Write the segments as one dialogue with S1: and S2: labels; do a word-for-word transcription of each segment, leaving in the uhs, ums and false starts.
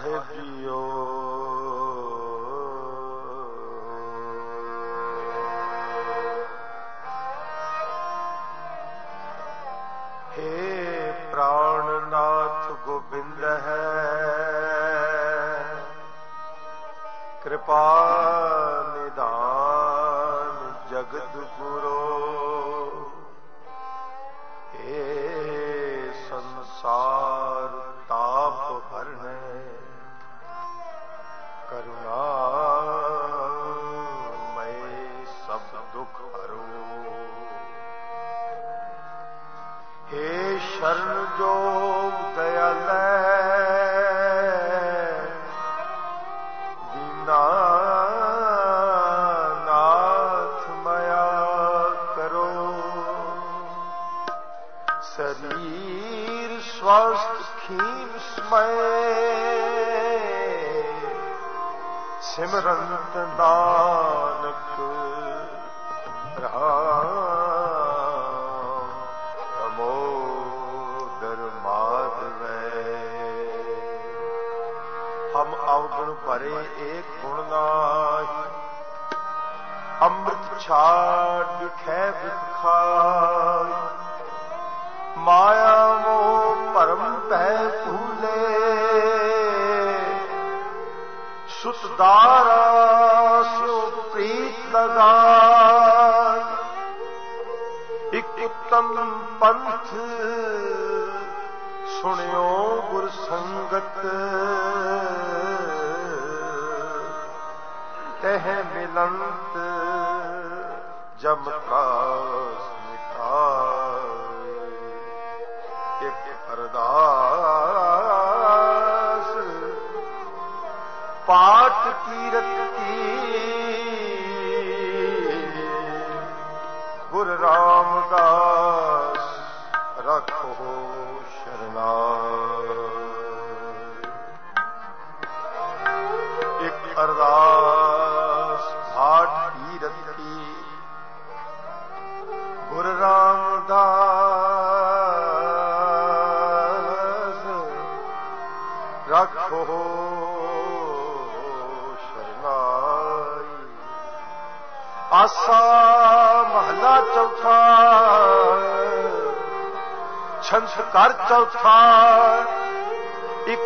S1: ਸਾਹਿਬ JIO. हे प्राणनाथ गोबिंद है, कृपा निधान जगत गुरो। हे संसार ताप हरने, करुणा मैं सब दुख हरो। हे शरण जो दयालय, दीना नाथ माया करो। शरीर स्वस्थ खीन समय, सिमरंत नानक राम दामोदर माधवै। हम अवगुण भरे एक गुण नाहि, अमृत छाड़ बिखै बिखाई। माया मोह भरम पै भूले, सुतदारा स्यो प्रीत लगाई। इक उत्तम पंथ सुनियो गुर संगत, तह मिलंत जम त्रास मिटाए। एक अरदास पाठ कीरत की, गुरु रामदास रखो शरणाई। एक अरदास पाठ कीरत की, गुरु रामदास रखो शरणाई। आसा महला चौथा, छंद कर चौथा। एक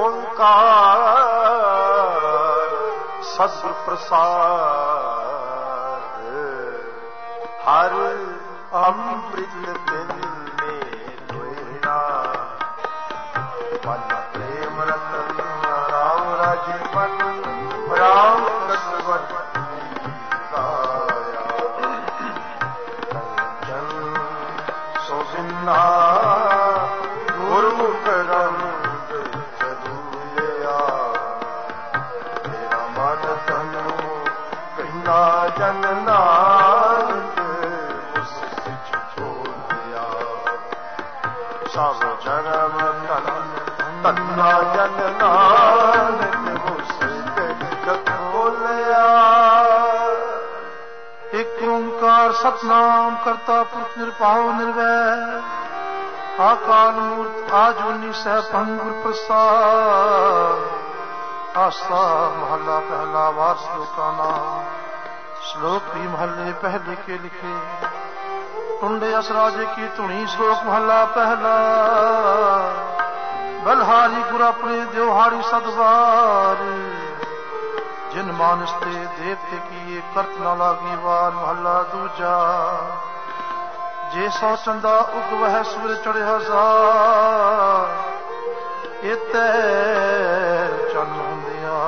S1: ओंकार सद्गुर प्रसाद, हर अमृत दिल में लोया। मन प्रेम रतन राम राजीवन, राम कसवन गाया। कंचन सोसिन्ना गुरुमुख रंग चलूलिया। तेरा मन तनु कहना जन नानक, उससे छोड़ दिया। सब जन्म तन तन्ना जन नानक, उससे जग बोलिया।
S2: एक ओंकार सतनाम करता पुरख निरभाव निर्वैर, आकाल मूर्त आजूनी सहभंग गुर प्रसाद। आस्था महला पहला वार श्लोका नाम, श्लोक भी महले पहले के लिखे। टुंडे असराजे की धुनी, श्लोक महला पहला। बलहारी गुर अपने देवहारी सदवार, जिन मानस ते देवते की ये करत न लागी वार। महला दूजा। जे सौ चंदा उग वह सूरज चढ़े हजार, इते चन हुंदिया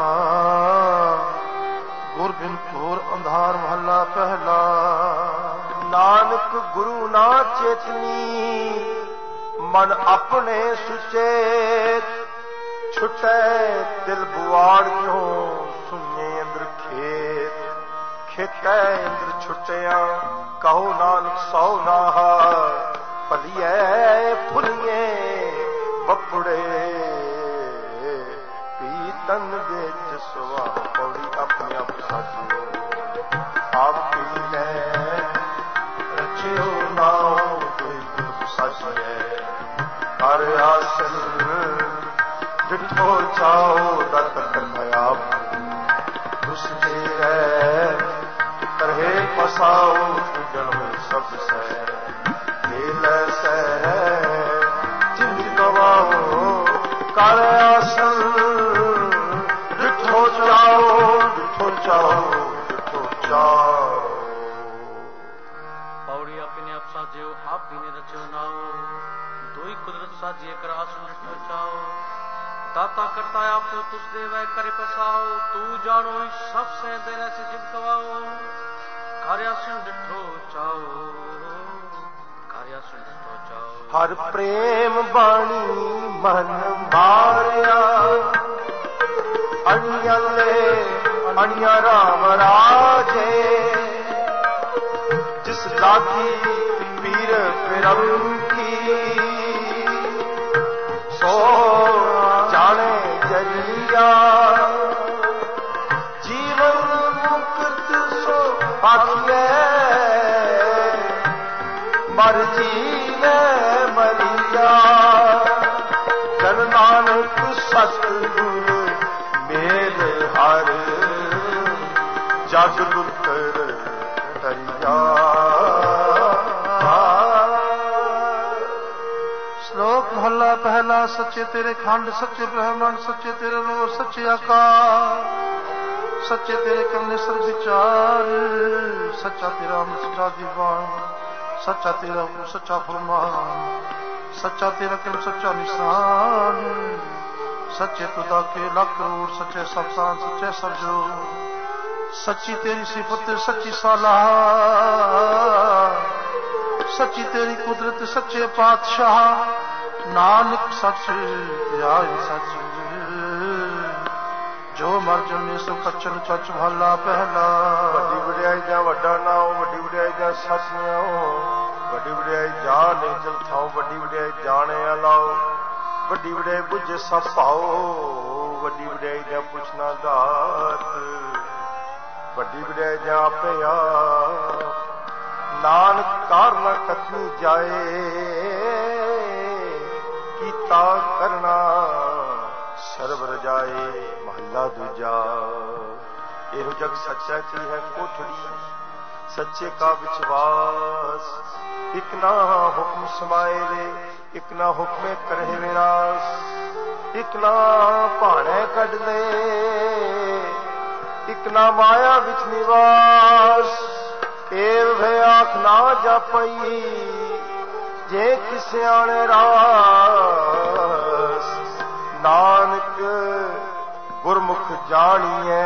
S2: गुर बिन घोर अंधार। महला पहला।
S1: नानक गुरु ना चेतनी, मन अपने सुचेत। छुटे दिल बुआड़ क्यों, सुने इंद्र खेत। खेते इंद्र छुटिया, कहो नानक सौ नाहा। भलिए फुलिए बपुड़े, पीतन दे जसवा। पौड़ी अपने आप साजियो, आप पी ले रचियो नाम। कोई सच है कर आसन डिठो चाओ दत करया दुसजे है करहे पसाओ पूजन सब से खेल से जिन गवाओ कर आसन डिठो चाओ डिठो चाओ डिठो चाओ।
S3: पौड़ी अपने आप साजियो आप ही ने रचो नाओ दोई कुदरत साजिए कर आसन डिठो चाओ दाता करता है आप तो तुझ दे वह करे पसाओ तू जानो सबसे देने से जिन गवाओ कार्यासन डिठो चाओ कार्यासन डिठो चाओ।
S1: हर प्रेम बाणी मन मारिया अणिया ले अणिया राम राजे जिस लागी पीर पिरम की सो जाने जरिया जीवन मुक्त सो आखिए मर जीवे मरिया जन नानक सतगुरु मेल हर जग पुत्र तरिया।
S2: श्लोक महला पहला सच्चे तेरे खंड सच्चे ब्रह्मंड सच्चे तेरे रो सच्चे आकार सच्चे तेरे करने सर विचार सच्चा तेरा सच्चा दीवान सच्चा तेरा सच्चा फरमान सच्चा तेरा कर्म सच्चा निशान सच्चे खुदा के लाख करोड़ सच्चे सप्तान सच्चे सबजो सच्ची तेरी सिफत सच्ची सालाह सच्ची तेरी कुदरत सच्चे पातशाह नानक सच यार सच जो मर जन्मे सो कच्चन चच भला पहला।
S1: वड्डी वड्याई जा वड्डा नाओ वड्डी वड्याई जा सच न्याओ वड्डी वड्याई जा नहीं चल थाओ वड्डी वड्याई जाने अलाओ वड्डी वड्याई बुझे सब पाओ वड्डी वड्याई जा पुछना दात वड्डी वड्याई जा आपे आप नानक कार न कथनी जाए कीता करना सर्व रजाए। महला दूजा एहो जग सच्चा की है कोठड़ी सच्चे का विश्वास एक ना हुक्म समाए ले एक ना हुक्मे करे विनाश एक ना भाणे कढ ले एक ना माया विच निवास एव भय आख ना जापई जे किसे आने रास नानक गुरमुख जानिए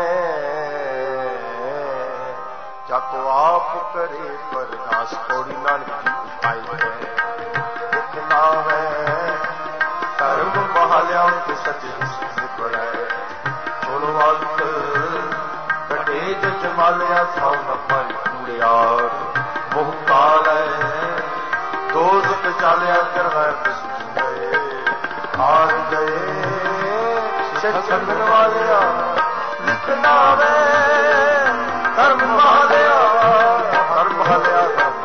S1: जाको आप करे परदास। थोड़ी नानक जी उपाय है इतना है कर्म बहालिया के सच पड़े सुनो वक्त कटे जमालिया था पर कूड़ियार मुह काल दो दुख चालिया करना गए हार गए चंदन वालिया लिखना वे धर्म वालिया धर्म वालिया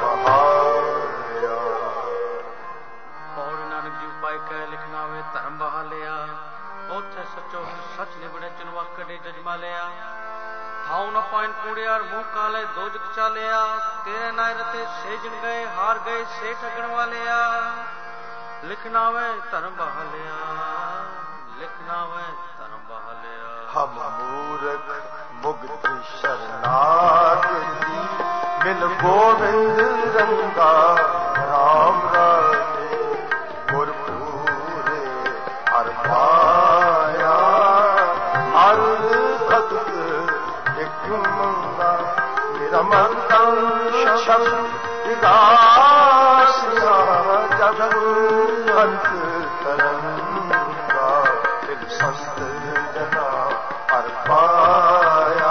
S3: और नानक जी उपाय कह लिखना वे धर्म बहालिया ओथे सचो सच निबड़े चुनवा कड़े जजमालिया थाऊ न पाइन कूड़ियार मुंह काले दो जग चालिया तेरे नाय रते सेजन गए हार गए से ठगण वालिया लिखना वे धर्म बहालिया लिखना वे धर्म बहालिया।
S1: हम मूर्ख मुग्ध शरणागति मिल गोविंद रंगा राम राजे गुरपूरे हर पाया हर भगत एक मंगा मेरा मंगल शब्द विगास जग अंत तरंगा दिल संत जना हर पाया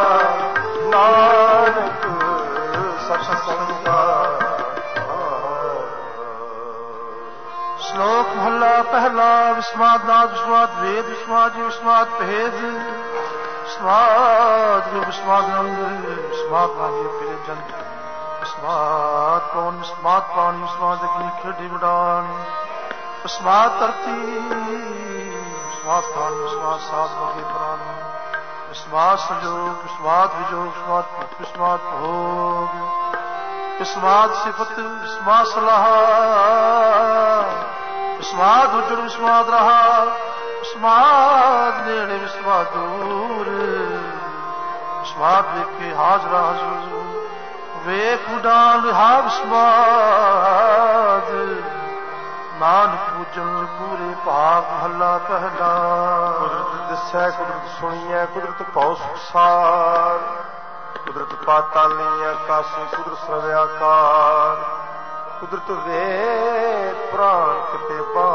S1: नानक सत्संगा।
S2: श्लोक महला पहला विस्माद नाद विस्माद वेद विस्माद विस्माद भेद विस्माद विस्माद नंद विस्माद नागे फिरे जन विस्माद पवन विस्माद पानी विस्माद अग्नि खेड़ी उड़ान विस्माद धरती विस्मात प्राण विस्मात सात मुखे प्राण विस्मात संयोग विस्मात विजोग विस्मात विस्मात भोग विस्मात सिफत विस्मात सलाह विस्मात उज्जड़ विस्मात रहा विस्मात नेड़े विस्मात दूर विस्मात वेखे हाजरा हजूर वेख उडान हा विस्मात नानक पूजन पूरे भाग महला पहला।
S1: कुदरत दिसै कुदरत सुनिए कुदरत भौ सुसार कुदरत पाताली आकाशी कुदरत सर्वयाकार कुदरत वेद पुराण किताबां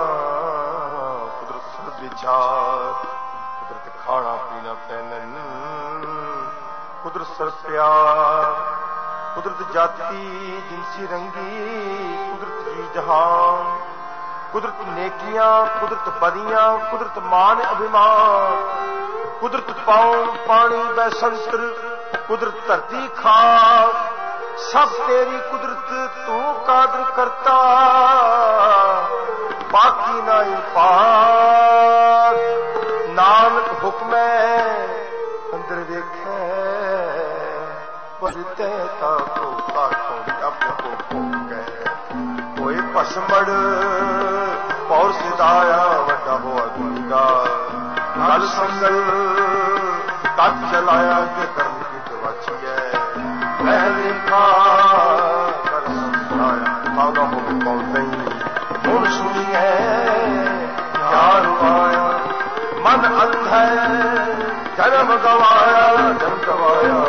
S1: कुदरत सब विचार कुदरत खाना पीना पहनन कुदरत सर प्यार कुदरत जाति जिनसी रंगी कुदरत जी जहान कुदरत नेकियां कुदरत बदियां कुदरत मान अभिमान कुदरत पाउन पानी बैसंत्र कुदरत धरती खाक सब तेरी कुदरत तू कादर करता बाकी नहीं पाक नानक हुक्म अंदर देखे बजते ता को काटोड़ी अपने को भूल गए कोई पसमड़ और सिदाया वड्डा हुआ गुंगा कल संगल तक चलाया के कर्म की दवाची है पहले का कर समझाया मांगा हो कौन नहीं मुड़ सुनिए यार आया मन अंध है जन्म गवाया जन्म गवाया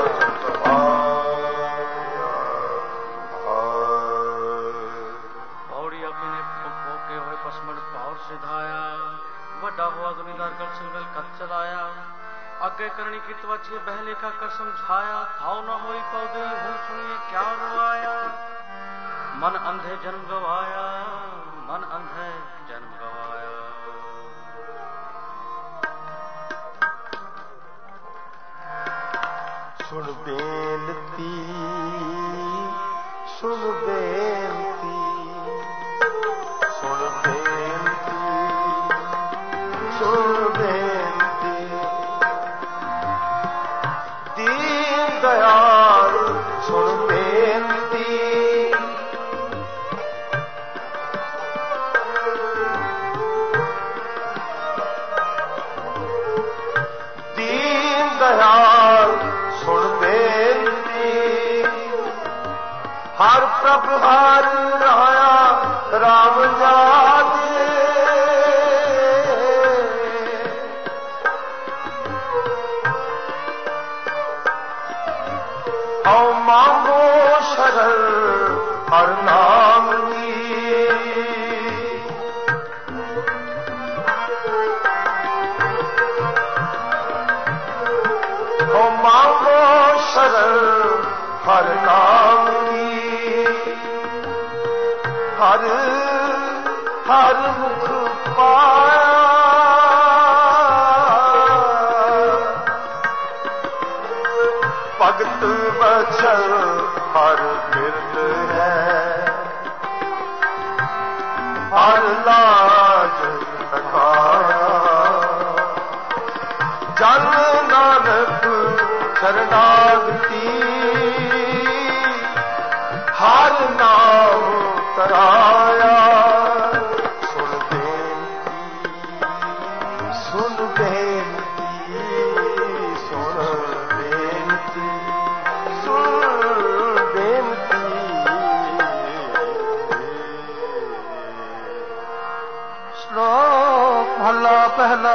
S1: चलाया आगे करनी की त्वची बहले का कर समझाया थाव न होई पौधे हूं सुनिए क्या रोआया मन अंधे जन्म गवाया मन अंधे जन्म गवाया। सुन बेनती सुन बेनती सुन बेनती सुन बेनती दीन दयाल सुन बेनती दीन दयाल सुन बेनती हर प्रभ हर राया राम जात मांगो शरण हर नाम की ओ मांगो शरण हर नाम की हर हर मुख पाया भगत बचन हर बिरद है हर लाज रखाया जन नानक शरणागति हर नाम तराया। सुन बेनती सुन बेनती सुन बेनती सुन बेनती
S2: श्लोक महला पहला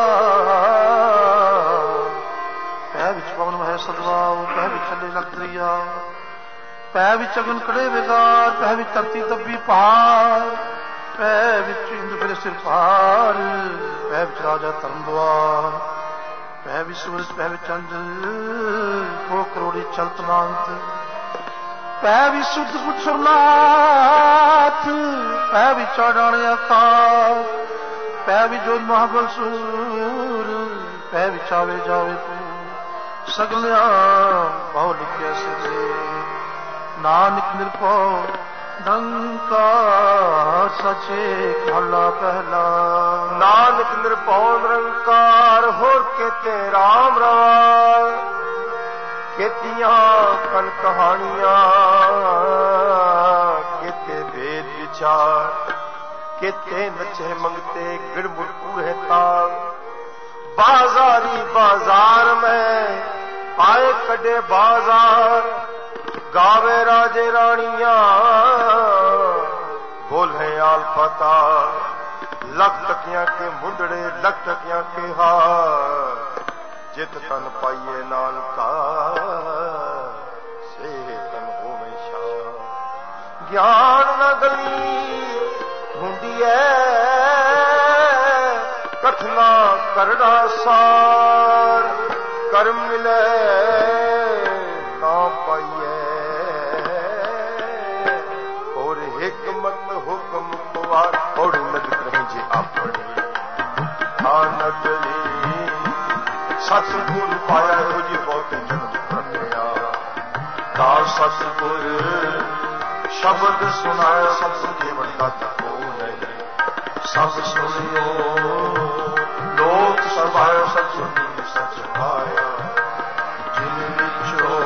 S2: पै विच पवन मह सदवाओ पै विच चले लकदरिया पै विच अगन कड़े बेगार पै विच धरती दबी पहाड़ पै विच इंद्र फिरे सिर पार पै विच राजा धर्म द्वार पै विच सूरज पै विच चंद्र को करोड़ी चलतनांत पै विच शुद्ध पुछरनाथ पै विच अडाणे आकाश पै विच जोत महाबल सूर पै विच आवे जावे सगलिया बहु लिखिया सिद्धे नानक निरभौ निरंकार सचे भला पहला
S1: नानक निरभਉ निरंकार होर केते राम राय केतियां कन कहानियां केते वेद विचार केते नचे मंगते गिड़मुड़ पूरे ताल बाजारी बाजार में आए कड़े बाजार गावे राजे रानियां बोले आल पता लख टकियां के मुंदड़े लख टकियां के हार जित तन पाइए नानका से तन होवे शाह ज्ञान न गली हुंदी है कथना करना सार कर्म मिले ना पाइए और हिकमत हुक्म कुवार और नद जी अपनी नगरी सतगुर पाया जी बहुत जन्म प्रगया दास सतगुर शब्द सुनाया सब जीवन का तको नहीं सब सुनियो लोक सभाया सब सुनी सच पाया जिन विचो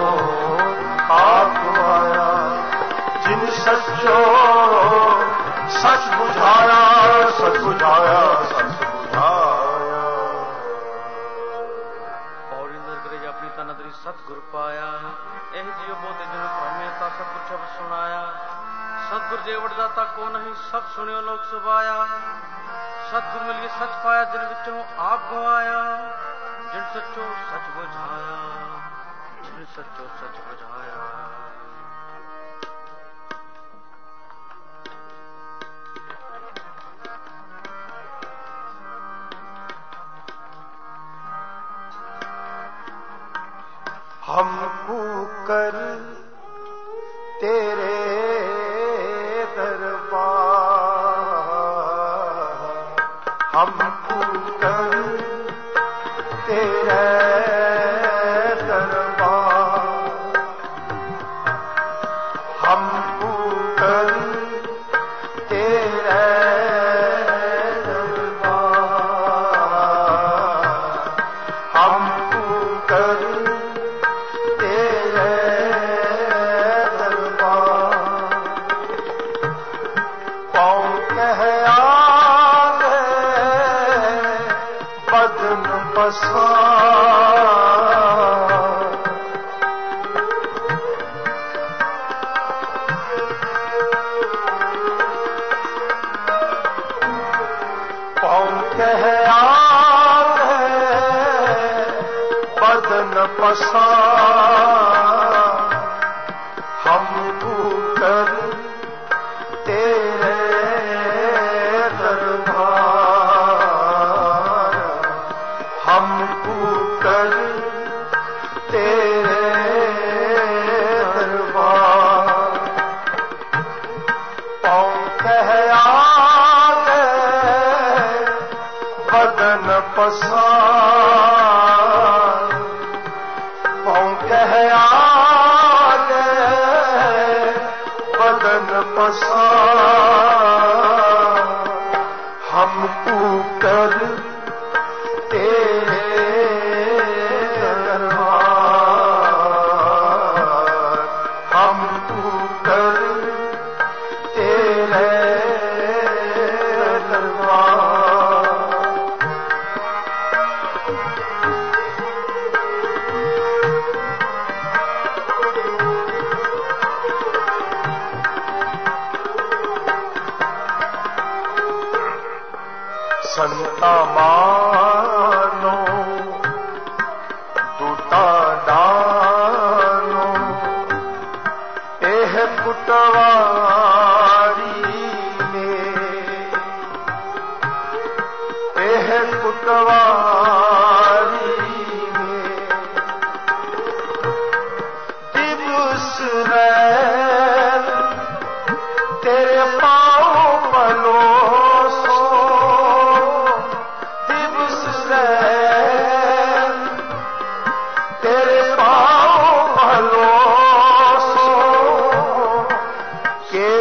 S1: आप आया जिन सचो सच बुझाया सच बुझाया सच बुझाया
S3: और इंद्र करे अपनी तनदरी सतगुर पाया एह जियो बोते जिन प्रमेता सतगुर शब्द सुनाया सतगुर जे वडदाता को नहीं सब सुनियो लोक सुभाया सतगुर मिलिए सच पाया जिन विचों आप गवाया जिन सचो सच बुझाया जिन सचो सच बुझाया
S1: हमको कर तेरे दरबार हमको कर तेरे दरबार हमको कर तेरे दरबार हमको कर पसा हमको कर तेरे दरबार हमको कर तेरे दरबार पाँव कह आगे बदन पसा हमको कर तेरे दरबार हमको कर तेरे दरबार संता मानो दूता डानो एह कुटवारी में एह कुटवारी में दिवस रैन तेरे पाँव पलोसो तेरे पाँव पलोसो के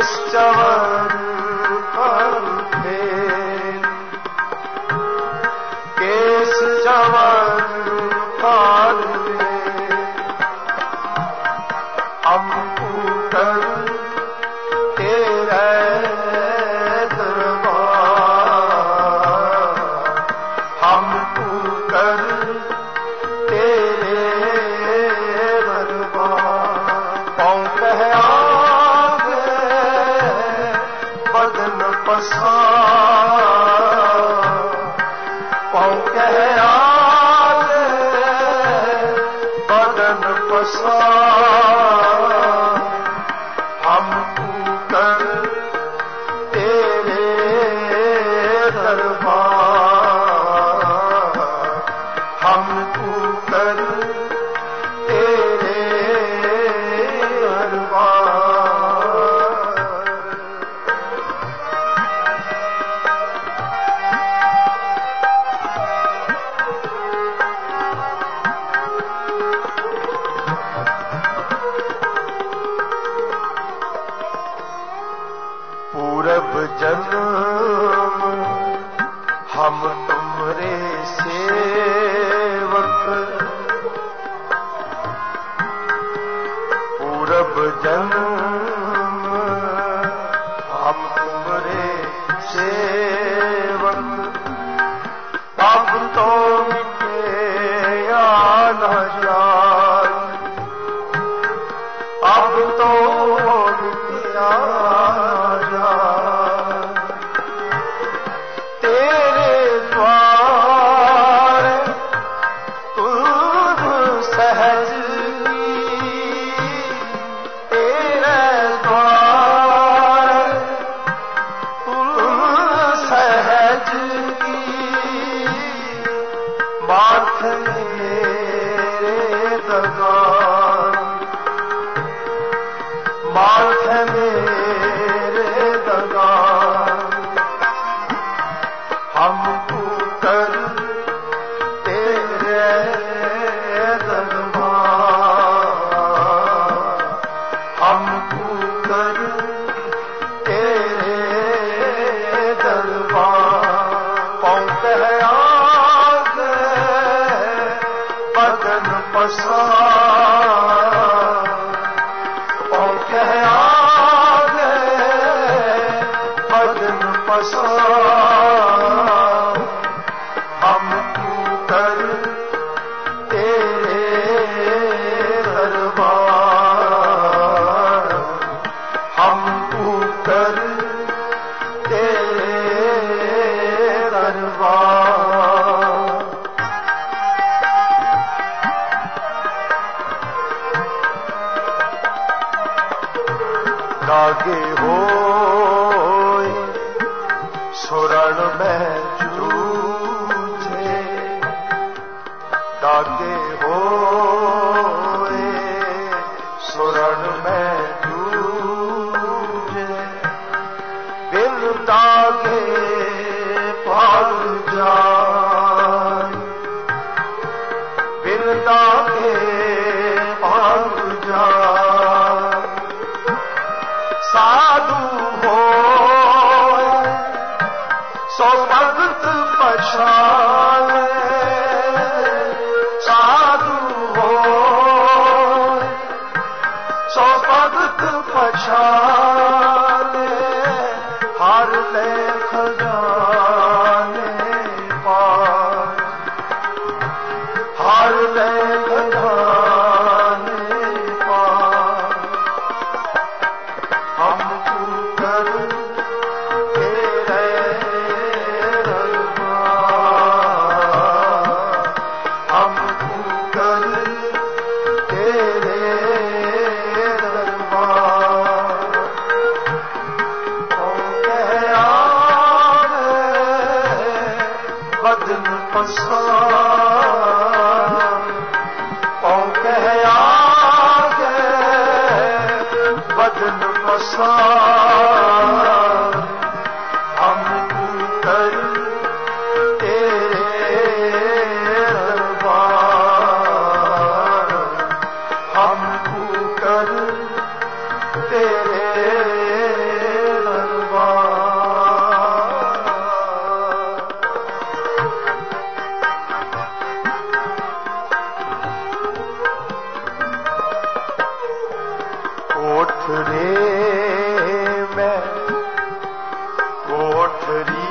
S1: पसार पाँव कह आगे बदन पसार हम कर तेरे दरबार हम कर तेरे जन्म हम तुमरे सेवक पूरब जन्म हम तुमरे सेवक अब तो मिटे या न जाए अब तो मिटिया हम कर तेरे दरबार हम कर तेरे दरबार लागे हो सुरण में जूझे दागे हो सुरण में जूझे बिन दागे भाग जाए बिन दागे भाग जाए साधु हो सो भगत पछाने साधु हो सो भगत पछाने हर लेख जाने पार हर लेख जाने पार हम कर बदन पसार हम कर तेरे दरबार हम कर तेरे कोठरे में कोठरी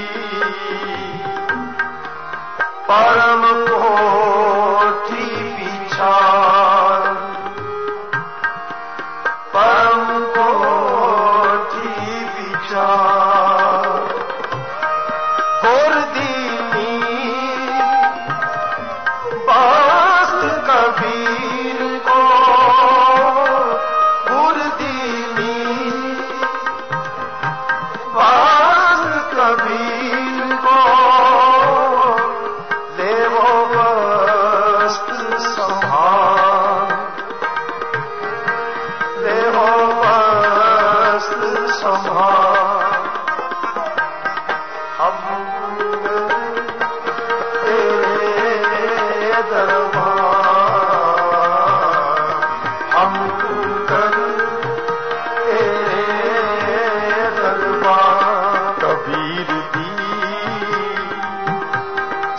S1: परम कोठी बिछार परम कोठी बिछार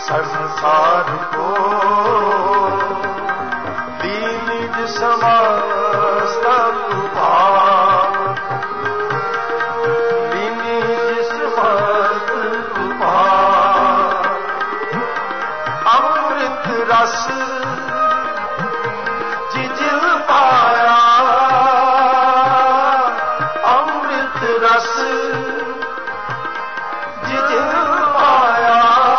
S1: संसार को दीन समस्त भाव दीन समस्त भाव अमृत रस जिजिल पाया अमृत रस जिजिल पाया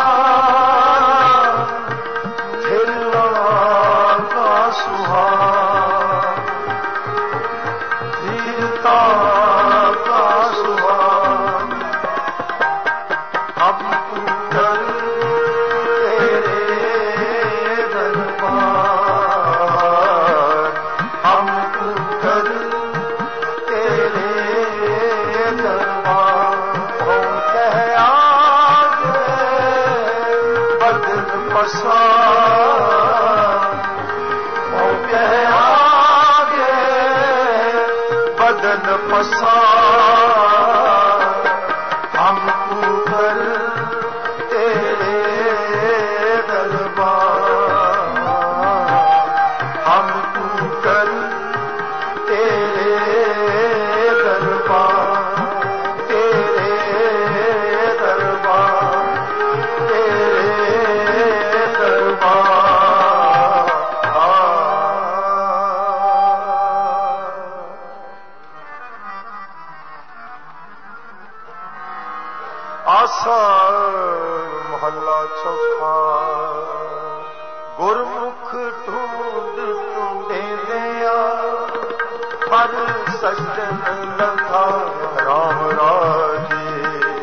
S1: बदन पसा हमको कर तेरे दरबार हमको कर तेरे दरबार तेरे दरबार तेरे दरबार आसा महला चौथा गुरमुख ढूंढ ढूंढे दिया पर सजन लगा राम राजे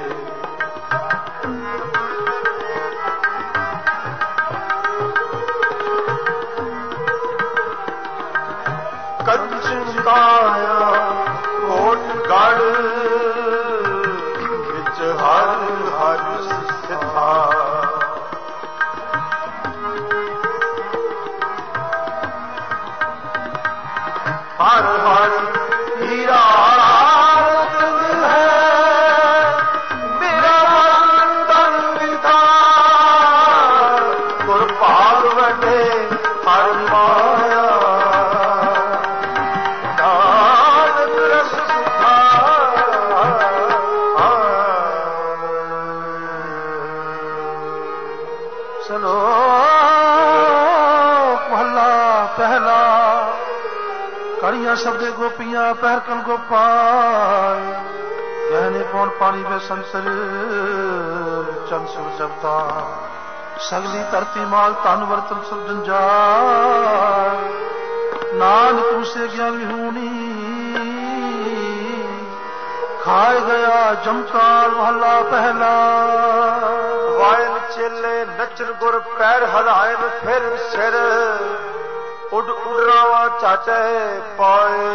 S1: कंचुकाया कोट गढ़ हर हर स्थिता हर हर हीरा है मेरा बंधन विधान गुरपाल बटे हर माया नानक रस सुधा महला पहला कड़िया शब्दे गोपियां पहरकन गोपाल गहने कौन पानी में संसर चंसुर जबता सगली धरती माल तन वर्तन सब जंजाल नानक तुमसे ज्ञानी हूनी खाए गया जमकाल महला पहला वायन चेले नचन गुर पैर हलायन फिर सिर उड़ उड़रावा चाचे पाए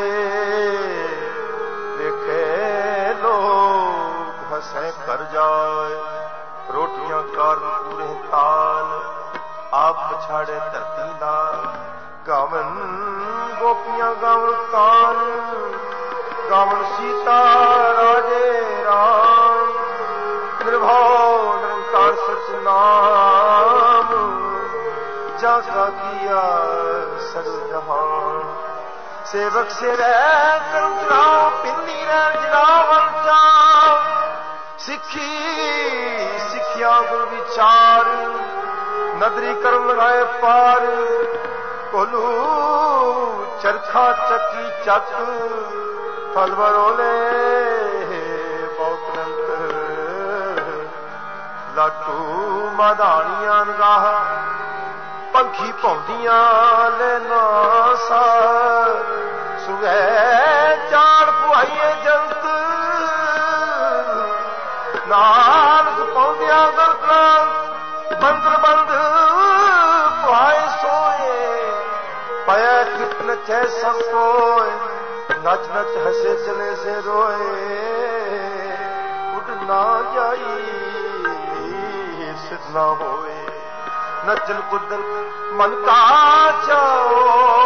S1: देखे लोग हंसे कर जाए रोटियां कारण पूरे ताल आप पछाड़े धरती दा गावन गोपियां गावन कान गावन सीता राजे राम निर्भव निरंकार सचनाम जाका किया सर्वजहान सेवक से रह कर्म चुनाव पिंडी रह जनावन जाओ सिखी सिखिया गुरु विचार नदरी कर्म लगाए पार कोलू चरखा चक्की चक फल बरोले बहुत नंत लाटू मदानियां गाह पंखी पौंदियां लेना सा सुगे चार पुआइए जंत नानक पौंदियां गलता मंत्र बंद पुआए सोए पाया कितन चे सब कोय नच नच हसे चले से रोए उठ ना जाई सिद्ध ना होए नचन कुदर मन का चाओ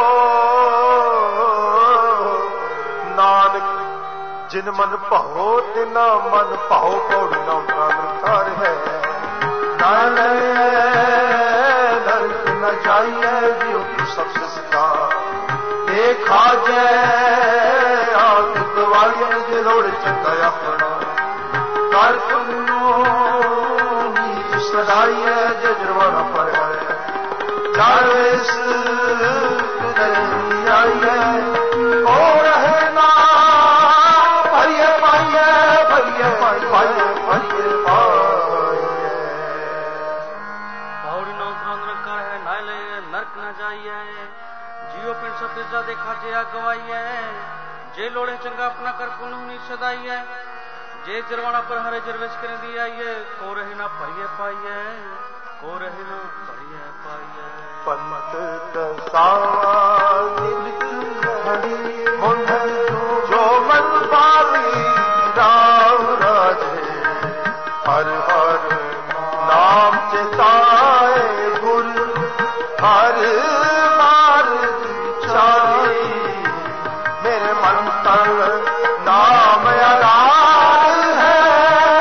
S1: नानक जिन मन पाओ तिना मन पाओ पौड़ी नौका निरंकार है नानक बाजे आग गवालियन जे लोड़ चंगा अपना कर पुन्नू सदाई है जे जरवाना पर है जावेस आई है और है ना भरिए पाइए भरिए पाई पाइए भरिए पाइए
S3: पौड़ी नौ क्रंद्र कर है नाले नरक न जाइए जियो पिंड सतेजा देखा जे अगवाइए जे लोड़े चंगा अपना कर पुनूनी सदाइए जे जरवाना पर हरे जरवेश कर दी आइए को रहे ना परिये पाइए को रहे ना परिये पाइए
S1: पंत दसावा जो मन पावी राव राजे हर हर नाम चिताए गुर हर मार चाहे मेरे मन तन नाम आधार है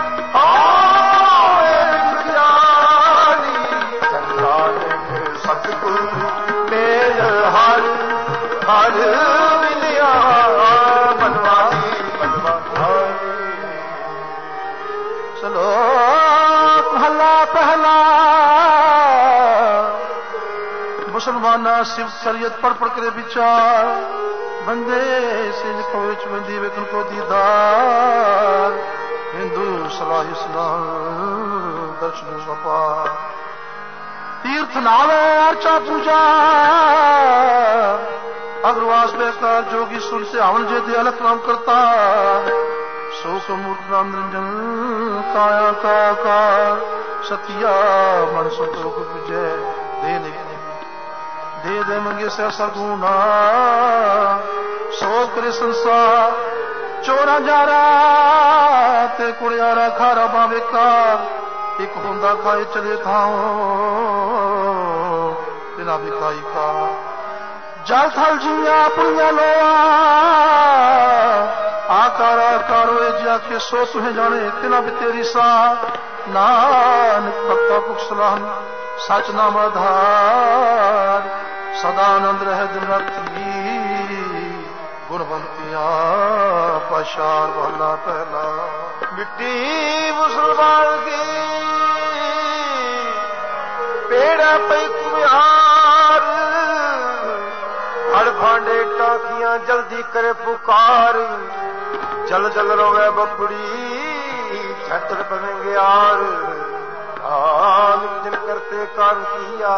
S1: सतगुर मेल हर हर मिलिया बनवाई बनवाई
S2: चलो पहला पहला मुसलमाना शिव शरीयत पढ़ पढ़ करे विचार बंदे से कोच बंदी वेतन को दीदार हिंदू सलाह इस्लाम दर्शन सपा तीर्थ नावे अर्चा पूजा अग्रवास बेकार जोगी सुन से हवन जे दे अलग नाम करता शोक मूर्त नाम निरंजन काया का कार सतिया मन सुख विजय दे दे दे मंगे से सगुना सो करे संसार चोरा जारा ते कुड़ियारा खारा बावे का एक होंदा खाए चले थाओ बिना बिकाई का जल थल जिया पुण्या लोआ आकार आकारो जिया के सो तुहे जाने तिना भी तेरी सा नानक भक्ता कुशलान सच नाम आधार सदानंद रह दिन राती गुणवंतियां पशार वाला पहला
S1: मिट्टी मुसलमान की पेड़ा पे कुम्हार हड़ भांडे टाकियां जल्दी करे पुकार जल जल रोवे बपड़ी छटर बनेंगे यार आन जिन करते कार किया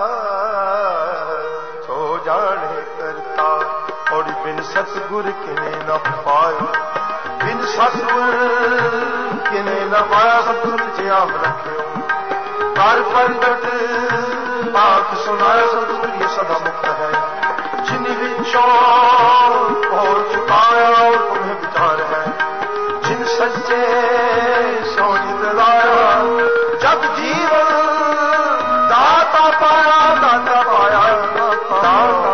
S1: सो जाने करता और बिन सतगुर किने न पायो बिन सतगुर किने न पाया सतगुर जे आप रखे कार प्रगट आंख सुनाया सतगुर ये सदा मुक्त है जिन विचों और चुकाया और तुम्हें विचार है जिन सच्चे सोनी दिलाया जब जीवन दाता पाया दाता पाया दाता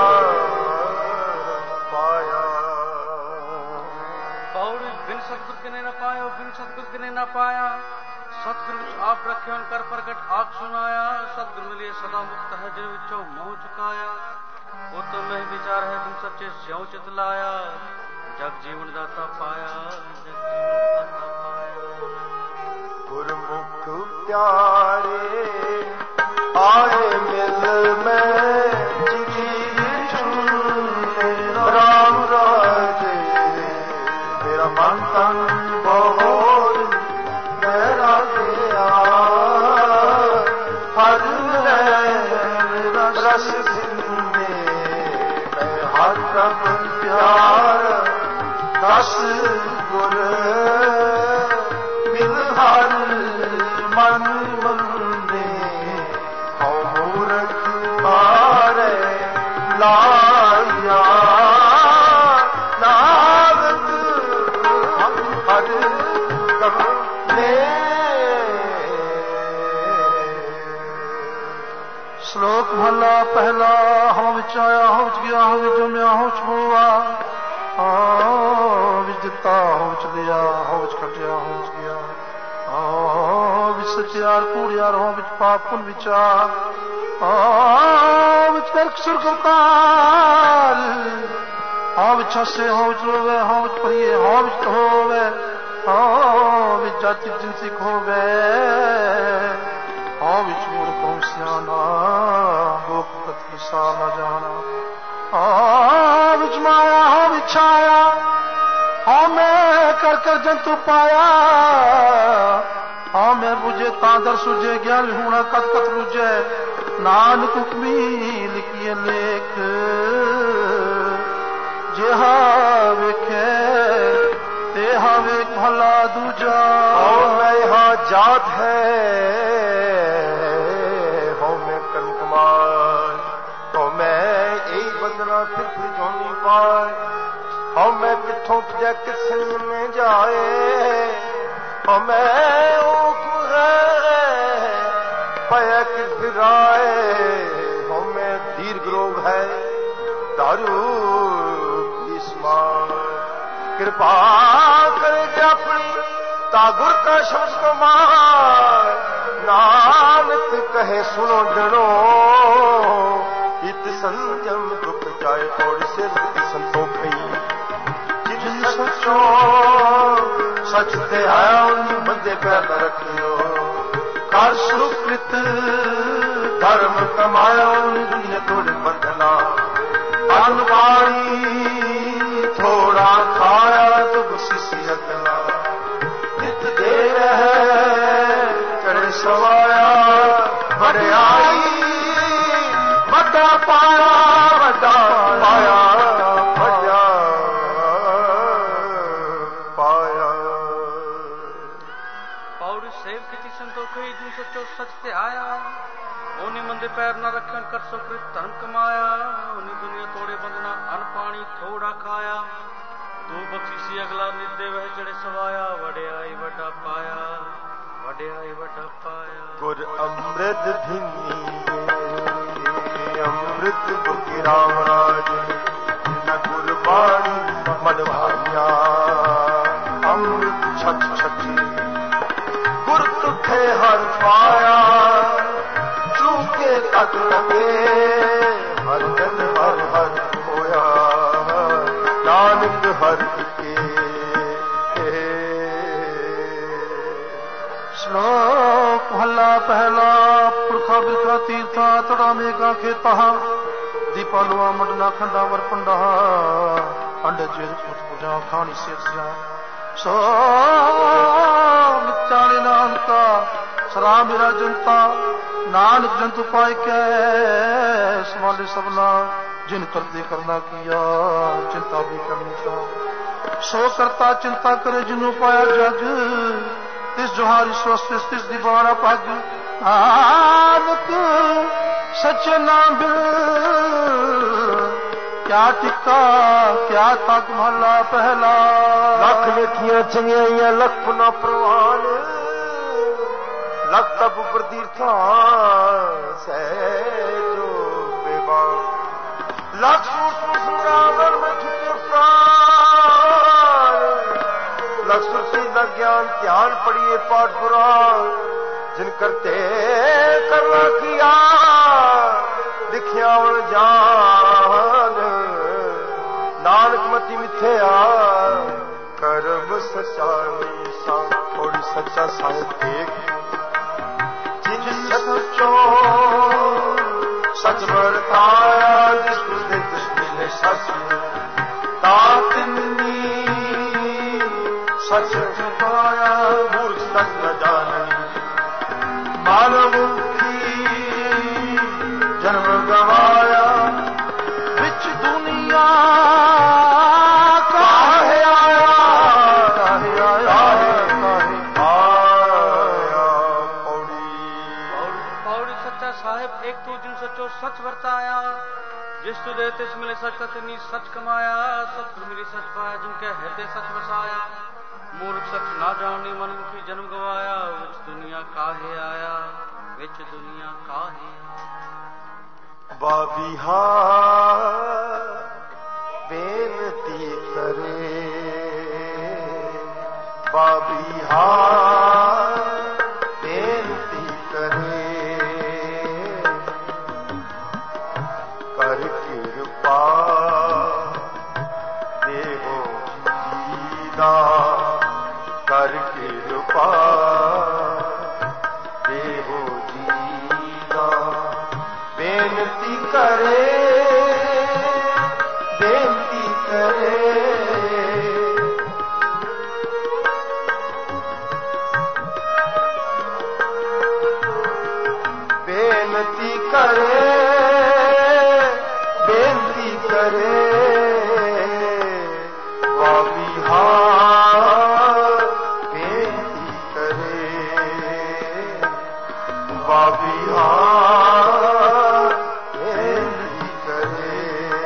S1: पाया
S3: पौड़ी बिन सतगुर के ने न पायो बिन सतगुर के ने न पाया सतगुरु आप रखे कर प्रकट आग सुनाया सतगुरु मिलिए सदा मुक्त है जिन विचों मोह चुकाया वो तो मैं विचार है तुम सच्चे स्यों चित लाया जग जीवन दाता पाया जग जीवन दाता पाया
S1: गुरमुख प्यारे आए मिल में राम राजे मेरा मन तन बहुत मेरा गया हर रस हर रब प्यार दस गुर मिल हर मन मंदे हौ मूर्ख मारे लाया नानक हर कमले
S2: श्लोक भला पहला हम विच आया हो गया हो जमया हो छुआ हो विजता हो लिया हो खटिया हो गया हो विच सचियार कूड़ियार हो विच पाप पुन विचार हो विच नरक सुरगताल हाँ विच हसे हाँ विच रोवे हाँ विच परिए हाँ विच होवे हाँ विच जाति जिनसी खोवे हाँ विच मूर्ख हूँ सियाना लोक कथि सा न जाना हाँ विच माया हाँ विच छाया हाँ मैं कर कर जंतु पाया हाँ मैं बुझे तादर सुझे ज्ञान होना कत कत बुझे नानक हुक्मी लिखिए लेख जेहा वेखे तेहा वेख भला दूजा
S1: मैं यहाँ जात है हो मैं कर्म कमाल हो मैं यही बदला फिर फिर जोनी पाए हो मैं किथों जा किस में जाए हो मैं पाया किस फिराए हो मैं दीर्घ रोग है दारू कृपा करे अपनी तागुर का शब्द को मार नानक कहे सुनो जनो इत संयम दुख जाए थोड़ी से संतोखी जिन सचो सच ते आया उन बंदे पैर न रखियो कर सुकृत धर्म कमाया उन दुनिया थोड़े बंधना अनवाणी थोड़ा खाया तो शिष्य अगला नित दे है चढ़े सवाया बड़े आई बड़ा पाया बड़ा पाया बड़ा पाया
S3: पौड़ी सेव की संतोख जो सचो सच ते आया ओनी मंदे पैर न रखन कर सुकृत धर्म कमाया ओनी दुनिया तोड़े बंधना अन पानी थोड़ा खाया तू बख्शीसी अगला निदे वह चढ़े सवाया वडे आई वडा पाया वडे आई वडा पाया
S1: गुर अमृत धिनी अमृत बुद्धि राम राज न गुरबाणी मन भाइया अमृत छठ छठी गुर तुखे हर पाया चूके तक लगे हर जन हर हर होया नानक हर के
S2: श्लोक हल्ला पहला पुरखा बिरखा तीर्था तड़ा मेघा खेता दीपालुआ मंडना खंडा वरपंडा अंड जेल पूजा खानी सेठिया सो मिचाले नानका सरा मेरा जनता नानक जंतु पाए कै संभाले सबना जिन करते करना किया चिंता भी करनी था सो करता चिंता करे जिन्हों पाया जग तिस जोहारी स्वस्थ तिस दीवाना पग नानक सच नाम क्या टिक्का क्या तक महला पहला
S1: लख लेखियां चंगियाइयां लख पुना प्रवान लख तप प्रतीर्था सै जो बेबान लख सूक्ष्म संग्राम में छुटे प्राण लख सुरसी न ज्ञान ध्यान पढ़िए पाठ पुराण जिन करते करना किया लिखिया जान नानक मति मिथ्या कर्म सच्चाई सा थोड़ी सच्चा साहिब देख सचो सच बरताया जिसको दे दुश्मन सच ताकनी सच छुपाया मूर्ख सच न जाने मानव की जन्म गवाया विच दुनिया काहे आया काहे आया
S3: साहेब एक तू जिन सचो सच वर्ताया जिस तू दे तिस मिले सच तनी सच कमाया सत मिली सच पाया जिनके हृदय सच बसाया मूर्ख सच ना जाने मन की जन्म गवाया विच दुनिया काहे आया विच दुनिया काहे
S1: बाबिहा बेनती करे बाबिहा बेनती करे करे बेनती करे बेनती करे बेनती करे बाबिहार बेनती करे बाबिहार बेनती करे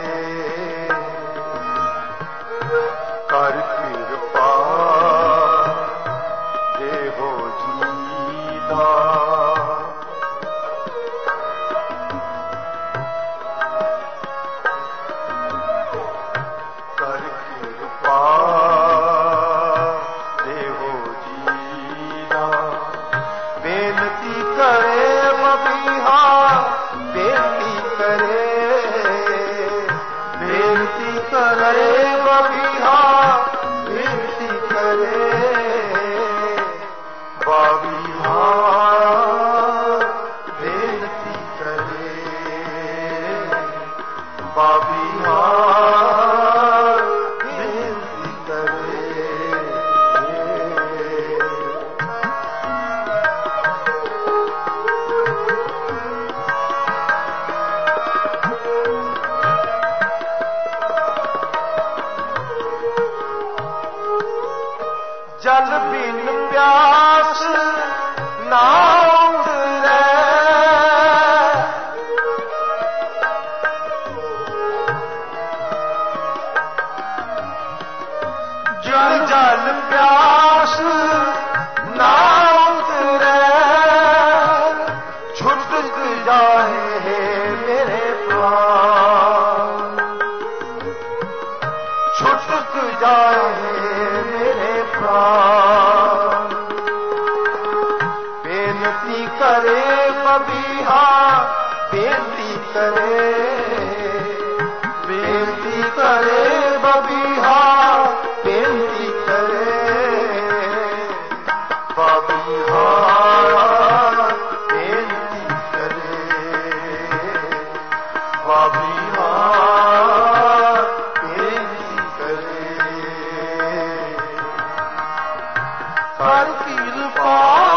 S1: कर कृपा देहो जीदा जल बिन प्यास ना उतरे जल जल प्यास ना उतरे छुटक जाए मेरे प्राण छुटक जाए मेरे प्राण बेनती करे बबीहा बेनती करे बेनती करे बबीहा बेनती करे बबीहा बेनती करे बबीहा कर कृपा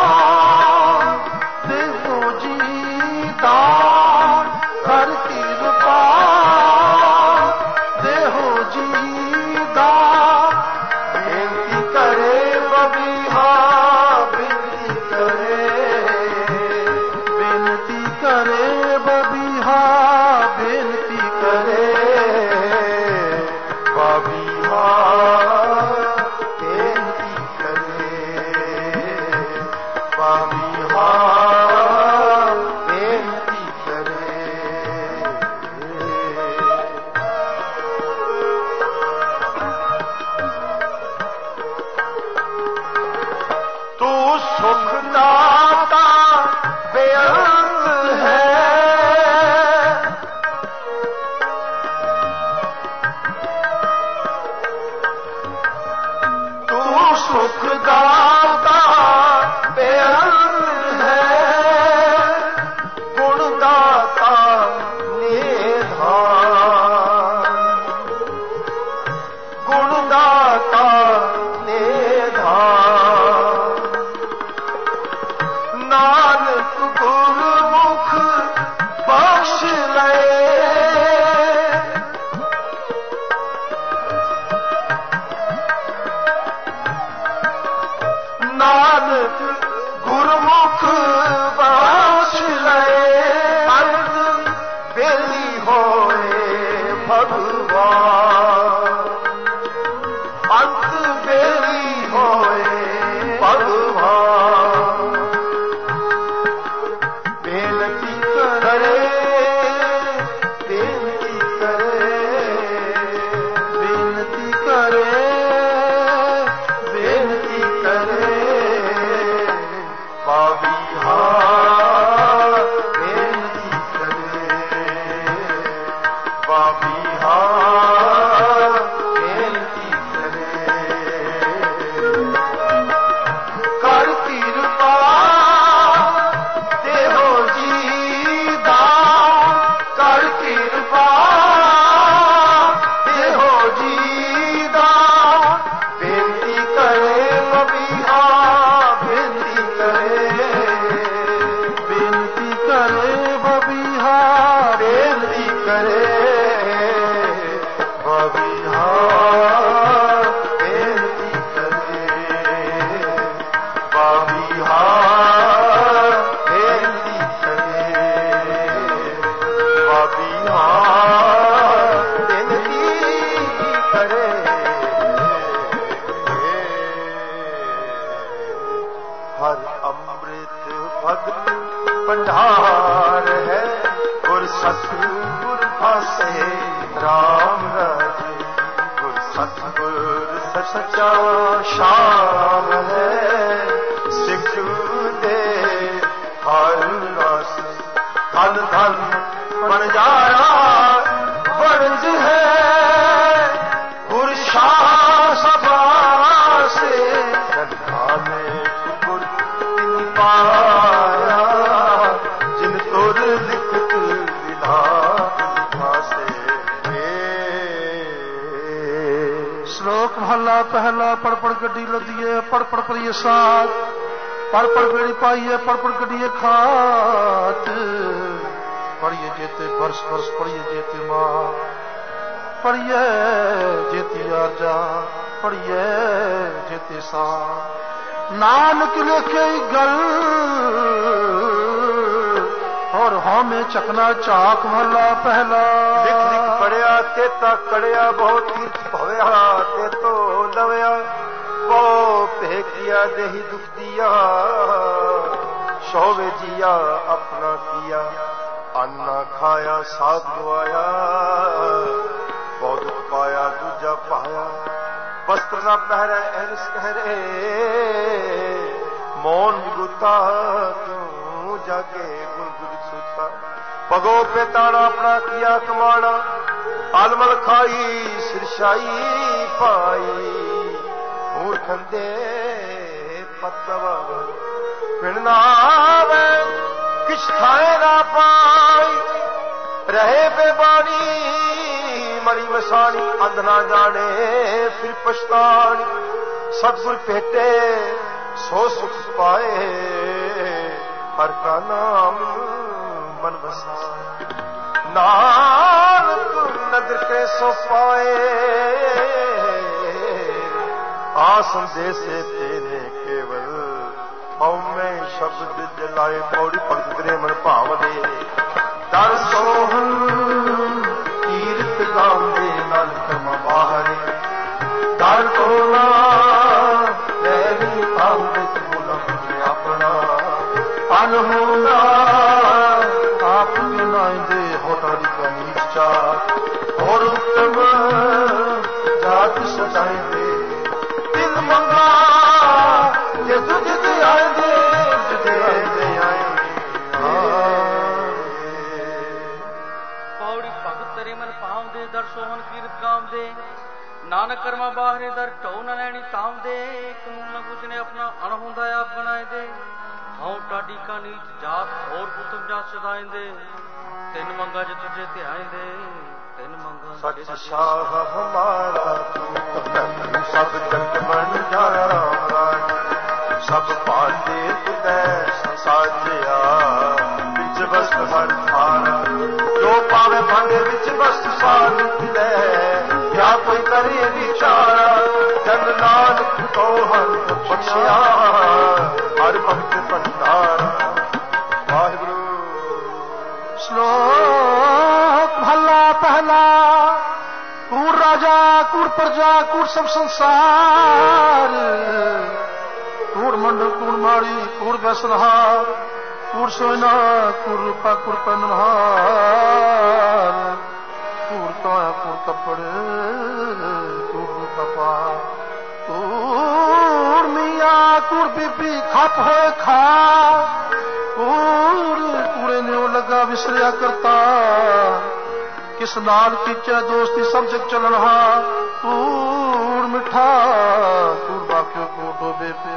S1: देहो जीदा कर कृपा देहो जीदा बेनती करे बबीहा बेनती करे बेनती करे बबीहा बेनती करे बबीहा सुख दाता बेअंत है तू सुख दाता बेअंत है गुणदाता निधान गुणदाता निधान नानक गुरु हर अमृत भगत भंडार है गुर सतगुर फासे राम राजे गुर सतगुर सच्चा शाम है सिख दे हर रस धन धन बन जाया बरज है गुर शाह सभा से गंगा में गुर पाया जिन तुर लिखत विधा से।
S2: श्लोक महला पहला पढ़ पढ़ गड्डी लदिए पढ़ पढ़ पढ़िए साथ पढ़ पढ़ बेड़ी पाइए पढ़ पढ़ गड्डिए खात पढ़िए जेते वर्ष वर्ष पढ़िए जेते माँ पढ़िए जेती आजा पढ़िए जेते सा नानक लेके गल और हमें चकना चाक महला पहला
S1: लिख लिख पढ़िया ते ता कड़िया बहुत तीर्थ भवया ते तो लवया वो भेकिया देही दुख दिया शोवे जिया अपना किया अन्ना खाया साध गवाया बहुत पाया दूजा पाया वस्त्र न पहरे ऐरस कहरे मौन गुता क्यों जाके गुलगुल सूता पगो पे ताना अपना किया कमाना आलमल खाई सिरशाई पाई मूर्खंदे पतवा पिणना किछ खाए ना पाई रहे बेबानी मरी मसानी अंध ना जाने फिर पछतानी सतगुर भेटे सो सुख पाए हर का नाम मन बसा नानक नदर के सो पाए आसन जैसे तेरे केवल में शब्द जलाए पौड़ी भगत करे मन भाव दे दर सोहन कीर्त गावे नानक बाहरे दर कोला लैनी अमृत मुलम अपना अनहोना आप बिनाई दे होटारी का नीचा और उत्तम जात सजाए दे दिल मंगा ये तुझ दे आए दे तुझे दे आए
S3: पौड़ी भगत तरे मन पाव दे दर सोहन कीरत गाम दे नानक कर्मा बाहरे दर ढो न लैनी ताम दे कानून न बुझने अपना अणहुंदा आप बनाए दे हाउ टाडी का नीच जात और कुतुम जात सदाए दे तिन मंगा जो तुझे ते आए दे तिन मंगा
S1: सच शाह हमारा तू सब जग बन जाया सब पाते तुदै साजिया बिच बस हर थारा जो पावे भांडे बिच बस साध ले या कोई करे विचारा जन नानक को हर बख्शिया हर भक्त भंडारा वाहिगुरु।
S2: श्लोक महला पहला कूड़ राजा कूड़ प्रजा कूड़ सब संसार कूड़ मंडल कूड़ माड़ी कूड़ व्यसनहार कूड़ सोना कूड़ रूपा कूड़ पनहार कूड़ काया कूड़ कपड़े कूड़ कपा कूड़ मिया कूड़ बीबी खप होए खा कूड़ कूड़े ने लगा विसरिया करता किस नाल कीचा दोस्ती सब जग चलन हा कूड़ मिठा कूड़ बाक्यो कूड़ डोबे पे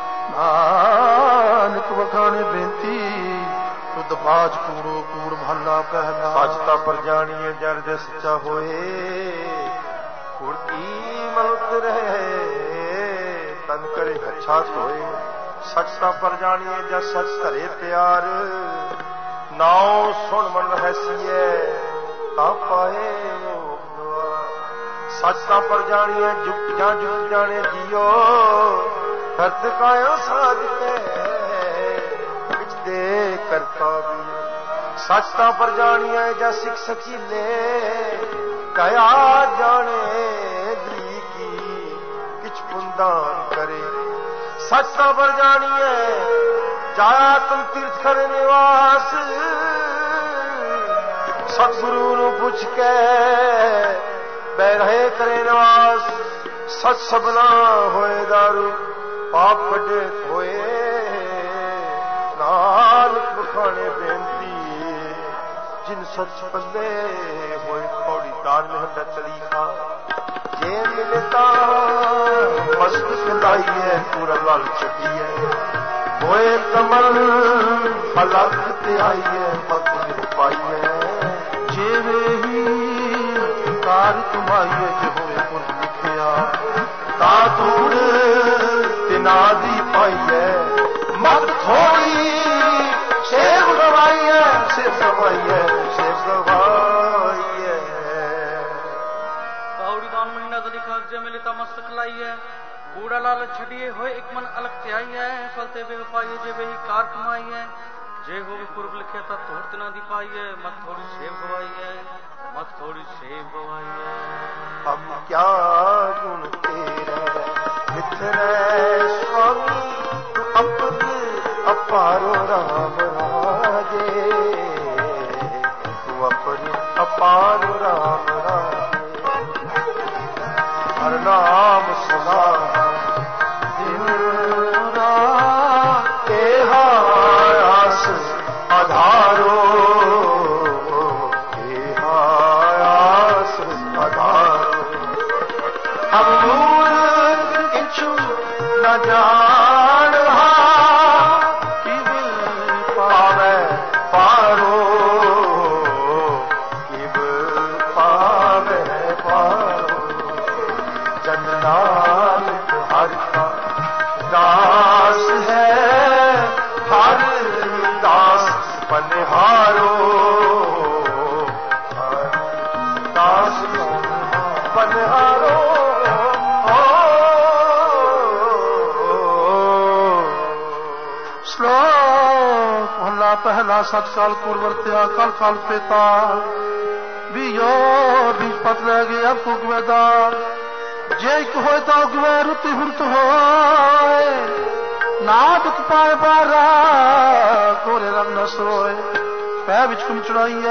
S2: नानक वखाने बेनती तुद बाज कूड़ो कूड़ महला पहला
S1: सचता पर जानिए जर दे सच्चा होए कूड़ की मनुत रहे तन करे अच्छा सोए सचता पर जानिए जर सच धरे प्यार नाव सुन मन रहसिए ता पाए सचता पर जानिए जुग जा जुग जाने जियो करत कायो साध के बिच दे करता भी सचता पर जानिए जा सिख सकीले कया जाने दी की किछ पुंदान करे सचता पर जानिए जाया तुम तीर्थ कर निवास सतगुरु ਨੂੰ ਪੁੱਛ ਕੇ ਬੈ ਰਹੇ ਕਰੇ ਨਿਵਾਸ ਸਤ ਸਬਨਾ ਹੋਏ ਦਾਰੂ ਪਾਪ ਵੱਡੇ ਹੋਏ ਨਾਨਕ ਬਖਾਣੇ ਬੇਨਤੀ ਜਿਨ ਸੱਚ ਪੱਲੇ ਹੋਏ ਪੌੜੀ ਦਾਨ ਮਹਿੰਦਾ ਤਲੀਖਾ ਜੇ ਮਿਲਤਾ ਮਸਤ ਖੰਦਾਈਏ ਪੂਰਾ ਲਾਲ ਛੱਡੀਏ ਹੋਏ ਕਮਲ ਫਲਕ ਤੇ ਆਈਏ ਮਤ ਪਾਈਏ ਜਿਵੇਂ ਹੀ ਕਾਰ ਤੁਮਾਈਏ ਜੇ ਹੋਏ ਪੁਰ ਲਿਖਿਆ ਤਾ ਤੂੜ ਤਿਨਾ ਦੀ ਪਾਈਏ ਮਤ ਥੋੜੀ ਸੇਵ ਗਵਾਈਏ ਸੇਵ ਗਵਾਈਏ ਸੇਵ ਗਵਾਈਏ
S3: ਪੌੜੀ ਦਾਨ ਮਹੀਨਾ ਦਾ ਲਿਖਾ ਜੇ ਮਿਲਤਾ ਮਸਤਕ ਲਾਈਏ कूड़ा लाल छड़िए होए एक मन अलग ते आई है फलते वे पाइए जे वे कार कमाई है जे हो पूर्व लिखे था तोड़त ना दी पाई है मत थोड़ी सेव गवाई है मत थोड़ी सेव गवाई है
S1: हम क्या गुण तेरे मित्र स्वामी तू अपने अपारो राम राजे तू अपने अपारो राम राजे हर नाम सुना आधारो आस आधारो हम मूल किछु न जान पावे पारो किब पावे पारो जननाथ हर का दास है हर दास बनिहारो दास बनिहारो
S2: श्लोक पहला पहला सतकाल पूर्वर्त्या काल काल पेता बियो बीच पत रह गया कुगवेदार जे होए तो उगवे रुति हुरत होए ना दुख पाए बारा कोरे रंग न सोए पै बिच कुम चढ़ाइए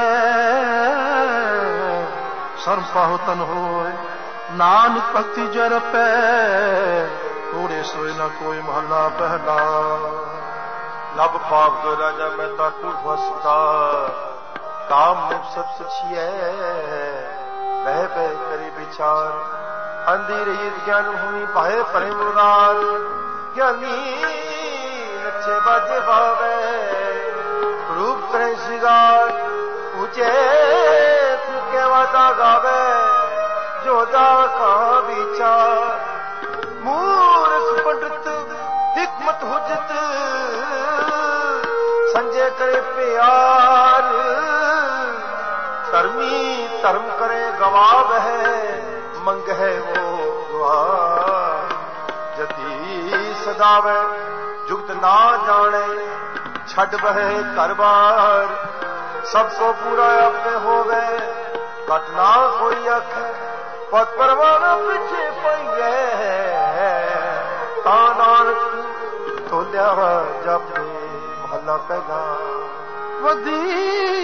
S2: सर्व पाहो तन होए नानक भक्ति जर पै कोरे सोए न कोई महला पहला
S1: लब पाप दो राजा मैं ताकू फसता काम में सत छिए बह बह करे विचार अंधेर ज्ञान भूमि पाए परे मुराद ज्ञानी नचे बाजे भावे रूप करे श्रृंगार ऊंचे फुके वादा गावे जोदा का विचार मूर्ख पंडित हिकमत हुजत संजय करे प्यार धर्मी धर्म करे गवाब है मंग है वो द्वार जति सदावे जुगत ना जाने छड़ बहे घर बार सबको पूरा अपने होवे घटना कोई अख पत परवाना पीछे पइए ता नानक तोलिया जापे महला पहला
S2: वदी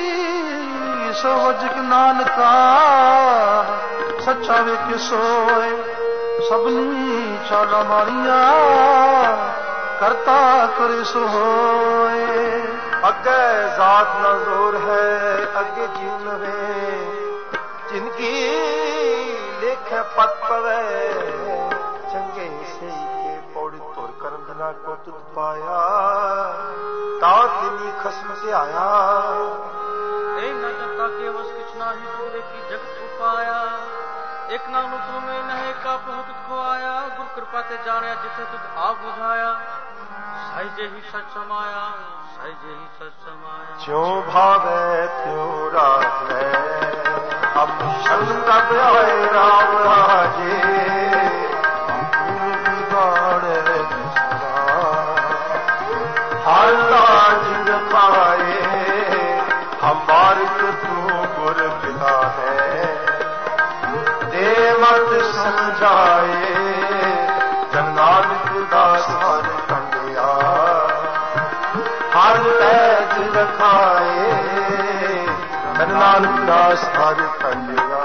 S2: सोवज नानका सच्चा वे के सोए सबनी चाला मारिया करता करे सोए
S1: अगे जात न जोर है अगे जीव नवे जिनकी लेख पत पवे चंगे से के पौड़ी तोड़ कर बिना को तुद पाया तातिनी खस्म से आया
S3: ए न जनता के वस किछ नाही तुरे की जगत उपाया एक नाम तुम्हें नहे का बहुत को आया गुर कृपा ते जाने जिसे तुझ आप बुझाया साई जे ही सच समाया साई जे ही सच समाया
S1: जो भावे त्यों राखे हम शंकर आए राम राजे बिगाड़े हर लाज पाए हमारे तू गुर पिता है मत समझाए जन नानक दास हर कंडिया नानक पैज रखाए, धन नानक दास हर पंडगा।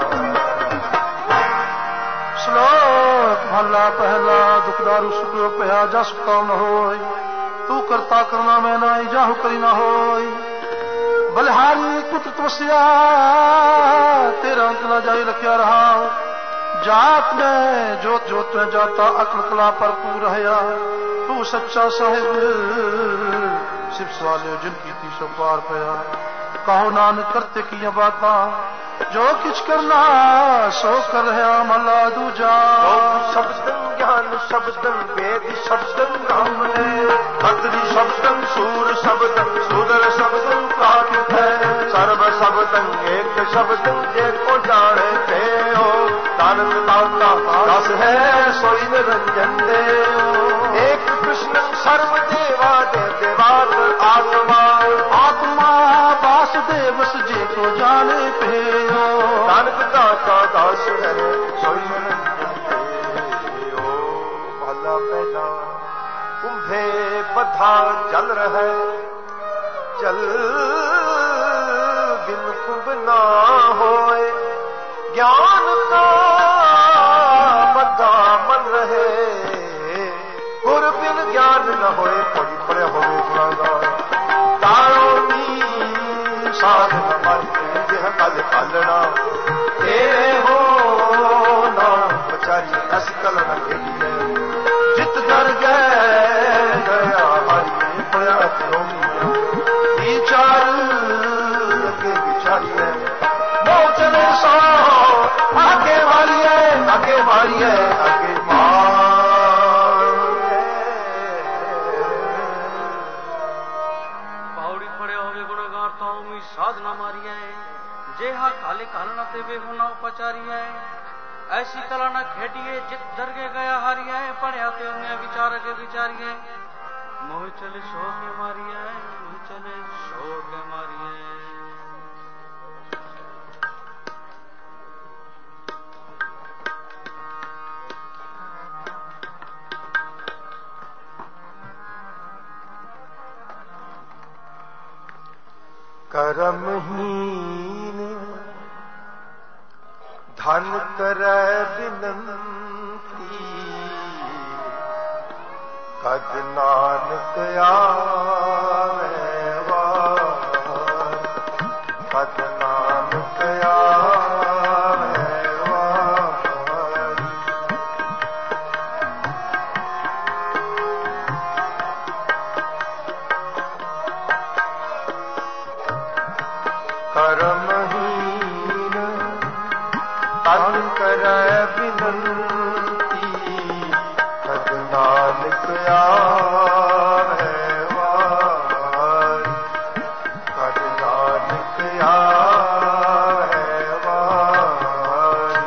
S2: श्लोक महला पहला। दुखदारू सुख पया जस पाव न होय, तू करता करना मैं नाई जाहु करी न होय। बलिहारी पुत्र तपस्या तेरा अंत न जाए लख्या रहा। जात में जोत जोत में जाता अकल कला पर पूर रहया। तू सच्चा साहिब शिव सवाले जिनकी थी सो पार पया। कहो नानक करते की बाता, जो किछ करना सो कर रहा मला दूजा।
S1: शब्दं ज्ञान शब्दं वेद शब्दं ब्राह्मणे, भद्री शब्दं सूर शब्दं सुदर शब्दं प्राकृत है। सर्व शब्दं एक शब्दं जे को जाने थे हो। नानक दाता दास है सोई निरंजन देव। एक कृष्ण सर्व देवा देव देवात आत्मा,
S2: आत्मा वासुदेव जे को जाने पे हो।
S1: नानक दाता दास है सोई निरंजन देव। भला पैदा कुंभे बधा जल रहे, जल बिन कुंभ ना होए। ज्ञान का बधा मन रहे, गुर बिन ज्ञान न होए। कोई पड़े होवे गुनागार, तारो नी साधन मारी देह कल पालना। तेरे हो ना बचारी अस कल न खेलिए, जित कर गए गया हरी पड़ा क्यों। विचार लगे विचारिए, चले सो आगे मारिए, आगे मारिए, आगे मारिए।
S3: पाउड़ी पड़े होवे गुणगार ताऊ मी साधना मारिए। जे हा काले कालना ते वे होना उपचारिए। ऐसी कला न खेटिए जित दरगे गया हारिए। पढ़िया ते उन्हें विचार के विचारिए। मोह चले सो के मारिए, मोह चले सो के मारिए।
S1: करमहीन धन करे बिनती, कद नानक आवे वार। कद नानक आवे वार। करमहीन तन करे बिनती, कद नानक आवे वार। कद नानक आवे वार।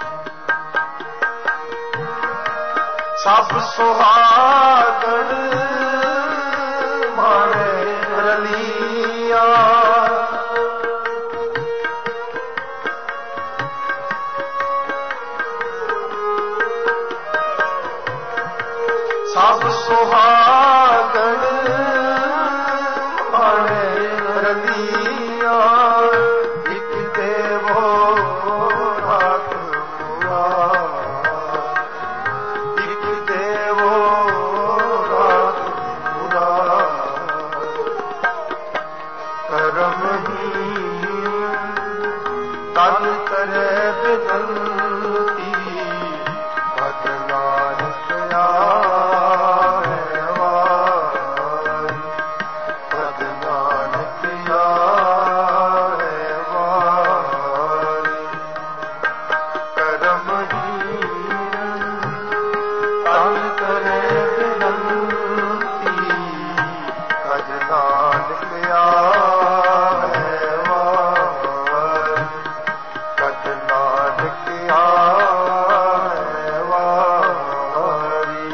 S1: सब सुहागण मारे रलिया, सब सुहागण मारे रलिया। एक देवो रात मुरार, एक देवो रात मुरार। करमहीन तन करे बिनती, कद नानक आवे वार। कद नानक आवे वार। करमहीन तन करे बिनती, कद नानक आवे वार। कद नानक आवे वारी।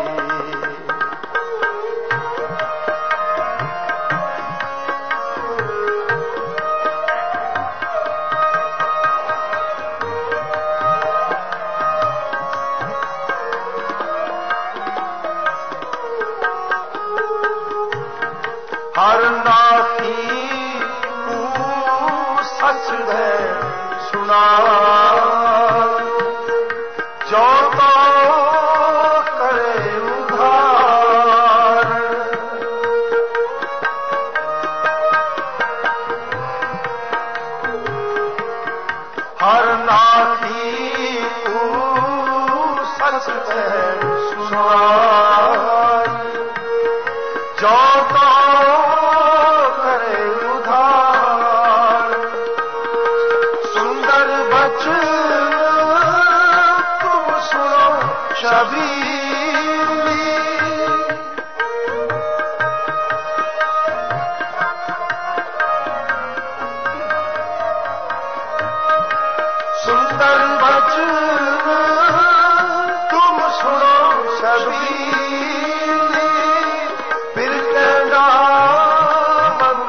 S1: हर नाथी तू सच है सुना जो तो करे उधार हर नाथी तू सच है सुना जो तो करे उधार सुंदर बचन तुम सुनो शबीली सुंदर बचन तुम सुनो शबीली फिर कहना मन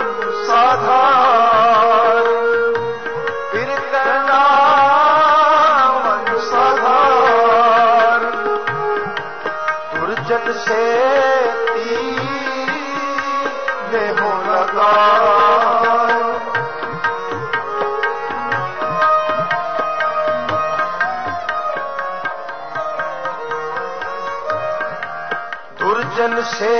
S1: साधार फिर कहना मन साधार दुर्जन से तीले हो लगा दुर्जन से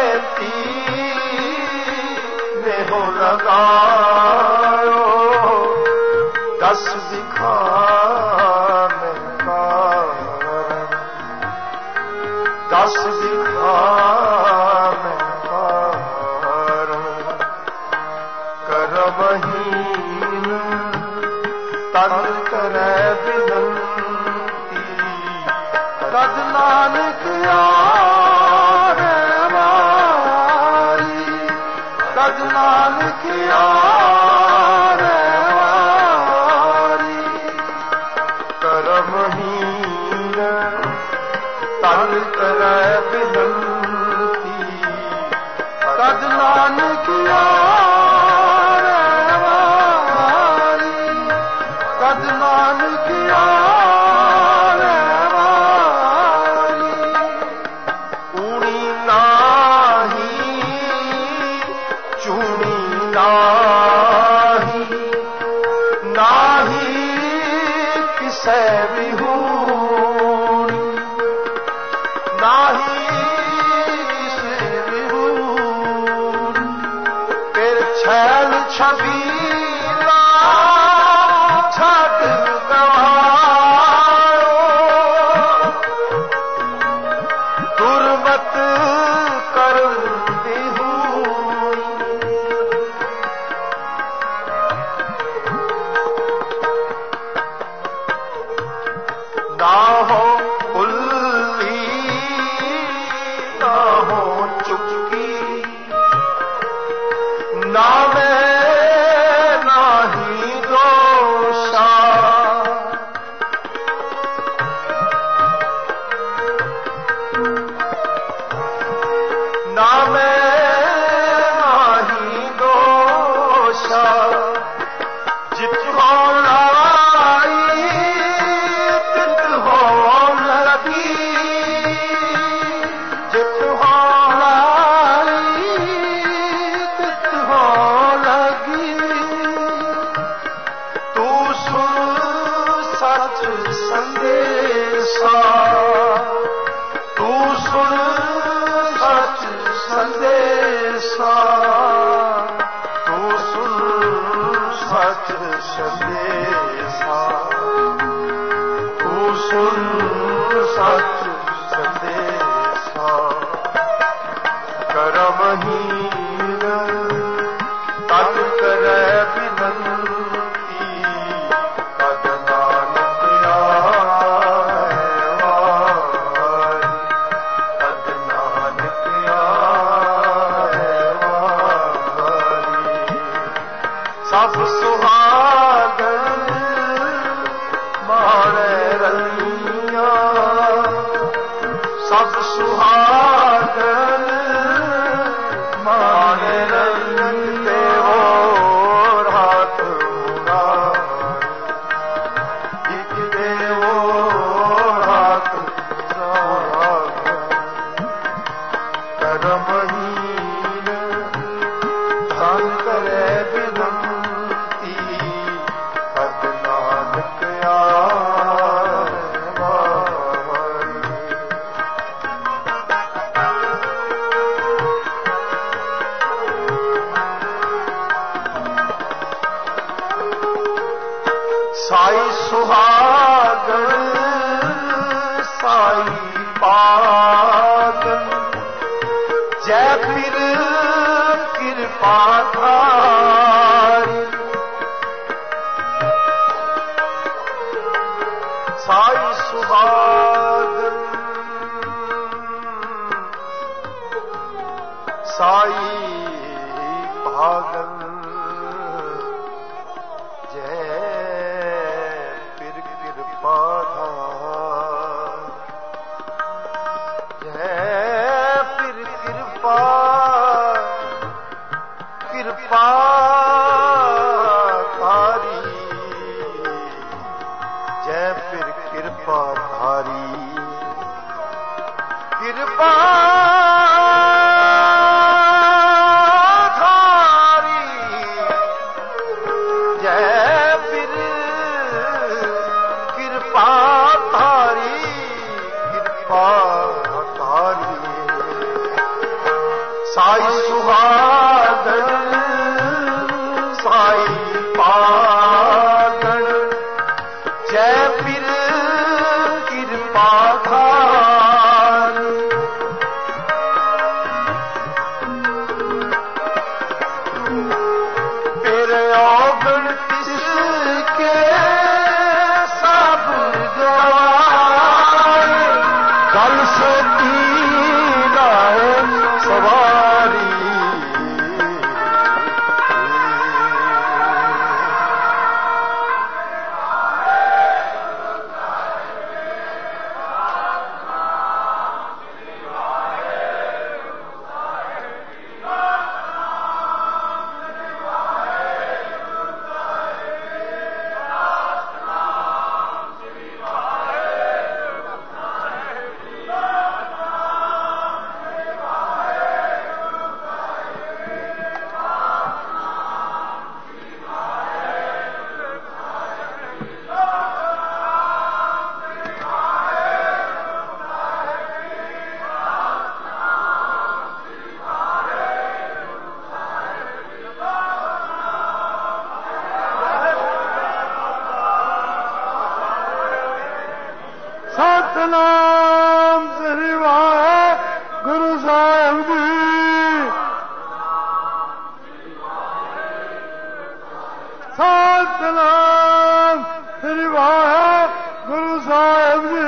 S1: तीले हो लगायो दस दिखा में कारण दस दिखा में कारण करमहीन तन करे विनंती तद नानक यारे वारी तद नानक यारे वारी करमहीन तन करे विनंती तद नानक यारे वारी तद नानक यारे वारी ऊणी नाही चूणी नाही नाही किसे विहूणी नाही किसे विहूणी तेरे छैल छबीला छट गवायो दुर्मत कर विहूणी ना हो उल्ली ना हो चुपकी ना मैं ना ही दोषा ना मैं ना ही दोषा जित हो लाई तित हो लगी जित हो लाई तित हो लगी तू सुन सच संदेशा तू सुन सच संदेशा तू सुन सच संदेशा तू सुन सच संदेशा करमहीन तन करे विनंती तद नानक आए वारी तद नानक आए वारी सब सुहागन मारे रलिया सब सुहागन मारे रलिते वो रात एक देवो रात करमहीन ਸਾਈ ਸੁਹਾਗਣ ਸਾਈ ਪਾਗਣ ਜੈ ਪਿਰ ਕਿਰਪਾ ਧਾਰੀ ਸਾਈ ਸੁਹਾਗਣ ਸਾਈ ਭਾਗਨ ਜੈ ਪਿਰ ਕਿਰਪਾ ਧਾਰ ਜੈ ਪਿਰ ਕਿਰਪਾ ਕਿਰਪਾ ਧਾਰੀ ਜੈ ਪਿਰ ਕਿਰਪਾ ਧਾਰੀ ਕਿਰਪਾ ਸਾਈ ਸੁਹਾਗਣ ਸਾਈ ਪਾਗਣ ਜੈ ਪਿਰ ਕਿਰਪਾ ਧਾਰ ਤੇਰੇ ਔਗਣ ਤਿਸ ਕੇ ਸਭ ਗਵਾਏ ਗਲ ਸਤੀ ਲਾਏ ਸਵਾਰੀ ਸਤਨਾਮ ਸ੍ਰੀ ਵਾਹਿਗੁਰੂ ਸਾਹਿਬ ਜੀ ਸਤਨਾਮ ਸ੍ਰੀ ਵਾਹਿਗੁਰੂ ਸਾਹਿਬ ਜੀ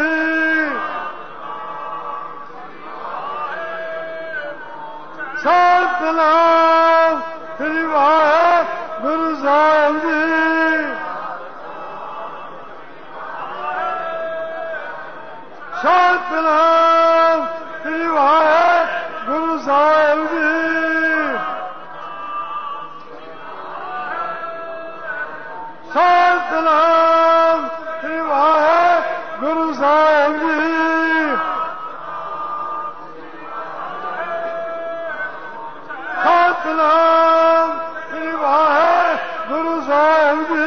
S1: ਸਤਨਾਮ ਸ੍ਰੀ ਵਾਹਿਗੁਰੂ ਸਾਹਿਬ ਜੀ ਸਤਨਾਮ ਸ੍ਰੀ ਵਾਹਿਗੁਰੂ ਸਾਹਿਬ ਜੀ ਸਤਨਾਮ ਸ੍ਰੀ ਵਾਹਿਗੁਰੂ ਸਾਹਿਬ ਜੀ ਸਤਨਾਮ ਸ੍ਰੀ ਵਾਹਿਗੁਰੂ ਸਾਹਿਬ ਜੀ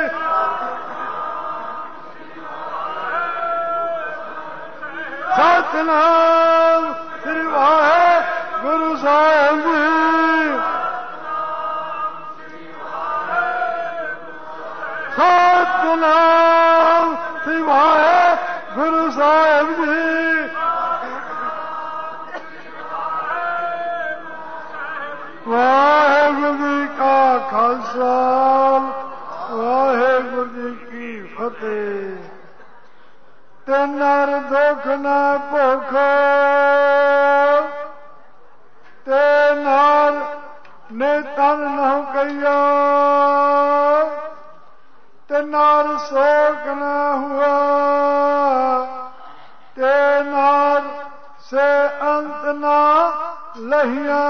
S1: ਸਤਨਾਮ ਸ੍ਰੀ ਵਾਹਿਗੁਰੂ ਸਾਹਿਬ ਜੀ ਸਤਨਾਮ ਸ੍ਰੀ ਵਾਹਿਗੁਰੂ ਸਾਹਿਬ ਜੀ ਵਾਹਿਗੁਰੂ ਜੀ ਕਾ ਖਾਲਸਾ ਵਾਹਿਗੁਰੂ ਜੀ ਕੀ ਫਤਿਹ ਤੇ ਨਰ ਦੁਖ ਨਾ ਭੁਖ ਤੇ ਨਰ ਨੇ ਤਨ ਨਾ ਕਈਆ ਤੇ ਨਰ ਸੋਕ ਨਾ ਹੁਆ ਤੇ ਨਰ ਸੇ ਅੰਤ ਨਾ ਲਹਿਆ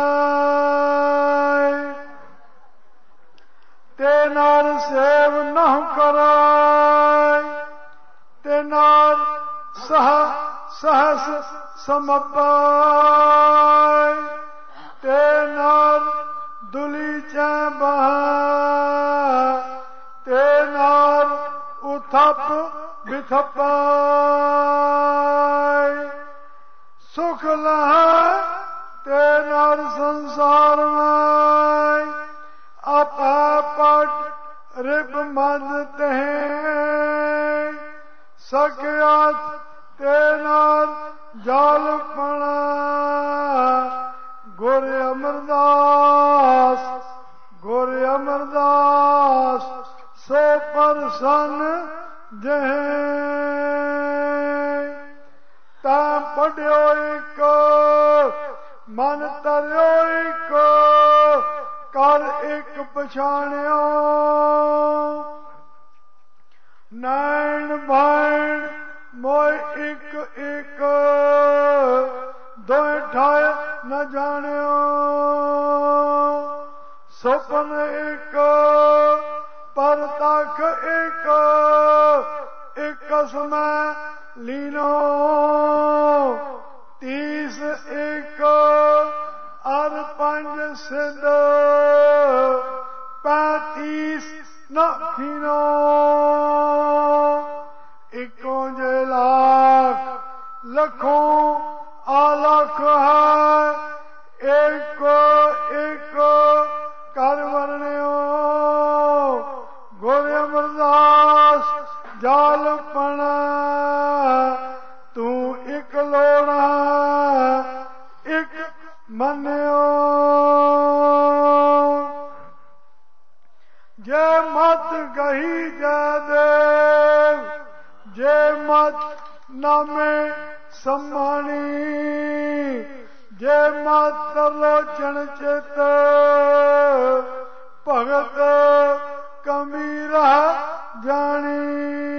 S1: ਤੇ ਨਰ ਸੇਵ ਨਾ ਕਰਾਇ ਤੇ ਨਰ ਸਹ ਸਹਸ ਸਮਪਾਇ ਤੇ ਨਰ ਦੁਲੀ ਚੈ ਬਹਾ ਤੇ ਨਰ ਉਥਪ ਬਿਥਪਾਇ ਸੁਖ ਲਹੈ ਤੇ ਨਰ ਸੰਸਾਰ ਮੈਂ ਆਪੈ ਪਟ
S2: ਰਿਬ ਮਦ ਤੇ ਸਕਿਆਤ ਤੇ ਨਾਲ ਜਾਲ ਪਣਾ ਗੁਰ ਅਮਰਦਾਸ ਗੁਰ ਅਮਰਦਾਸ ਸੋ ਪਰਸਨ ਜਹ ਤਾਂ ਪੜਿਓ ਇੱਕ ਮਨ ਤਰਿਓ ਇੱਕ ਕਰ ਇੱਕ ਪਛਾਣਿਓ ਨੈਣ ਬਾਣ ਮੋਇ ਇੱਕ ਇੱਕ ਦੋਇ ਠਾਇ ਨ ਜਾਣਿਓ ਸੁਪਨ ਇੱਕ ਪਰਤਖ ਇੱਕ ਇੱਕ ਸਮੈ ਲੀਨੋ ਤੀਸ ਇੱਕ ਅਰ ਪੰਜ ਸਿੱਧ ਪੈਂਤੀਸ ਨਖੀਨੋ ਇੱਕੋ ਜੇ ਲੱਖ ਲੱਖੋਂ ਆਲਖ ਹੈ ਇੱਕ ਇੱਕ ਕਰ ਵਰਣਿਓ ਗੁਰ ਅਮਰਦਾਸ ਜਾਲ ਪਣਾ ਤੂੰ ਇੱਕ ਲੋੜਾ ਇੱਕ ਮੰਨਿਓ ਜੇ ਮਤ ਗਹੀ ਜੈ ਦੇਵ ਜੇ ਮਤ ਨਾਮੇ ਸਮਾਣੀ ਜੇ ਮਤ ਲੋਚਨ ਚਿਤ ਭਗਤ ਕਮੀਰਾ ਜਾਣੀ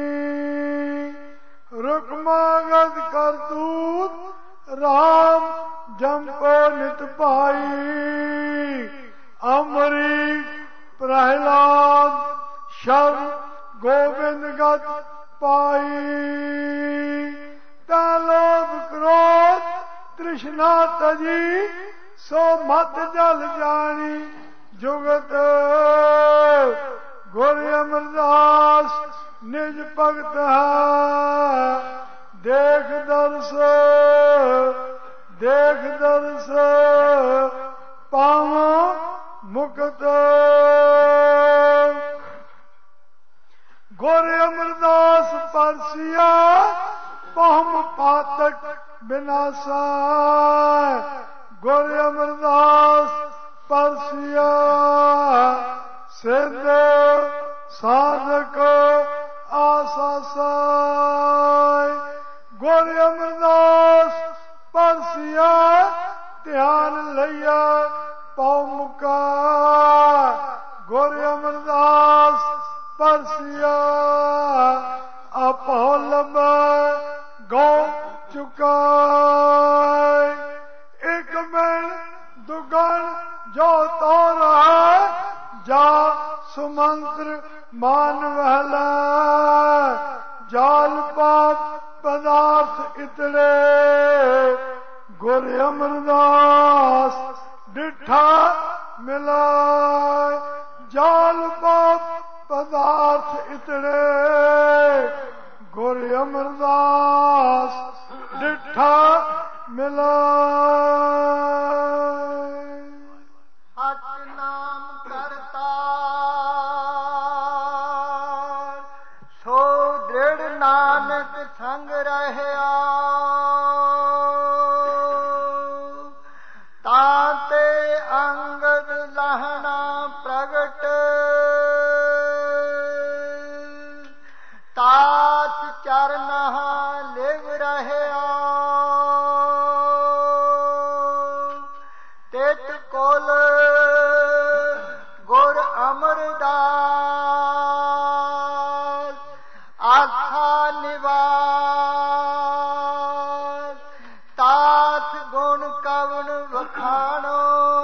S2: ਰੁਕਮਾਗਤ ਕਰਤੂਤ ਰਾਮ ਜੰਪੋ ਨਿਤ ਭਾਈ ਅਮਰੀਕ ਪ੍ਰਹਿਲਾਦ ਸ਼ਰ ਗੋਬਿੰਦ ਗਤ ਪਾਈ ਤਾ ਲੋਭ ਕ੍ਰੋਧ ਤ੍ਰਿਸ਼ਨਾ ਤਜੀ ਸੋ ਮਤ ਜਲ ਜਾਣੀ ਜੁਗਤ ਗੁਰ ਅਮਰਦਾਸ ਨਿਜ ਭਗਤ ਹੈ ਦੇਖ ਦਰਸ ਦੇਖ ਦਰਸ ਪਾਵੋ ਮੁਕਤ ਗੁਰ ਅਮਰਦਾਸ ਪਰਸਿਆ ਪਹਮ ਪਾਤਕ ਬਿਨਾਸਾ ਗੁਰ ਅਮਰਦਾਸ ਪਰਸਿਆ ਸਿੱਧ ਸਾਧਕ ਆਸਾਸਾ ਗੁਰ ਅਮਰਦਾਸ ਪਰਸਿਆ ਧਿਆਨ ਲਈਆ ਪਉ ਮੁਕਾ ਗੁਰ ਅਮਰਦਾਸ ਪਰਸਿਆ ਆਪੋ ਲੰਬੈ ਗੋ ਚੁਕਾ ਇੱਕ ਮਿਣ ਦੁਗਣ ਜੋ ਤੋਰ ਜਾ ਸੁਮੰਤਰ ਮਾਨ ਵਹਲਾ ਜਾਲ ਪਾਪ ਪਦਾਰਥ ਇਤੜੇ ਗੁਰ ਅਮਰਦਾਸ ਡਿਠਾ ਮਿਲਾ ਜਾਲ ਪਾਪ ਪਦਾਰਥ ਇਤੜੇ ਗੁਰ ਅਮਰਦਾਸ ਡਿਠਾ ਮਿਲਾ
S4: ਸਚ ਨਾਮ ਕਰਤਾ ਸੋ ਦ੍ਰਿੜ ਨਾਨਕ ਸੰਗ ਰਹਿਆ ਤਾਤੇ ਅੰਗਦ ਲਹਣਾ ਪ੍ਰਗਟ ਤਾਤ ਚਰਨਹ ਲਿਵ ਰਹਿਆ ਤਿਤ ਕੋਲ ਗੁਰ ਅਮਰਦਾਸ ਆਖਾ ਨਿਵਾਸ ਤਾਤ ਗੁਣ ਕਵਣ ਵਖਾਣੋ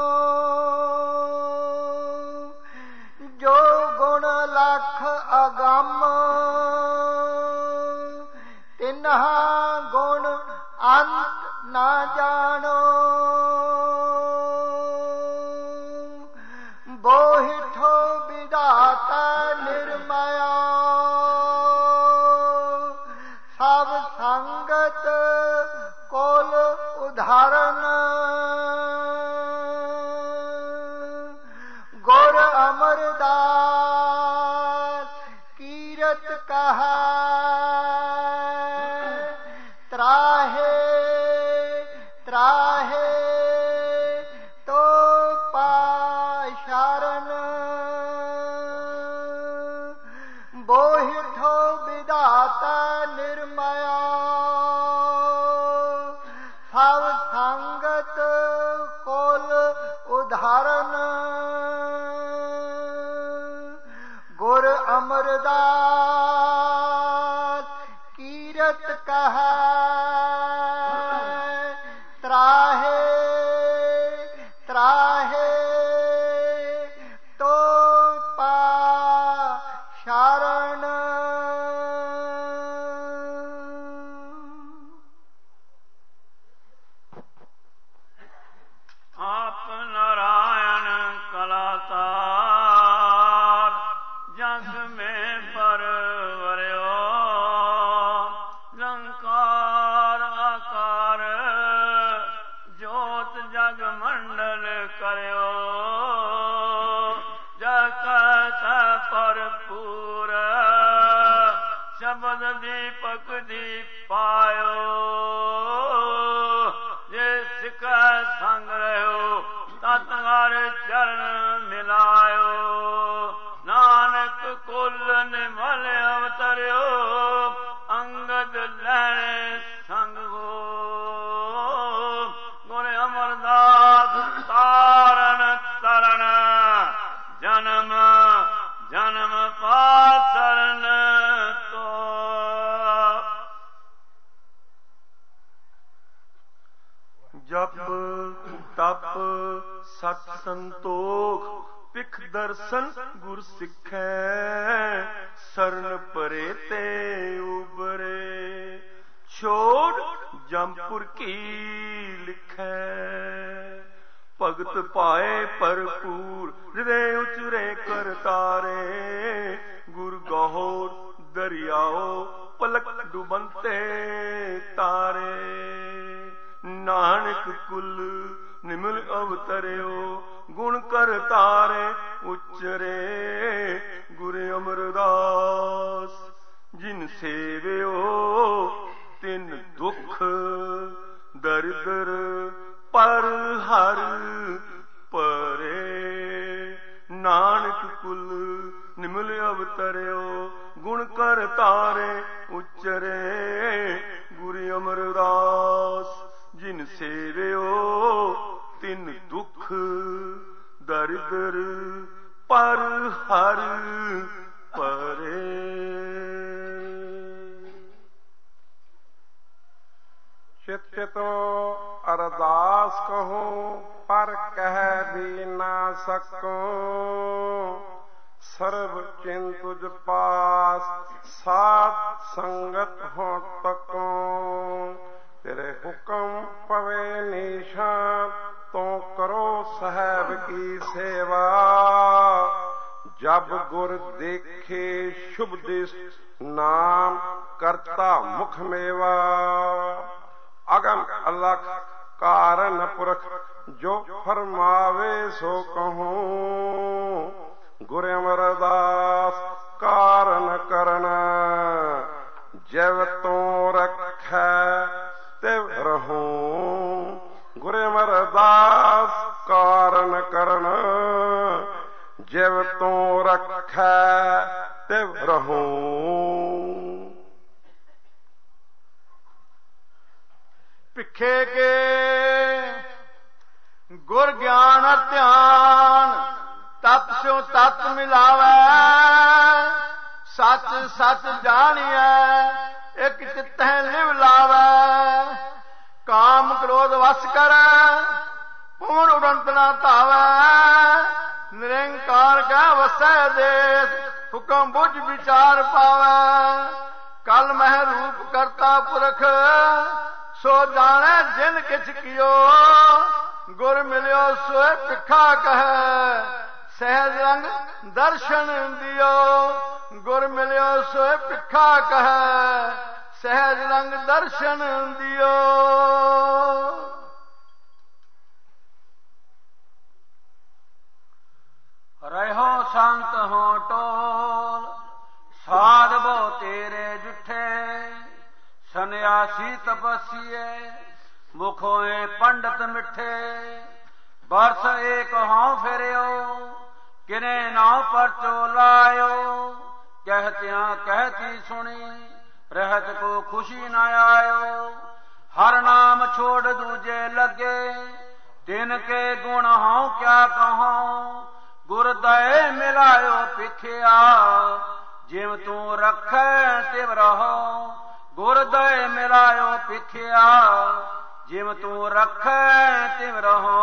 S4: ਜੋ ਗੁਣ ਲਖ ਅਗੰਮ ਤਿਨਹਾ ਗੁਣ ਅੰਤ ਨਾ ਜਾਣੋ
S5: ਸਹਿ ਭਰਪੂਰ ਸ਼ਬਦ ਦੀਪਕ ਦੀਪ ਪਾਇਓ ਜੇ ਸਿੱਖੈ ਸੰਗ ਰਹਿਓ ਤਤ ਹਰ ਚਰਨ ਮਿਲਾਇਓ ਨਾਨਕ ਕੁਲ ਨਿਮਲ ਅਵਤਰਿਓ ਅੰਗਦ ਲੈਣੇ ਸੰਗ ਹੋ ਗੁਰ ਅਮਰਦਾਸ ਤਾਰਨ ਤਰਨ ਜਨਮ ਜਨਮ ਪਾਸਰਨ ਤੋ
S1: ਜਪ ਤਪ ਸਤ ਸੰਤੋਖ ਪਿਖ ਦਰਸ਼ਨ ਗੁਰ ਸਿੱਖੈ ਸਰਨ ਪਰੇ ਤੇ ਉਬਰੇ ਛੋੜ ਜੰਪੁਰ ਕੀ ਲਿਖੈ ਭਗਤ ਪਾਏ ਭਰਪੂਰ ਹਿਰਦੇ ਉਚਰੇ ਕਰਤਾਰੇ ਗੁਰ ਗਹੋਰ ਦਰਿਆਓ ਪਲਕ ਡੁਬੰਤੇ ਤਾਰੇ ਨਾਨਕ ਕੁਲ ਨਿਮਲ ਅਵਤਰਿਓ ਗੁਣ ਕਰਤਾਰੇ ਉਚਰੇ ਗੁਰ ਅਮਰਦਾਸ ਜਿਨ ਸੇਵਿਓ ਤਿਨ ਦੁਖ ਦਰਿਦਰ ਪਰ ਹਰ ਪਰੇ ਨਾਨਕ ਕੁਲ ਨਿਮਲ ਅਵਤਰਿਓ ਗੁਣ ਕਰਤਾਰੇ ਉਚਰੇ ਗੁਰ ਅਮਰਦਾਸ ਜਿਨ ਸੇਵਿਓ ਤਿਨ ਦੁਖ ਦਰਿਦਰ ਪਰ ਹਰ ਪਰੇ
S6: ਚਿਤ ਚਿਤੋ ਅਰਦਾਸ ਕਹੋ ਪਰ ਕਹਿ ਵੀ ਨਾ ਸਕੋ ਸਰਬ ਚਿੰਤ ਤੁਝ ਪਾਸ ਸਾਧ ਸੰਗਤ ਹੋ ਤਕੋ ਤੇਰੇ ਹੁਕਮ ਪਵੇ ਨਿਸ਼ਾਨ ਤੋ ਕਰੋ ਸਾਹਿਬ ਕੀ ਸੇਵਾ ਜਬ ਗੁਰ ਦੇਖੇ ਸ਼ੁਭ ਦਿਸ ਨਾਮ ਕਰਤਾ ਮੁਖ ਮੇਵਾ ਅਗਮ ਅਲਖ ਕਾਰਨ ਪੁਰਖ ਜੋ ਫਰਮਾਵੇ ਸੋ ਕਹੂੰ ਗੁਰ ਅਮਰਦਾਸ ਕਾਰਨ ਕਰਨ ਜਿਵ ਤੂੰ ਰੱਖੈ ਤਿਵ ਰਹੂੰ ਗੁਰ ਅਮਰਦਾਸ ਕਾਰਨ ਕਰਨ ਜਿਵ ਤੂੰ ਰੱਖੈ ਤਿਵ ਰਹੂੰ
S4: ਭਿਖੇ ਕੇ ਗੁਰ ਗਿਆਨ ਧਿਆਨ ਤਪ ਸਿਉ ਤਤ ਮਿਲਾਵੈ ਸੱਚ ਸੱਚ ਜਾਣੀਐ ਇਕ ਚਿਤਹਿ ਲਿਵ ਲਾਵੈ ਕਾਮ ਕ੍ਰੋਧ ਵਸ ਕਰੈ ਪੂਰਨ ਉਡੰਤ ਨਾ ਧਾਵੈ ਨਿਰੰਕਾਰ ਕੈ ਵਸੈ ਦੇਸ ਹੁਕਮ ਬੁਝ ਵਿਚਾਰ ਪਾਵੈ ਕਲ ਮਹਿ ਰੂਪ ਕਰਤਾ ਪੁਰਖ ਸੋ ਜਾਣੈ ਜਿਨ ਕਿਛ ਕੀਓ ਗੁਰ ਮਿਲਿਓ ਸੋਇ ਭਿਖਾ ਕਹੈ ਸਹਿਜ ਰੰਗ ਦਰਸ਼ਨ ਦਿਓ ਗੁਰ ਮਿਲਿਓ ਸੋਇ ਭਿਖਾ ਕਹੈ ਸਹਿਜ ਰੰਗ ਦਰਸ਼ਨ ਦਿਓ
S3: ਰਹਿਓ ਸੰਤ ਹੋ ਟੋਲ ਸਾਧ ਬਹੁ ਤੇਰੇ ਜੁਠੇ ਸੰਨਿਆਸੀ ਤਪਸੀਏ ਮੁਖ ਹੋਏ ਪੰਡਤ ਮਿੱਠੇ ਬਰਸ ਏਕ ਹਾਂ ਫਿਰਿਓ ਕਿਨੇ ਨਾ ਪਰਚੋ ਲਾਇਓ ਕਹਿਤਿਆਂ ਕਹਿਤੀ ਸੁਣੀ ਰਹਿਤ ਕੋ ਖੁਸ਼ੀ ਨਾ ਆਇਓ ਹਰ ਨਾਮ ਛੋੜ ਦੂਜੇ ਲੱਗੇ ਤਿਨ ਕੇ ਗੁਣ ਹਾਂ ਕਿਆ ਕਹਾਂ ਗੁਰ ਦਇ ਮਿਲਾਇਓ ਪਿਖਿਆ ਜਿਵ ਤੂੰ ਰੱਖੈ ਤਿਵ ਰਹੋ ਗੁਰ ਦਇ ਮਿਲਾਇਓ ਪਿਖਿਆ ਜਿਵ ਤੂੰ ਰੱਖੈ ਤਿਵ ਰਹੋ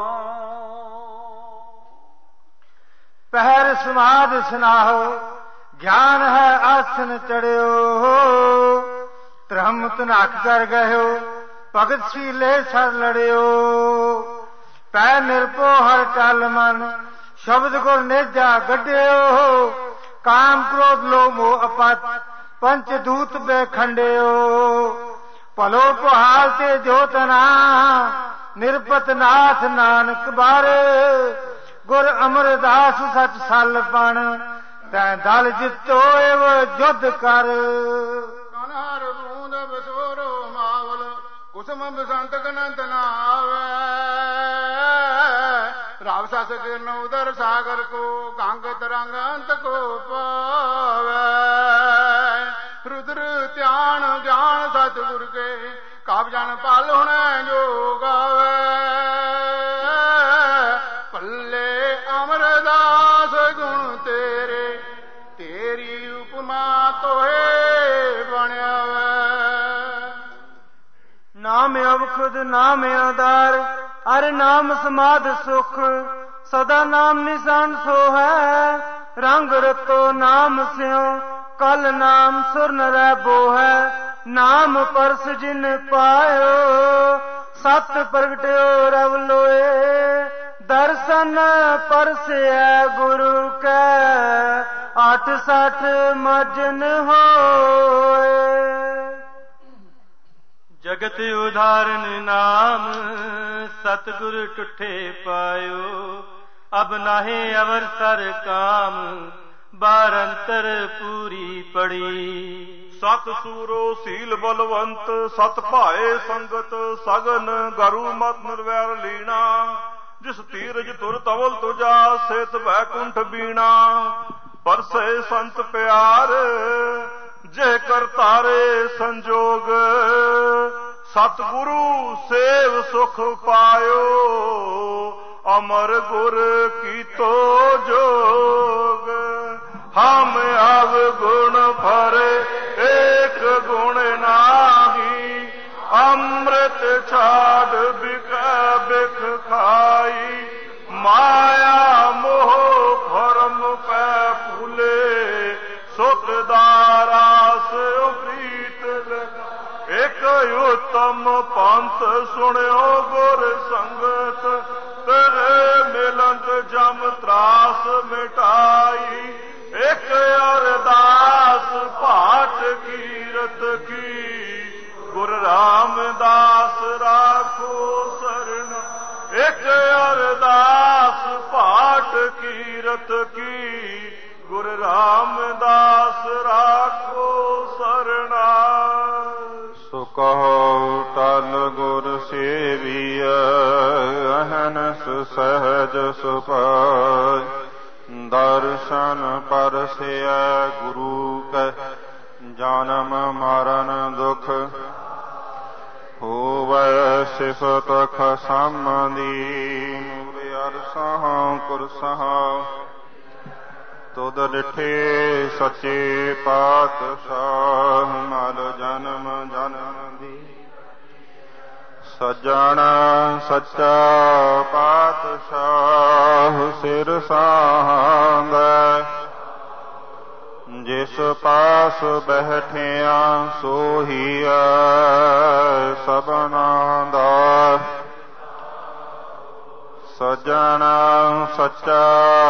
S4: ਪਹਿਰ ਸਮਾਧ ਸੁਨਾਹੋ ਗਿਆਨ ਹੈ ਆਸਨ ਚੜਿਓ ਧਰਮ ਤਨਾਕ ਕਰ ਗਇਓ ਭਗਤ ਸੀਲੇ ਸਰ ਲੜਿਓ ਪੈ ਨਿਰਭਉ ਹਰ ਚਲ ਮਨ ਸ਼ਬਦ ਗੁਰ ਨੇਜਾ ਗੱਡਿਓ ਕਾਮ ਕ੍ਰੋਧ ਲੋਭ ਮੋਹ ਅਪਤ ਪੰਚ ਦੂਤ ਬੇਖੰਡਿਓ ਭਲੋ ਪੁਹਾਲ ਤੇ ਜੋਤਨਾ ਨਿਰਪਤ ਨਾਥ ਨਾਨਕ ਬਾਰੇ ਗੁਰ ਅਮਰਦਾਸ ਸਚ ਸਲਪਣ ਤੈ ਦਲ ਜਿੱਤੋ ਏਵ ਜੁਧ ਕਰ
S7: ਕਨਹਰ ਬੂੰਦ ਬਸੋਰੋ ਮਾਵਲ ਕੁਸਮ ਬਸੰਤ ਕਨੰਤ ਨਾਵੇ ਰਾਵ ਸਸ ਕਿਰਨ ਉਦਰ ਸਾਗਰ ਕੋ ਗੰਗ ਤਰੰਗ ਅੰਤ ਕੋ ਪਾਵੇ ਰੁਦਰ ਧਿਆਨ ਗਿਆਨ ਸਤਿਗੁਰ ਕੇ ਕਾਬ ਜਨ ਪਲ ਹੁਣ ਜੋ ਗਾਵੇ ਪੱਲੇ ਅਮਰਦਾਸ ਗੁਣ ਤੇਰੇ ਤੇਰੀ ਉਪਮਾ ਤੋਹੇ ਬਣਿਆ ਵੇ
S4: ਨਾਮ ਅਵਖੁਦ ਨਾਮ ਆਧਾਰ ਹਰ ਨਾਮ ਸਮਾਧ ਸੁਖ ਸਦਾ ਨਾਮ ਨਿਸ਼ਾਨ ਸੋ ਹੈ ਰੰਗ ਰਤੋ ਨਾਮ ਸਿਉ ਕਲ ਨਾਮ ਸੁਰ ਨਰੈ ਬੋ ਹੈ ਨਾਮ ਪਰਸ ਜਿਨ ਪਾਇਓ ਸਤ ਪ੍ਰਗਟਿਓ ਰਵ ਲੋਏ ਦਰਸ਼ਨ ਪਰਸਿਐ ਗੁਰੂ ਕੈ ਅੱਠ ਸਠ ਮਜਨ ਹੋਏ
S8: ਜਗਤ ਉਦਾਹਰਨ ਨਾਮ ਸਤਿਗੁਰ ਟੁੱਠੇ ਪਾਇਓ ਅਬ ਨਾਹੇ ਅਵਰ ਸਰ ਕਾਮ ਬਾਰ ਅੰਤਰ ਪੂਰੀ ਪੜੀ
S1: ਸਤ ਸੂਰੋ ਸੀਲ ਬਲਵੰਤ ਸਤ ਭਾਏ ਸੰਗਤ ਸਗਨ ਗਰੂ ਮਤ ਨਿਰਵੈਰ ਲੀਣਾ ਜਿਸ ਤੀਰਜ ਤੁਰ ਤਵਲ ਤੁਜਾ ਸੇਤ ਵੈਕੁੰਠ ਬੀਣਾ ਪਰਸੇ ਸੰਤ ਪਿਆਰ ਜੇ ਕਰ ਤਾਰੇ ਸੰਜੋਗ ਸਤਿਗੁਰੂ ਸੇਵ ਸੁਖ ਪਾਇਓ ਅਮਰ ਗੁਰ ਕੀਤੋ ਜੋਗ ਹਮ ਆਵ ਗੁਣ ਭਰੇ ਏਕ ਗੁਣ ਨਾਹੀ ਅੰਮ੍ਰਿਤ ਛਾੜ ਬਿਕੈ ਬਿਖ ਖਾਈ ਮਾਇਆ ਮੋਹ ਭਰਮ ਪੈ ਭੁਲੇ ਸੁਖ ਦਾਰਾਸ ਪ੍ਰੀਤ ਲਗਾ ਇਕ ਉਤਮ ਪੰਥ ਸੁਣਿਓ ਗੁਰ ਸੰਗਤ ਤੇਰੇ ਮਿਲੰਤ ਜਮ ਤਰਾਸ ਮਿਟਾਈ ਇਕ ਅਰਦਾਸ ਪਾਠ ਕੀਰਤ ਕੀ ਗੁਰ ਰਾਮਦਾਸ ਰਾਖੋ ਸਰਣ ਇਕ ਅਰਦਾਸ ਪਾਠ ਕੀਰਤ ਕੀ ਗੁਰ ਰਾਮਦਾਸ ਰਾਖੋ ਸਰਣਾ
S6: ਸੋ ਕਹੋ ਟਲ ਗੁਰ ਸੇਵੀਐ ਅਹਨਸ ਸਹਿਜ ਸੁਭਾਇ ਦਰਸ਼ਨ ਪਰਸਿਐ ਗੁਰੂ ਕੈ ਜਨਮ ਮਰਨ ਦੁਖ ਹੋਵੈ ਸਿਫਤ ਖਸਮ ਦੀ ਮੂਲ ਅਰਸਹਾਂ ਕੁਰਸਹਾਂ ਤੁਧ ਡਿਠੇ ਸੱਚੇ ਪਾਤਸ਼ਾਹ ਮਲ ਜਨਮ ਜਨਮ ਦੀ ਸਜਣ ਸੱਚਾ ਪਾਤਸ਼ਾਹ ਸਿਰ ਸਾਂਗੈ ਜਿਸ ਪਾਸ ਬੈਠਿਆ ਸੋਹੀਐ ਸਭਨਾ ਦਾ ਸਜਣ ਸੱਚਾ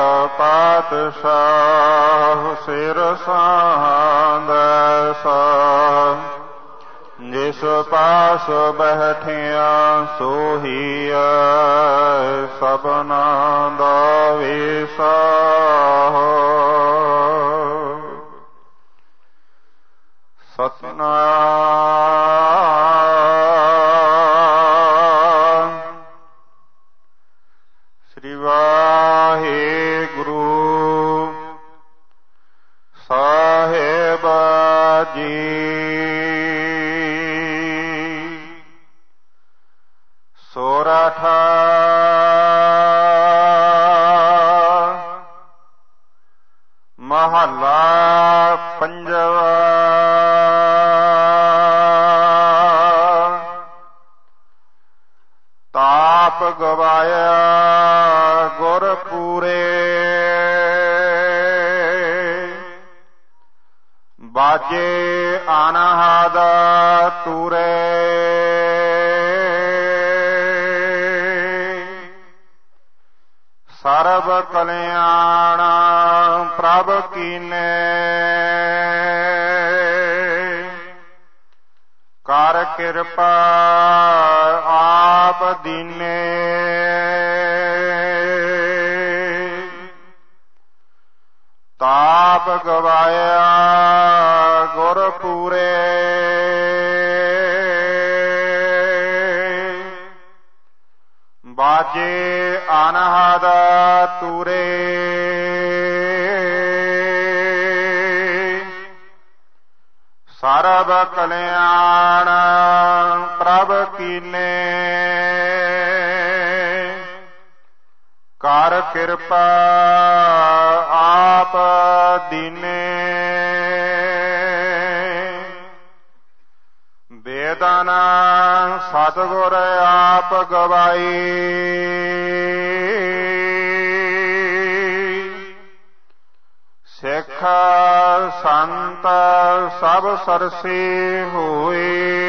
S6: ਪਾਤਸ਼ਾਹ ਸਿਰ ਸਾਂਗੈ ਸਾ ਜਿਸ ਪਾਸ ਬੈਠਿਆ ਸੋਹੀਐ ਸਭਨਾ ਦਾ ਵਿਸਾ ਸਤਿਨਾਮ ਸ੍ਰੀ ਵਾਹਿਗੁਰੂ ਸਾਹਿਬ ਜੀ ਸੋਰਠ ਮਹੱਲਾ ਪੰਜਵਾ ਤਾਪ ਗਵਾਇਆ ਗੁਰ ਪੂਰੇ ਬਾਜੇ ਅਨਹਦ ਤੂਰੇ ਸਰਬ ਕਲਿਆਣ ਪ੍ਰਭ ਕੀਨੇ ਕਰ ਕਿਰਪਾ ਆਪ ਦੀਨੇ ਆਪ ਗਵਾਇਆ ਗੁਰ ਪੂਰੇ। ਬਾਜੇ ਅਨਹਦ ਤੂਰੇ ਸਰਬ ਕਲਿਆਣ ਪ੍ਰਭ ਕੀਨੇ। ਕਰ ਕਿਰਪਾ ਆਪ ਦੀਨੇ। ਬੇਦਨ ਸਤਿਗੁਰ ਆਪ ਗਵਾਈ। ਸਿੱਖ ਸੰਤ ਸਭ ਸਰਸੇ ਹੋਏ।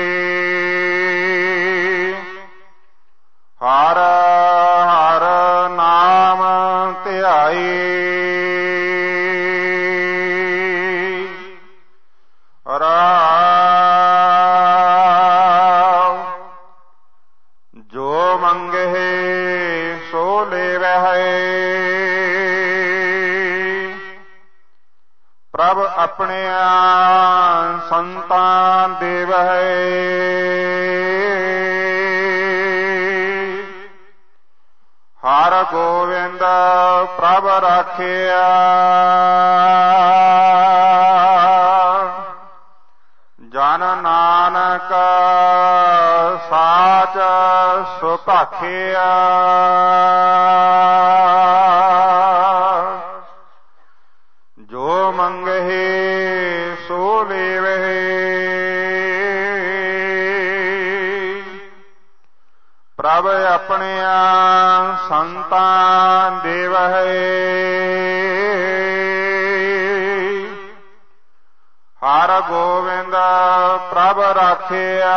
S6: ਹਰ ਹਰ ਨਾਮ ਧਿਆਈ। ਰਾਮ ਜੋ ਮੰਗੇ ਸੋ ਲੇਵਹਿ। ਪ੍ਰਭ ਆਪਣਿਆਂ ਸੰਤਾਂ ਦੇਵਹਿ। ਹਰ ਗੋਵਿੰਦ ਪ੍ਰਭ ਰਾਖਿਆ। ਜਨ ਨਾਨਕ ਸਾਚ ਸੁਭਾਖਿਆ। ਜੋ ਮੰਗਹਿ ਸੋ ਲੇਵਹਿ। ਪ੍ਰਭ ਆਪਣਿਆਂ ਸੰਤਾਂ ਦੇਵਹਿ। ਹਰ ਗੋਵਿੰਦ ਪ੍ਰਭ ਰਾਖਿਆ।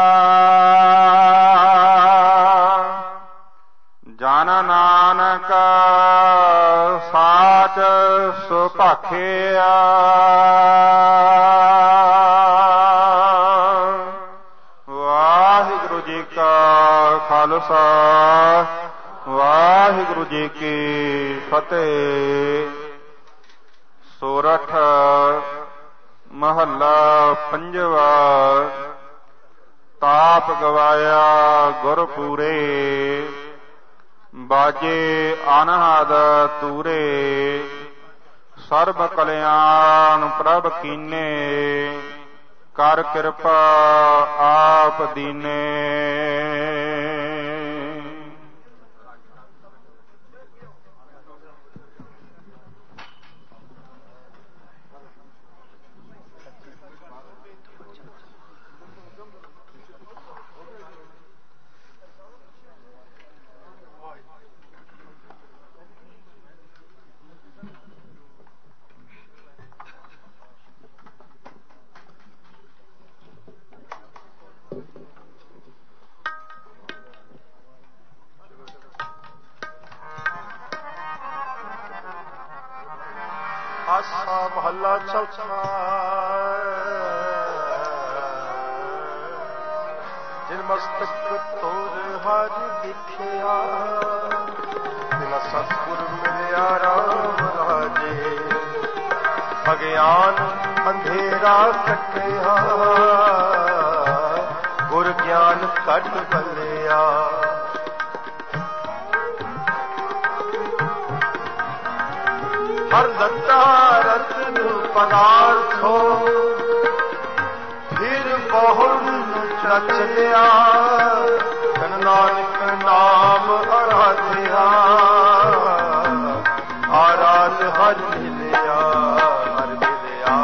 S6: ਜਨ ਨਾਨਕ ਸਾਚ ਸੁਭਾਖਿਆ। ਵਾਹਿਗੁਰੂ ਜੀ ਕਾ ਖਾਲਸਾ ਵਾਹਿਗੁਰੂ ਜੀ ਕੀ ਫਤਿਹ। ਸੋਰਠ ਮਹੱਲਾ ਪੰਜਵਾ। ਤਾਪ ਗਵਾਇਆ ਗੁਰ ਪੂਰੇ। ਬਾਜੇ ਅਨਹਦ ਤੂਰੇ ਸਰਬ ਕਲਿਆਣ ਪ੍ਰਭ ਕੀਨੇ। ਕਰ ਕਿਰਪਾ ਆਪ ਦੀਨੇ।
S1: ਆਸਾ ਮਹੱਲਾ ਚੌਥਾ। ਜਿਨ ਮਸਤਕ ਤੋਰ ਹਰ ਦਿਖਿਆ। ਬਿਨ ਸਤਿਗੁਰ ਮਿਲਿਆ ਰਾਮ ਰਾਜੇ। ਅਗਿਆਨ ਅੰਧੇਰਾ ਕੱਟਿਆ। ਗੁਰ ਗਿਆਨ ਕੱਢ ਬੱਲਿਆ। ਹਰ ਲੱਤਾ ਰਤਨ ਪਦਾਰਥੋ। ਫਿਰ ਬਹੁੜ ਚਚ ਲਿਆ। ਧਨ ਨਾਨਕ ਨਾਮ ਅਰਾਧਿਆ। ਆਰਾਧ ਹਰ ਮਿਲਿਆ ਹਰ ਮਿਲਿਆ।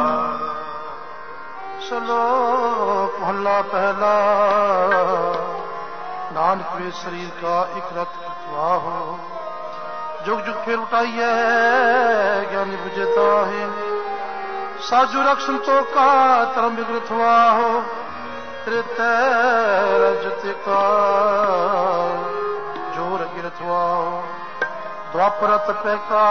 S2: ਸ਼ਲੋਕ ਮਹੱਲਾ ਪਹਿਲਾ। ਨਾਨਕ ਵੇ ਸਰੀਰ ਕਾ ਇਕ ਰਤ कृतवा हो। जुग जुग फिर उठाइए ज्ञानी बुझता है। साजु रक्षण तो का तरम विकृत हुआ हो। रजत का जोर गिरत हुआ हो। द्वापर तपे का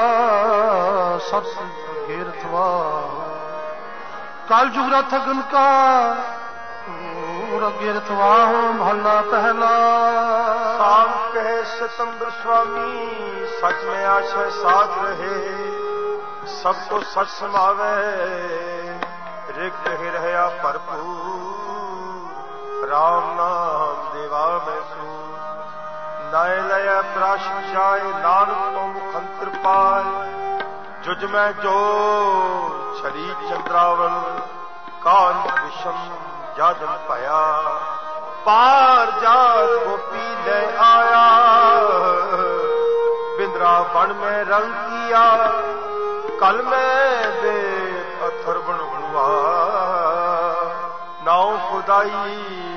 S2: सबसे गिरत हुआ हो। काल जुग थगन का गिरत हुआ हो। महला पहला।
S1: साम कहे सितंबर स्वामी सच में आशय साध रहे। ਸਭ ਕੋ ਸਚ ਸਮਾਵੇ, ਰਿਗ ਰਹਿ ਰਹਾ ਭਰਪੂਰ, ਰਾਮ ਨਾਮ ਦੇਵਾ ਮੈਂ ਸੂਰ। ਨਾਇ ਲਿਆ ਪ੍ਰਾਸ਼ਿ ਜਾਏ, ਨਾਨਕ ਤੋਂ ਮੁਖੰਤਰ ਪਾਏ, ਜੁਜ ਮੈਂ ਜੋ ਛੜੀ ਚੰਦਰਾਵਲ, ਕਾਨ ਵਿਸ਼ਮ ਜਾਜਨ ਭਇਆ, ਪਾਰ ਜਾਤ ਗੋਪੀ ਲੈ ਆਇਆ, बिंद्रावन में रंग किया, कल में बे पत्थर बन हुआ, नाव खुदाई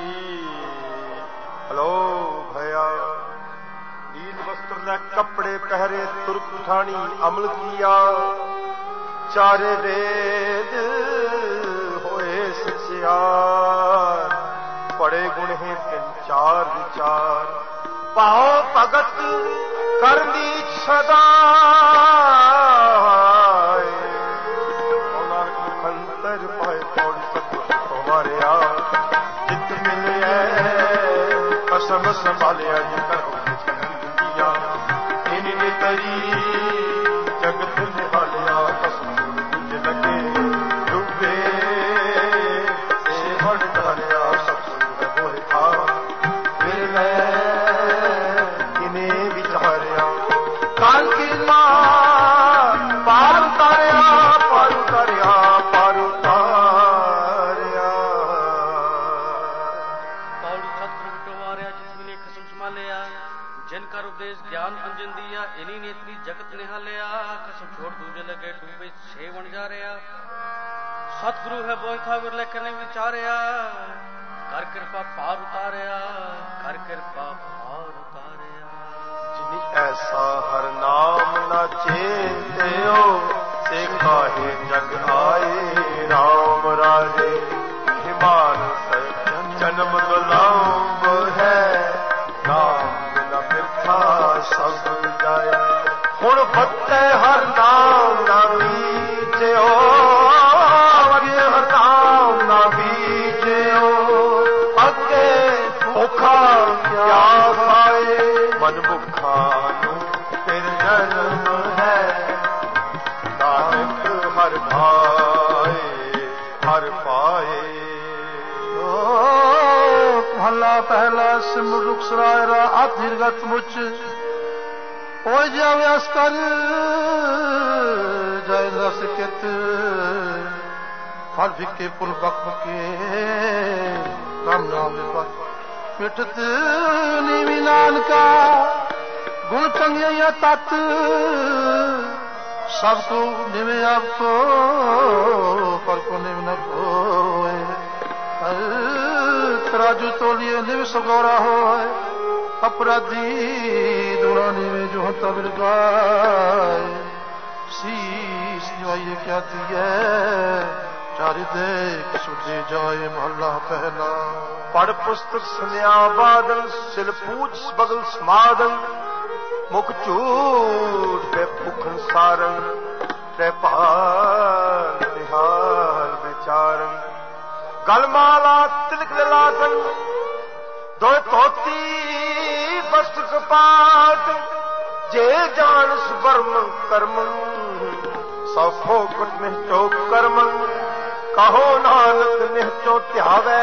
S1: हलो भया। नील वस्त्र ने कपड़े पहरे, तुर्क उठानी अमल किया, चारे वेद होए सचियार, बड़े गुण हैं तिन चार विचार, पाओ भगत करनी सदा, मुखंतर पाए थोड़ी तुम्हारे आ, जित मिले कसम संभालिया, जिकर दिया इन तरी जगत निहालिया, कसम तुझ लगे डूबे से बड़ धारिया, सब सुन बोले था फिर मैं काल की मां पार उतारिया, पार उतारिया, पार उतारिया।
S3: पौड़ी सतगुरु बिटवारिया, जिस मिले खसम संभालिया, जिनका उपदेश ज्ञान अंजन दिया, इन्हीं ने इतनी जगत निहालिया, कसम छोड़ दूजे लगे डूबे छे बन जा रहा, सतगुरु है बोय था विरले करने विचारिया, कर कृपा पार उतारिया, कर कृपा पार उतारिया।
S1: ऐसा हर नाम न चेते हो, से काहे जग आए, राम राजे हिमान से जन्म दुलांब है, नाम बिना बिरथा सब जाए, हुण फते हर नाम न बीजे हो, अगे हर नाम न बीजे हो, अगे भूखा क्या पाए, मन भुखा फिर जन्म है, नानक हर भाए हर पाए।
S2: महला पहला सिमर रुख सरायरा, आधीर्गत मुच ओ व्यास कर जय रस कित, फल फिके पुल बक के काम नाम पर मिठत नीवी नानका, गुण चंगिया तत् सबको निवे आपको, पर को निव न होए, तराजू तोलिए निव सगौरा होए, अपराधी दुरा निवे जो तबिर गाए, शीश निवाइए क्या दिए, चारि दे सुझे जाए। महला पहला
S1: पढ़ पुस्तक सुनिया बादल, सिल पूछ बगल समादन, मुख झूठ पे भुखन सारंग, त्रेपाल निहाल विचारन, गलमाला तिलक लातन, दो तोती बस्त कपाट, जे जानस वर्म कर्म, सौ फोकट निहचो कर्म, कहो नानक निहचो त्यावे,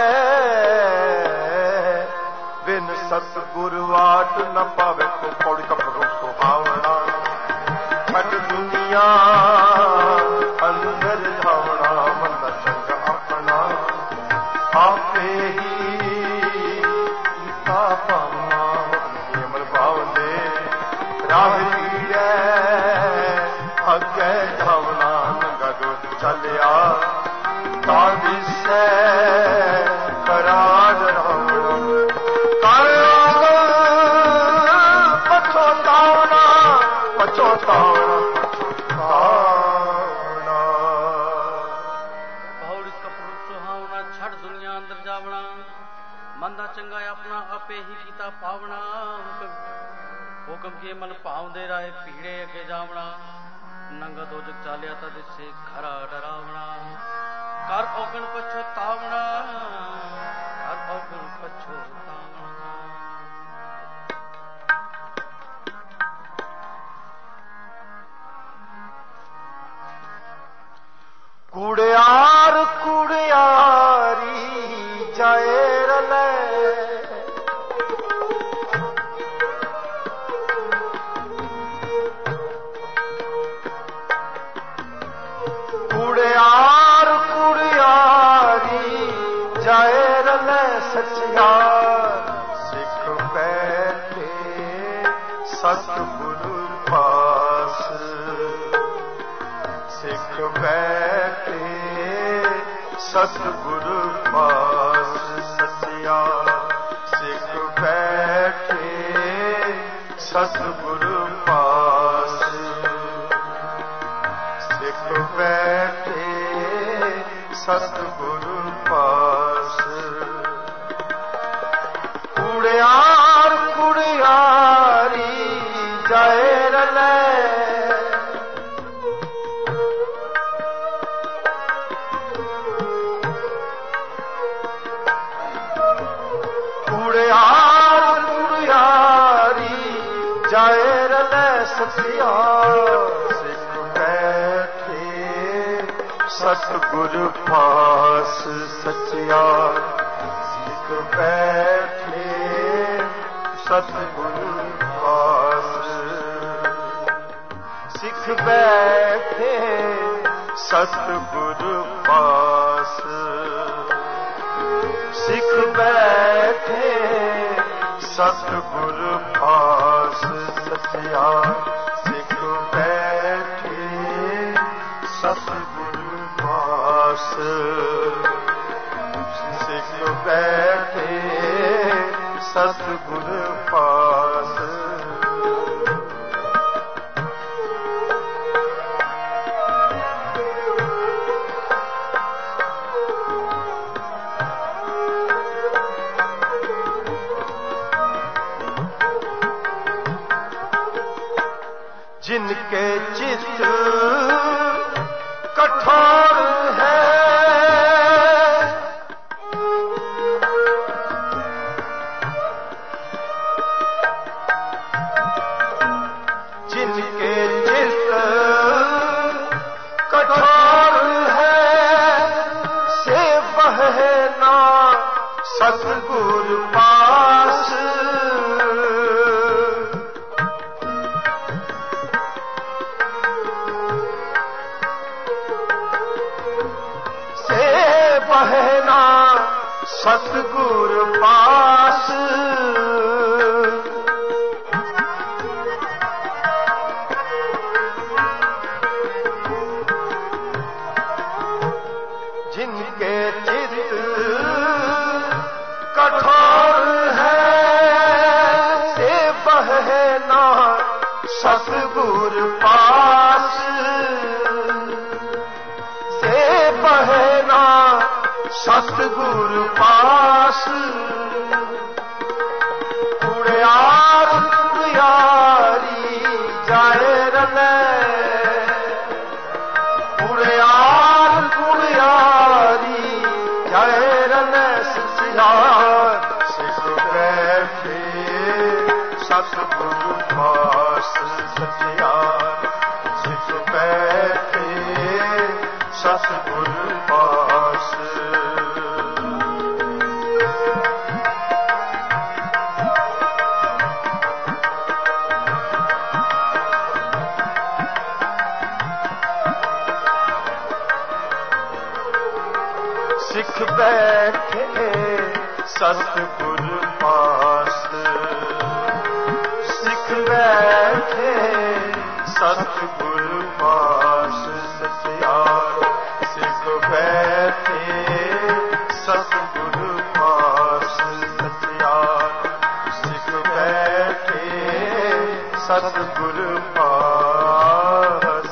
S1: बिन सतगुरु वाट न पावे को। पौड़ी का प्रभु सुहावना, छठ दुनिया अंदर जावना, मन चंग अपना आपे ही का पावना, मन भावने राह पीड़े अगे जावना, नंगा दूध चलिया तादी से करार पछोतावना, पछोतावना, पछोतावना।
S3: पौड़ी कपड़ू सुहावना, छड़ दुनिया अंदर जावना, मंदा चंगा अपना आपे ही कीता पावना, हुक्म के मन पाव दे राहे पीड़े अगे जावना, नंगा दो जग चालिया ता दिसे खरा डरावना, कर औगण पछोतावना, कर औगण पछोतावना।
S1: कूड़ियार कूड़ियारी जाए रले कूड़ियार कूड़ियारी जाए रले सचियार सिख बैठे सतगुरु पास सिख बैठे सतगुरु पास सचिया सिख बैठे सतगुरु पास सिख बैठे सतगुरु पास कूड़ियार कूड़ियारी जाए रले कूड़ियार कूड़ियारी जाए रले सचिया सिख बैठे सतगुरु पास सचिया सिख बैठे सतगुरु पास सिख बैठे सतगुरु पास सिख बैठे सतगुरु पास सचिया सिख बैठे सतगुरु पास सिख बैठे सतगुरु पास जिनके चित्त कठोर है जिनके चित्त कठोर है से बहना सतगुरु पास बहना सतगुरु पास जिनके चित्त कठोर है से बहना सतगुरु पास से बहना सतगुरु पास कूड़ियार कूड़ियारी जाए रले कूड़ियार कूड़ियारी जाए रले सचिया सिख बैठे सतगुरु पास सचिया सिख बैठे सतगुरु पास सिख बैठे सतगुरु पास सिख बैठे सतगुरु पास सचिया सिख बैठे सतगुरु पास सचिया सिख बैठे सतगुरु पास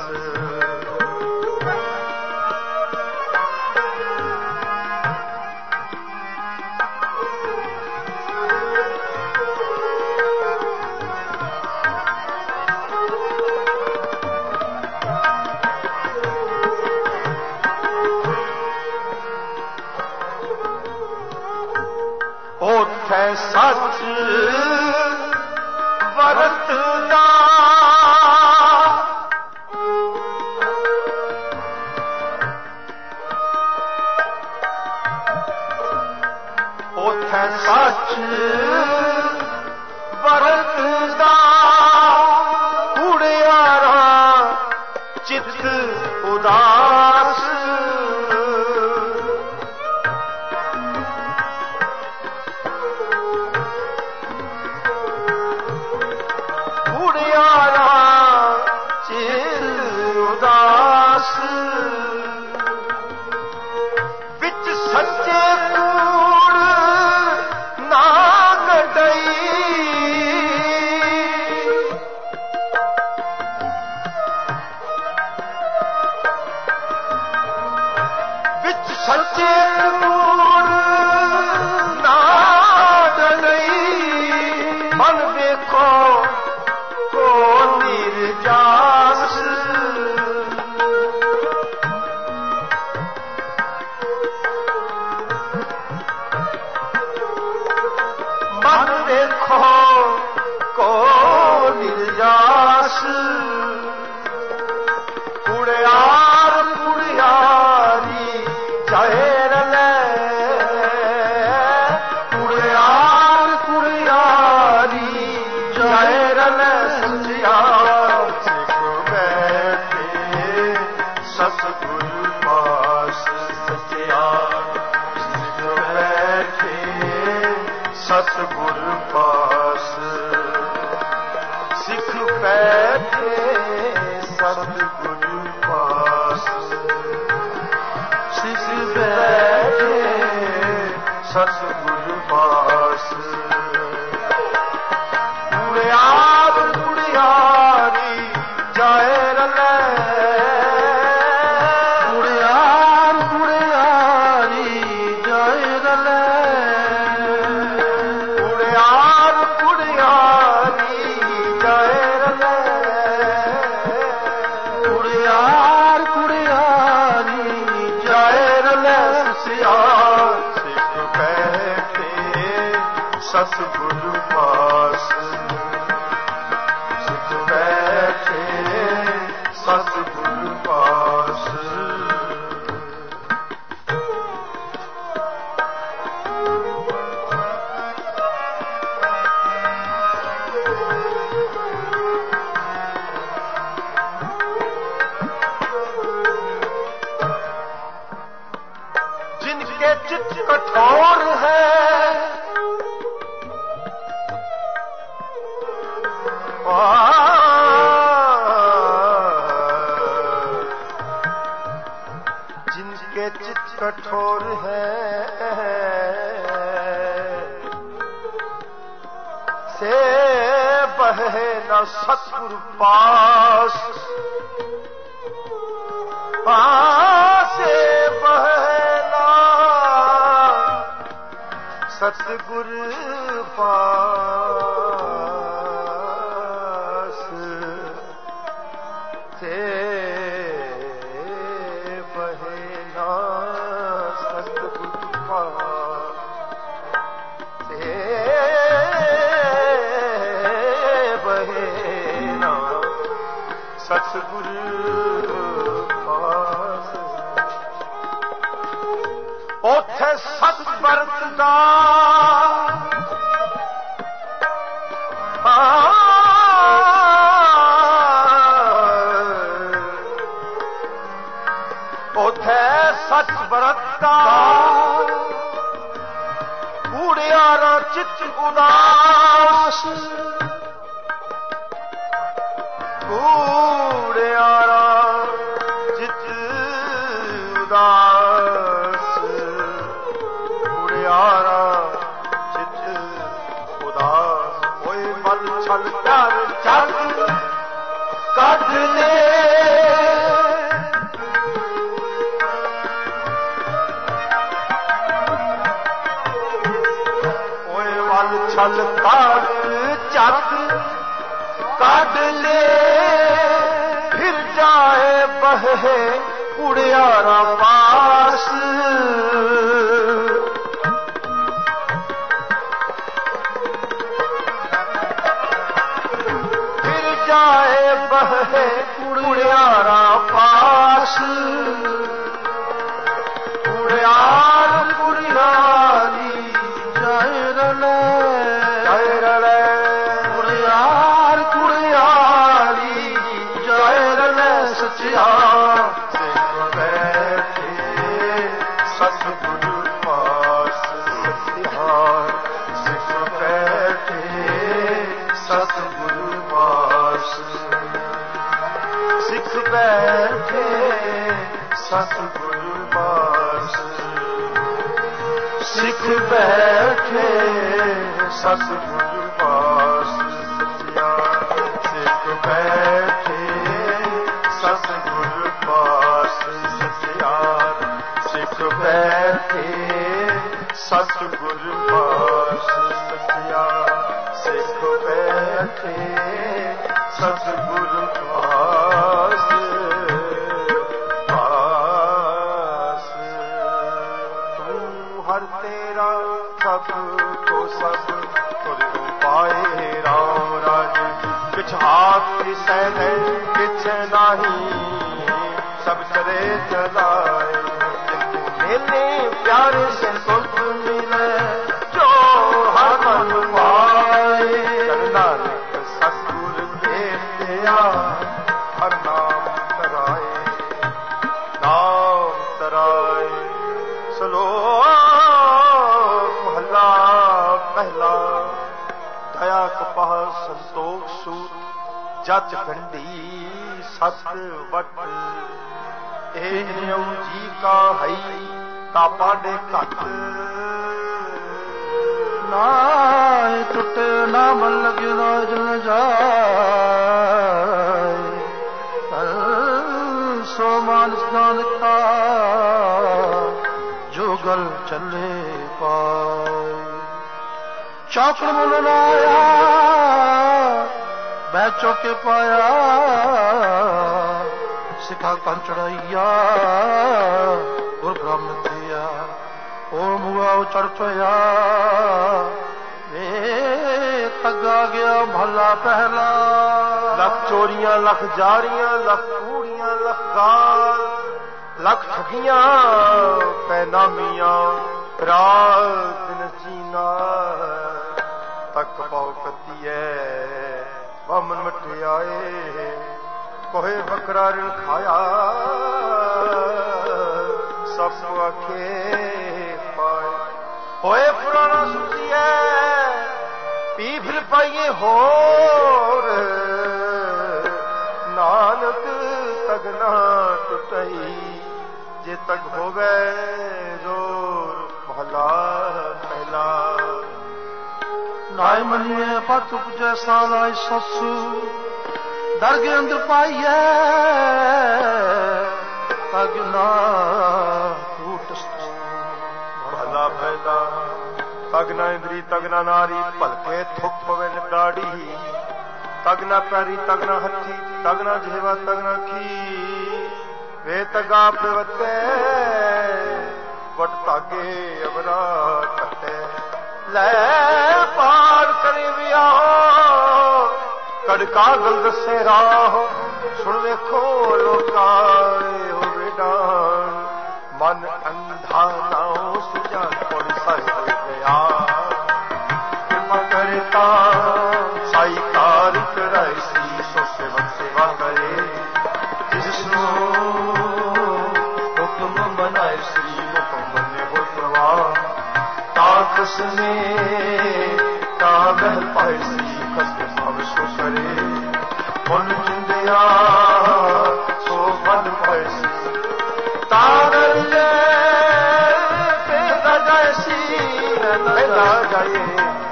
S2: सच बरतदा कुड़ियारा चित उदास कुड़ियारा चित उदास बिच सच्चे कूड़ ना गडई बिच सच्चे कूड़ ना गडई मन देखो को निर्जास मन देखो को निर्जास कुड़ियार कुड़ियारी जहर ले कुड़ियार कुड़ियारी जहर ले सचिया सिख बैठे सतगुरु पास सचिया सिख बैठे सतगुरु पास सिख बैठे सतगुरु पास सिख बैठे सतगुरु पास कुड़ियार कुड़ियारी जाए रले कुड़ियार कुड़ियारी जाए रले कुड़ियार कुड़ियारी जाए रले कुड़ियार कुड़ियारी जाए रले सिया सिख बैठे सतगुरु पास सिख बैठे सतगुरु पास जिनके चित्त कठोर है जिनके चित्त कठोर है से बहे न सतगुरु पास से बहे न सतगुरु पास से बहे न सतगुरु पास से बहे न सतगुरु पास ओथे सत बरतदा ओथे सच बरतदा कूड़ियारा चित उदास कूड़ियारा चित उदास कूड़ियारा चित उदास कोई मन छल कर चल कट दे छल काट चक काट ले फिर जाए बहे कुड़ियारा पास फिर जाए बहे कुड़ियारा पास कुड़ियार कुड़ियारी जाए रले सचिया सिख बैठे सतगुरु पास सतिहार सिख बैठे सतगुरु पास सिख बैठे सतगुरु पास सिख बैठे सतगुरु पास सतिया सिख बैठे सतगुरु पास सतिया सिख बैठे सतगुरु पास सतिया सिख बैठे सतगुरु पास पास तू हर तेरा सब को सब तुर पाए राम राज किछ हाथ सह किछ नाही सब चरे चलाए मेले प्यारे से सुख मिले जो हर मन पाए नानक सतगुर भेटिया हर नाम तराए नाम तराए श्लोक महला पहला दया कपाह संतोख सूत जच गंढी सत वट ए जी का हई ता पाडे घट ना टुटे ना मन लगे ना जल जाए सो मान स्नान का जो गल चले पाए चाकर मुल लाया बैचो के पाया सिखा कं चढ़ाइया गुर ब्रह्म दिया ओम हुआ चढ़ चया वे तगा गया महला पहला
S1: लख चोरियां लख जारियां लख कूड़ियां लख गाल लख ठगियां पैनामियां रात दिन जीना तक पाओ कतिए बामन मटे आए कोहे बकरा ऋण खाया सब आखे पाए होए पुराना सुखिए पी फिर पाइए होर नानक तगना टुटई जे तक होवे जोर महला पहला
S2: नाय मनिए पत उपजै सालाई ससु दरगे अंदर पाइए तग ना टूट
S1: महला पहला तगना इंद्री तगना नारी भलके थुक पवे दाढ़ी तगना पैरी तगना हथी तगना जेवा तगना खी वे तगा प्रवते वट तागे अबरा कटे ले पार करे वियाहो कड़का गल दसे राह सुन वेखो लोकाए हो बेडान मन अंधा नाओ सुजान कोण साई गया कृपा करता साई कार कराई सो सेवक सेवा करे जिसनो हुक्म बनाए श्री हुक्म ने हो प्रवाह ताकस में का महल पाए श्री कस भाव सो करे मन चिंदिया सो मन पाए श्री तागर पैदा जाए सी पैदा जाए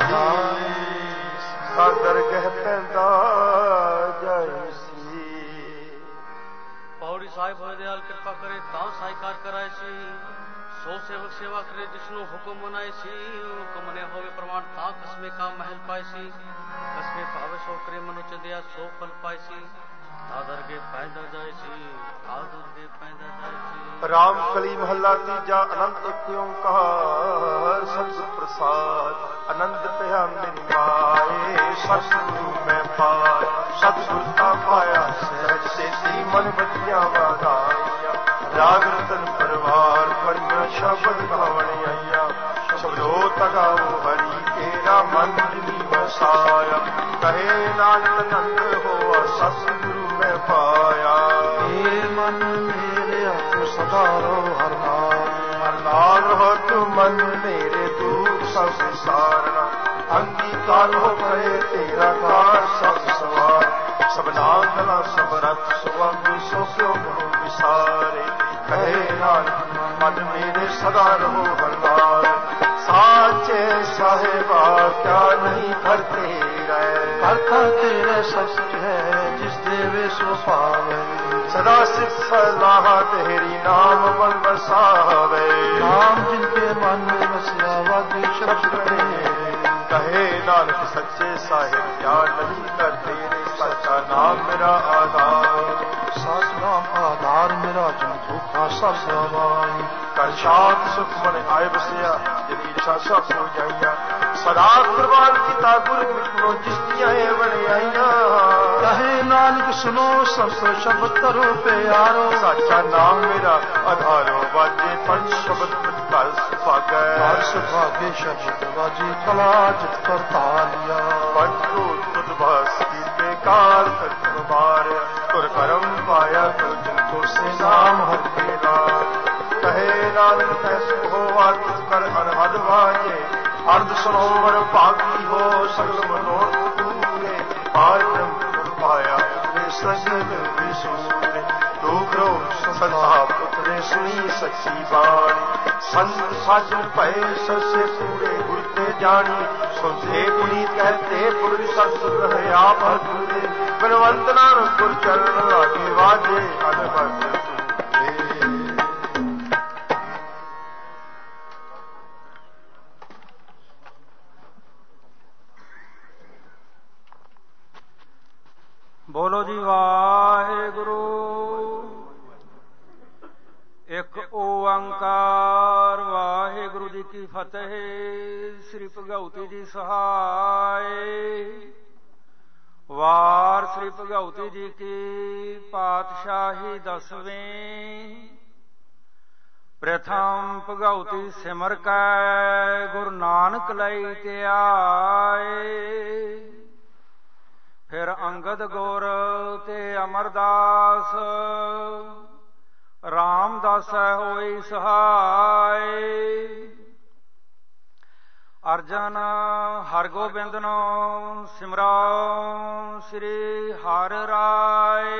S1: सागर गह पैदा जाए सी
S3: पौड़ी साहिब होए दयाल कृपा करे तां साईकार कराए सी सो सेवक सेवा करे जिसनु हुक्म मनाए सी हुक्म ने होवे प्रमाण ता कसमे का महल पाए सी कसमे पावे सो करे मनुष्य दया सो फल पाए सी आदर के पैदा जाए सी आदर के पैदा जाए सी
S1: राम कली महला तीजा अनंत एक ओंकार सत प्रसाद आनंद पया मेरी माए सतगुरु में पाए सतगुरु का पाया सहज से सी मन बचिया वादाया राग रतन परिवार परिया शब्द भावण आया शब्दो तगाओ हरि तेरा मन दिली बसाया कहे नानक नंद हो सतगुरु में पाया
S2: सवारो हर नाम।
S1: हर नाम हो तू मन मेरे दुख सब विसारना, अंगीकार हो करे तेरा कार सब सवार। सब नांगला सब रथ सुअंग सो क्यों करो विसारे, कहे नानक मन मेरे सदा रहो हरनार। साचे साहेबा क्या नहीं करते गए,
S2: करता तेरे सच है जिस देवे सो पावे।
S1: सदा सिख सलाह तेरी नाम मन बसावे,
S2: नाम जिनके मन में बसया वादी शब्द कहे।
S1: कहे नानक सच्चे साहिब क्या नहीं करते रे, सच्चा नाम मेरा आधार।
S2: सच नाम आधार मेरा जन धोखा सब गवाई।
S1: कर शांत सुख मन आए बसिया, यदि इच्छा सब हो जाइया। सदा कुर्बान किता गुर मिटनो जिसदियां बने आईया।
S2: कहे नानक सुनो संत शब्द तरो प्यारो,
S1: सच्चा नाम मेरा आधारो। बाजे पंच शब्द कर सुभागे,
S2: कर सुभागे शब्द बाजे कला जित कर तालिया।
S1: पंचरूप तुद बस कीते काल तक मारे, तुर करम पाया तो जिनको से नाम हर के लाल। कहे नानक तैसो हो अर्थ कर अनहद बाजे, अर्ध सरोवर पाकी हो सगल मनोरथ पूरे। पार ब्रह्म पाया वे सजन विसूरे, दुख रोग संताप उतरे सुनी सच्ची बाणी। संत साजन भय ससे पूरे गुरते जानी, सुनते पुनीत कहते पुरुष सत रहे आप अधूरे। बलवंत नानक गुर चरण लागे वाजे अनहद।
S6: बोलो जी वाहेगुरु। एक ओंकार वाहेगुरु जी की फतेह। श्री भगवती जी सहाय। वार श्री भगवती जी की पातशाही दसवीं। प्रथम भगवती सिमर कै गुरु नानक लई ते आए। फिर अंगद गुर ते अमरदास, रामदास होई सहाय। अर्जन हरगोबिंद नो सिमराओ श्री हर राय।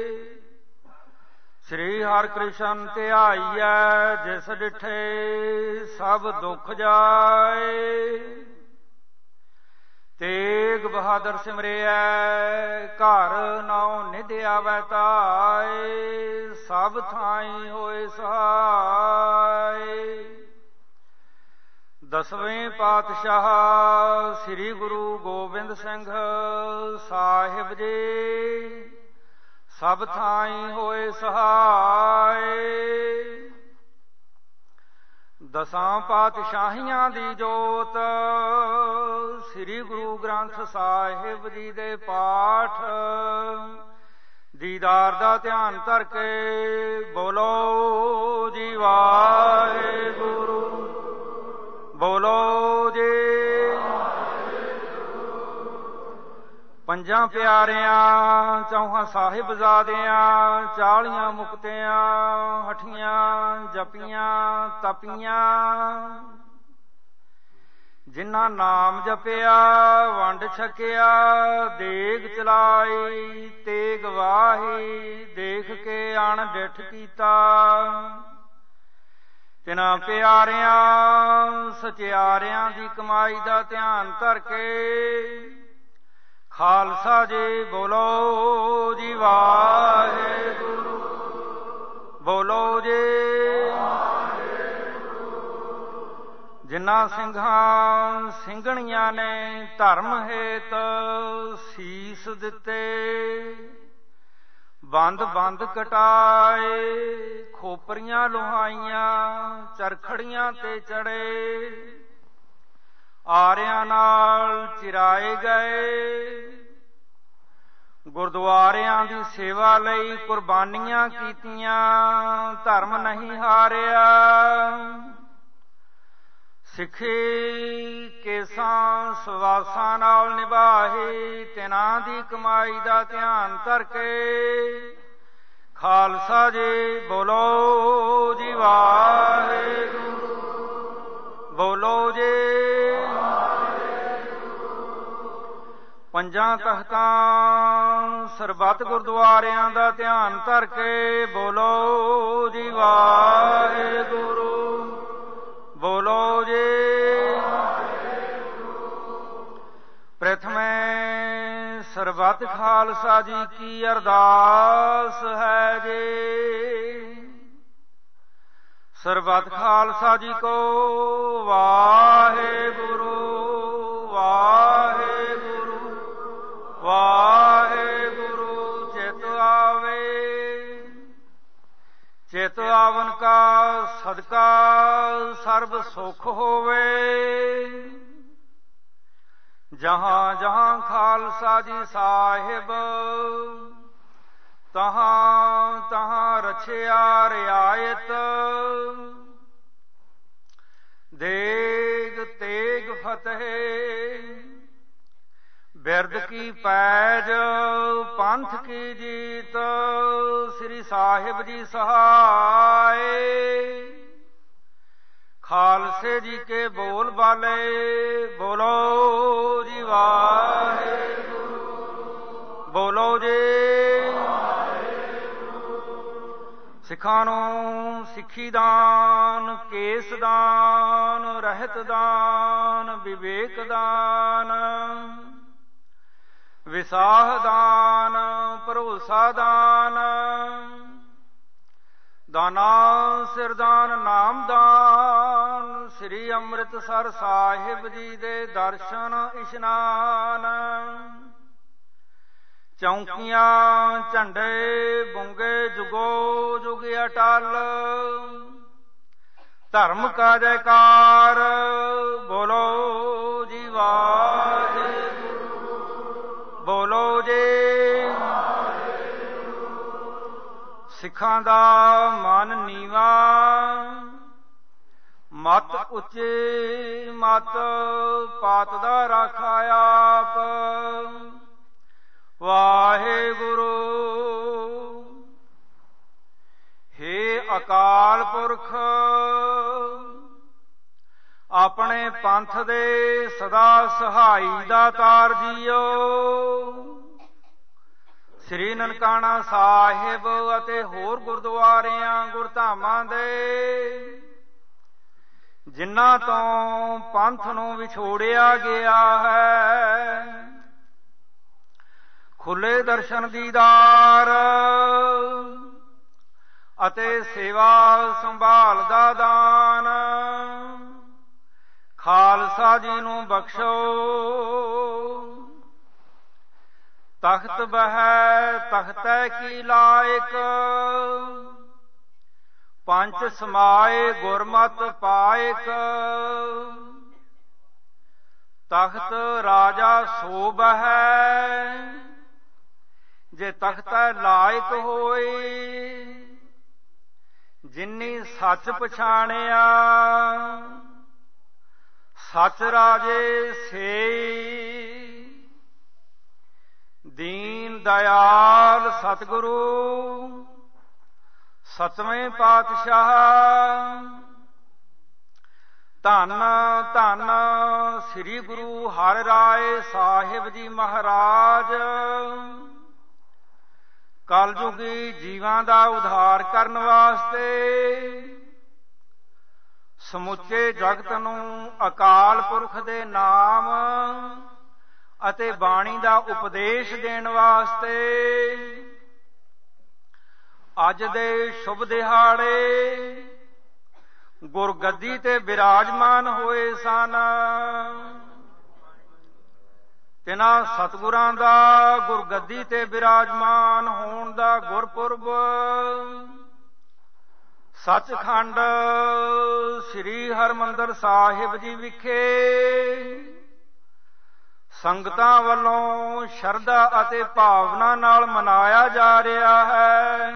S6: श्री हर कृष्ण ध्याईऐ जिस डिठे सब दुख जाए। तेग बहादुर सिमरिया घर नाउ निध आवै ताए। सब थाई होए सहाय। दसवें पातशाह श्री गुरु गोबिंद सिंह साहिब जी सब थाई होए सहाय। दसां पातशाहियां दी जोत श्री गुरु ग्रंथ साहिब जी दे पाठ दीदार दा ध्यान धर के बोलो जी वाहेगुरु। बोलो जी पंजां प्यारियां चौहां साहिबजादियां चालियां मुक्तियां हठियां जपियां तपियां। जिन्ना नाम जपिया वंड छकिया देग चलाई तेग वाही देख के अण डिठ कीता। तिन्हां प्यारियां सचियारियां दी कमाई दा ध्यान धर के खालसा जी बोलो जी वाहेगुरु। बोलो जी जिन्हां ਸਿੰਘਾਂ ਸਿੰਘਣੀਆਂ ने धर्म हेत सीस दिते बंद बंद कटाए खोपरियां लुहाइयां चरखड़ियां ते चढ़े आरियां नाल चिराए गए। गुरद्वारियां दी सेवा लई कुर्बानियां कीतियां धर्म नहीं हारिया। सिखी केसां सवासां नाल निभाही तिन्हां दी कमाई दा ध्यान धर के खालसा जी बोलो ਵਾਹਿਗੁਰੂ। ਬੋਲੋ ਜੀ। ਪੰਜਾਂ ਤਖਤਾਂ ਸਰਬੱਤ ਗੁਰਦੁਆਰਿਆਂ ਦਾ ਧਿਆਨ ਧਰ ਕੇ ਬੋਲੋ ਜੀ ਵਾਹਿਗੁਰੂ। ਬੋਲੋ ਜੀ। ਪ੍ਰਥਮੇ ਸਰਬੱਤ ਖਾਲਸਾ ਜੀ ਕੀ ਅਰਦਾਸ ਹੈ ਜੀ। ਸਰਬੱਤ ਖਾਲਸਾ ਜੀ ਕੋ ਵਾਹਿਗੁਰੂ ਵਾਹਿਗੁਰੂ ਵਾਹਿਗੁਰੂ। ਚਿਤ ਆਵੇ ਚਿਤ ਆਵਨ ਕਾ ਸਦਕਾ ਸਰਬ ਸੁਖ ਹੋਵੇ। ਜਹਾਂ ਜਹਾਂ ਖਾਲਸਾ ਜੀ ਸਾਹਿਬ ਤਹਾਂ ਤਹਾਂ ਰਛਿਆ ਰਿਆਇਤ। ਦੇਗ ਤੇਗ ਫਤਿਹ ਬਿਰਦ ਕੀ ਪੈਜ ਪੰਥ ਕੀ ਜੀਤ। ਸ੍ਰੀ ਸਾਹਿਬ ਜੀ ਸਹਾਏ ਖਾਲਸੇ ਜੀ ਕੇ ਬੋਲ ਬਾਲੇ। ਬੋਲੋ ਜੀ ਵਾਹਿਗੁਰੂ। ਬੋਲੋ ਜੀ। ਸਿੱਖਾਂ ਨੂੰ ਸਿੱਖੀ ਦਾਨ, ਕੇਸ ਦਾਨ, ਰਹਿਤ ਦਾਨ, ਵਿਵੇਕ ਦਾਨ, ਵਿਸਾਹ ਦਾਨ, ਭਰੋਸਾ ਦਾਨ, ਦਾਨਾ ਸਿਰਦਾਨ ਨਾਮਦਾਨ। ਸ੍ਰੀ ਅੰਮ੍ਰਿਤਸਰ ਸਾਹਿਬ ਜੀ ਦੇ ਦਰਸ਼ਨ ਇਸ਼ਨਾਨ। ਚੌਂਕੀਆਂ ਝੰਡੇ ਬੁੰਗੇ ਜੁਗੋ ਜੁਗ ਅਟਲ। ਧਰਮ ਕਾ ਜੈਕਾਰ ਬੋਲੋ ਜੀ ਵਾਹਿਗੁਰੂ। ਬੋਲੋ ਜੀ। ਸਿੱਖਾਂ ਦਾ ਮਨ ਨੀਵਾ ਮਤ ਉੱਚੇ ਮਤ ਪਾਤ ਦਾ ਰਾਖਾ ਆਪ। ਵਾਹਿਗੁਰੂ। ਹੇ ਅਕਾਲ ਪੁਰਖ ਆਪਣੇ ਪੰਥ ਦੇ ਸਦਾ ਸਹਾਈ ਦਾਤਾਰ ਜੀਓ। ਸ੍ਰੀ ਨਨਕਾਣਾ ਸਾਹਿਬ ਅਤੇ ਹੋਰ ਗੁਰਦੁਆਰਿਆਂ ਗੁਰਧਾਮਾਂ ਦੇ ਜਿਨ੍ਹਾਂ ਤੋਂ ਪੰਥ ਨੂੰ ਵਿਛੋੜਿਆ ਗਿਆ ਹੈ ਖੁੱਲੇ ਦਰਸ਼ਨ ਦੀਦਾਰ ਅਤੇ ਸੇਵਾ ਸੰਭਾਲ ਦਾ ਦਾਨ ਖਾਲਸਾ ਜੀ ਨੂੰ ਬਖਸ਼ੋ। ਤਖਤ ਬਹਿ ਤਖਤੈ ਕੀ ਲਾਇਕ ਪੰਚ ਸਮਾਏ ਗੁਰਮਤਿ ਪਾਇਕ। ਤਖਤ ਰਾਜਾ ਸੋ ਬਹਿ ਜੇ ਤਖਤੈ ਲਾਇਕ ਹੋਈ। ਜਿਨੀ ਸੱਚ ਪਛਾਣਿਆ ਸੱਚ ਰਾਜੇ ਸੇ। ਦੀਨ ਦਇਆਲ ਸਤਿਗੁਰੂ ਸਤਵੇਂ ਪਾਤਸ਼ਾਹ ਧੰਨ ਧੰਨ ਸ੍ਰੀ ਗੁਰੂ ਹਰਿ ਰਾਏ ਸਾਹਿਬ ਜੀ ਮਹਾਰਾਜ ਕਲਯੁਗੀ ਜੀਵਾਂ ਦਾ ਉਧਾਰ ਕਰਨ ਵਾਸਤੇ ਸਮੁੱਚੇ ਜਗਤ ਨੂੰ ਅਕਾਲ ਪੁਰਖ ਦੇ ਨਾਮ ਅਤੇ ਬਾਣੀ ਦਾ ਉਪਦੇਸ਼ ਦੇਣ ਵਾਸਤੇ ਅੱਜ ਦੇ ਸ਼ੁਭ ਦਿਹਾੜੇ ਗੁਰਗੱਦੀ ਤੇ ਬਿਰਾਜਮਾਨ ਹੋਏ ਸਨ। ਤਿਨਾਂ ਸਤਿਗੁਰਾਂ ਦਾ ਗੁਰਗੱਦੀ ਤੇ ਬਿਰਾਜਮਾਨ ਹੋਣ ਦਾ ਗੁਰਪੁਰਬ ਸੱਚਖੰਡ ਸ੍ਰੀ ਹਰਿਮੰਦਰ ਸਾਹਿਬ ਜੀ ਵਿਖੇ ਸੰਗਤਾਂ ਵੱਲੋਂ ਸ਼ਰਧਾ ਅਤੇ ਭਾਵਨਾ ਨਾਲ ਮਨਾਇਆ ਜਾ ਰਿਹਾ ਹੈ।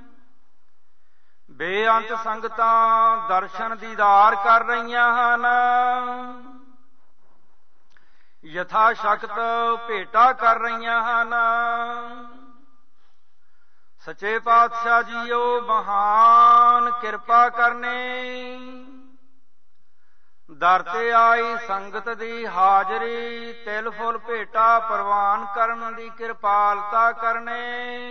S6: ਬੇਅੰਤ ਸੰਗਤਾਂ ਦਰਸ਼ਨ ਦੀਦਾਰ ਕਰ ਰਹੀਆਂ ਹਨ। ਯਥਾ ਸ਼ਕਤ ਭੇਟਾ ਕਰ ਰਹੀਆਂ ਹਨ। ਸੱਚੇ ਪਾਤਸ਼ਾਹ ਜੀਓ ਮਹਾਨ ਕਿਰਪਾ ਕਰਨੇ, ਦਰ ਤੇ ਆਈ ਸੰਗਤ ਦੀ ਹਾਜ਼ਰੀ ਤਿਲ ਫੁੱਲ ਭੇਟਾ ਪ੍ਰਵਾਨ ਕਰਨ ਦੀ ਕਿਰਪਾਲਤਾ ਕਰਨੇ,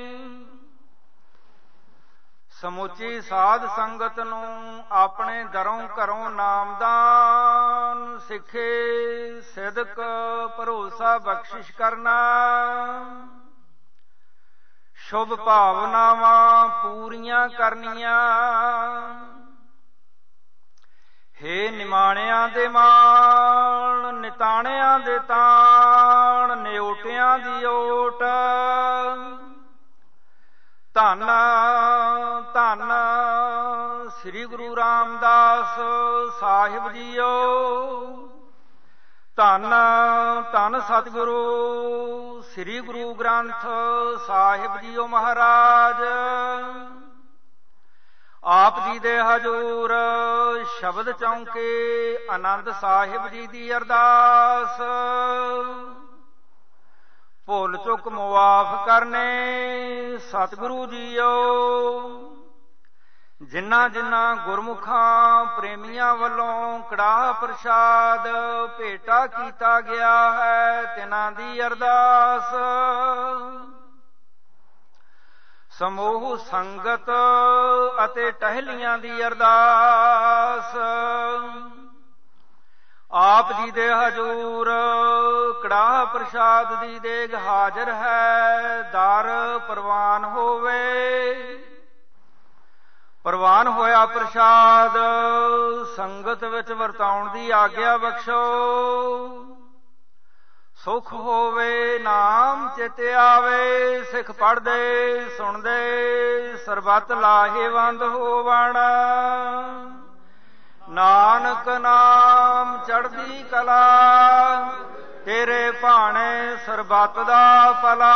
S6: ਸਮੁੱਚੀ ਸਾਧ ਸੰਗਤ ਨੂੰ ਆਪਣੇ ਦਰੋਂ ਘਰੋਂ ਨਾਮਦਾਨ ਸਿੱਖੇ ਸਿਦਕ ਭਰੋਸਾ ਬਖਸ਼ਿਸ਼ ਕਰਨਾ, ਸ਼ੁਭ ਭਾਵਨਾਵਾਂ ਪੂਰੀਆਂ ਕਰਨੀਆਂ। ਹੇ ਨਿਮਾਣਿਆਂ ਦੇ ਮਾਣ, ਨਿਤਾਣਿਆਂ ਦੇ ਤਾਣ, ਨਿਓਟਿਆਂ ਦੀ ਓਟ, ਧੰਨ ਧੰਨ ਸ੍ਰੀ ਗੁਰੂ ਰਾਮਦਾਸ ਸਾਹਿਬ ਜੀਓ, ਧੰਨ ਧੰਨ ਸਤਿਗੁਰੂ ਸ੍ਰੀ ਗੁਰੂ ਗ੍ਰੰਥ ਸਾਹਿਬ ਜੀਓ ਮਹਾਰਾਜ। ਆਪ ਜੀ ਦੇ ਹਜ਼ੂਰ ਸ਼ਬਦ ਚੌਂਕੇ ਆਨੰਦ ਸਾਹਿਬ ਜੀ ਦੀ ਅਰਦਾਸ, ਭੁੱਲ ਚੁੱਕ ਮੁਆਫ ਕਰਨੇ ਸਤਿਗੁਰੂ ਜੀਓ। ਜਿਨ੍ਹਾਂ ਜਿਨ੍ਹਾਂ ਗੁਰਮੁਖਾਂ ਪ੍ਰੇਮੀਆਂ ਵੱਲੋਂ ਕੜਾਹ ਪ੍ਰਸ਼ਾਦ ਭੇਟਾ ਕੀਤਾ ਗਿਆ ਹੈ, ਤਿਨਾਂ ਦੀ ਅਰਦਾਸ, ਸਮੂਹ ਸੰਗਤ ਅਤੇ ਟਹਿਲੀਆਂ ਦੀ ਅਰਦਾਸ। ਆਪ ਜੀ ਦੇ ਹਜ਼ੂਰ ਕੜਾਹ ਪ੍ਰਸ਼ਾਦ ਦੀ ਦੇਗ ਹਾਜ਼ਰ ਹੈ, ਦਰ ਪ੍ਰਵਾਨ ਹੋਵੇ। ਪ੍ਰਵਾਨ ਹੋਇਆ ਪ੍ਰਸ਼ਾਦ ਸੰਗਤ ਵਿੱਚ ਵਰਤਾਉਣ ਦੀ ਆਗਿਆ ਬਖਸ਼ੋ। ਸੁਖ ਹੋਵੇ ਨਾਮ ਚਿਤ ਆਵੇ, ਸਿੱਖ ਪੜ੍ਹਦੇ ਸੁਣਦੇ ਸਰਬੱਤ ਲਾਹੇਵੰਦ ਹੋਵਣ। ਨਾਨਕ ਨਾਮ ਚੜ੍ਹਦੀ ਕਲਾ, ਤੇਰੇ ਭਾਣੇ ਸਰਬੱਤ ਦਾ ਭਲਾ।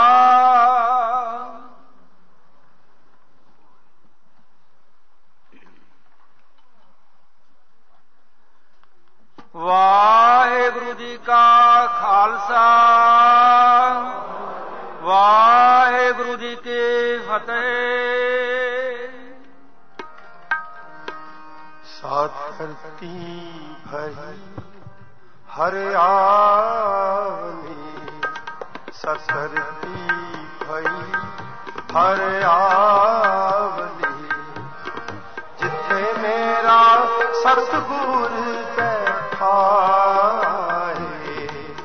S6: ਵਾਹਿਗੁਰੂ ਜੀ ਕਾ ਖਾਲਸਾ, ਵਾਹਿਗੁਰੂ ਜੀ ਕੀ ਫਤਿਹ।
S1: ਸਾਧਰਤੀ ਭਈ ਹਰਿਆਵਨੀ, ਸਤਰਤੀ ਭਈ ਹਰਿਆਵਨੀ, ਜਿੱਥੇ ਮੇਰਾ ਸਤਿਗੁਰ ਬੈਠਾ ਏ,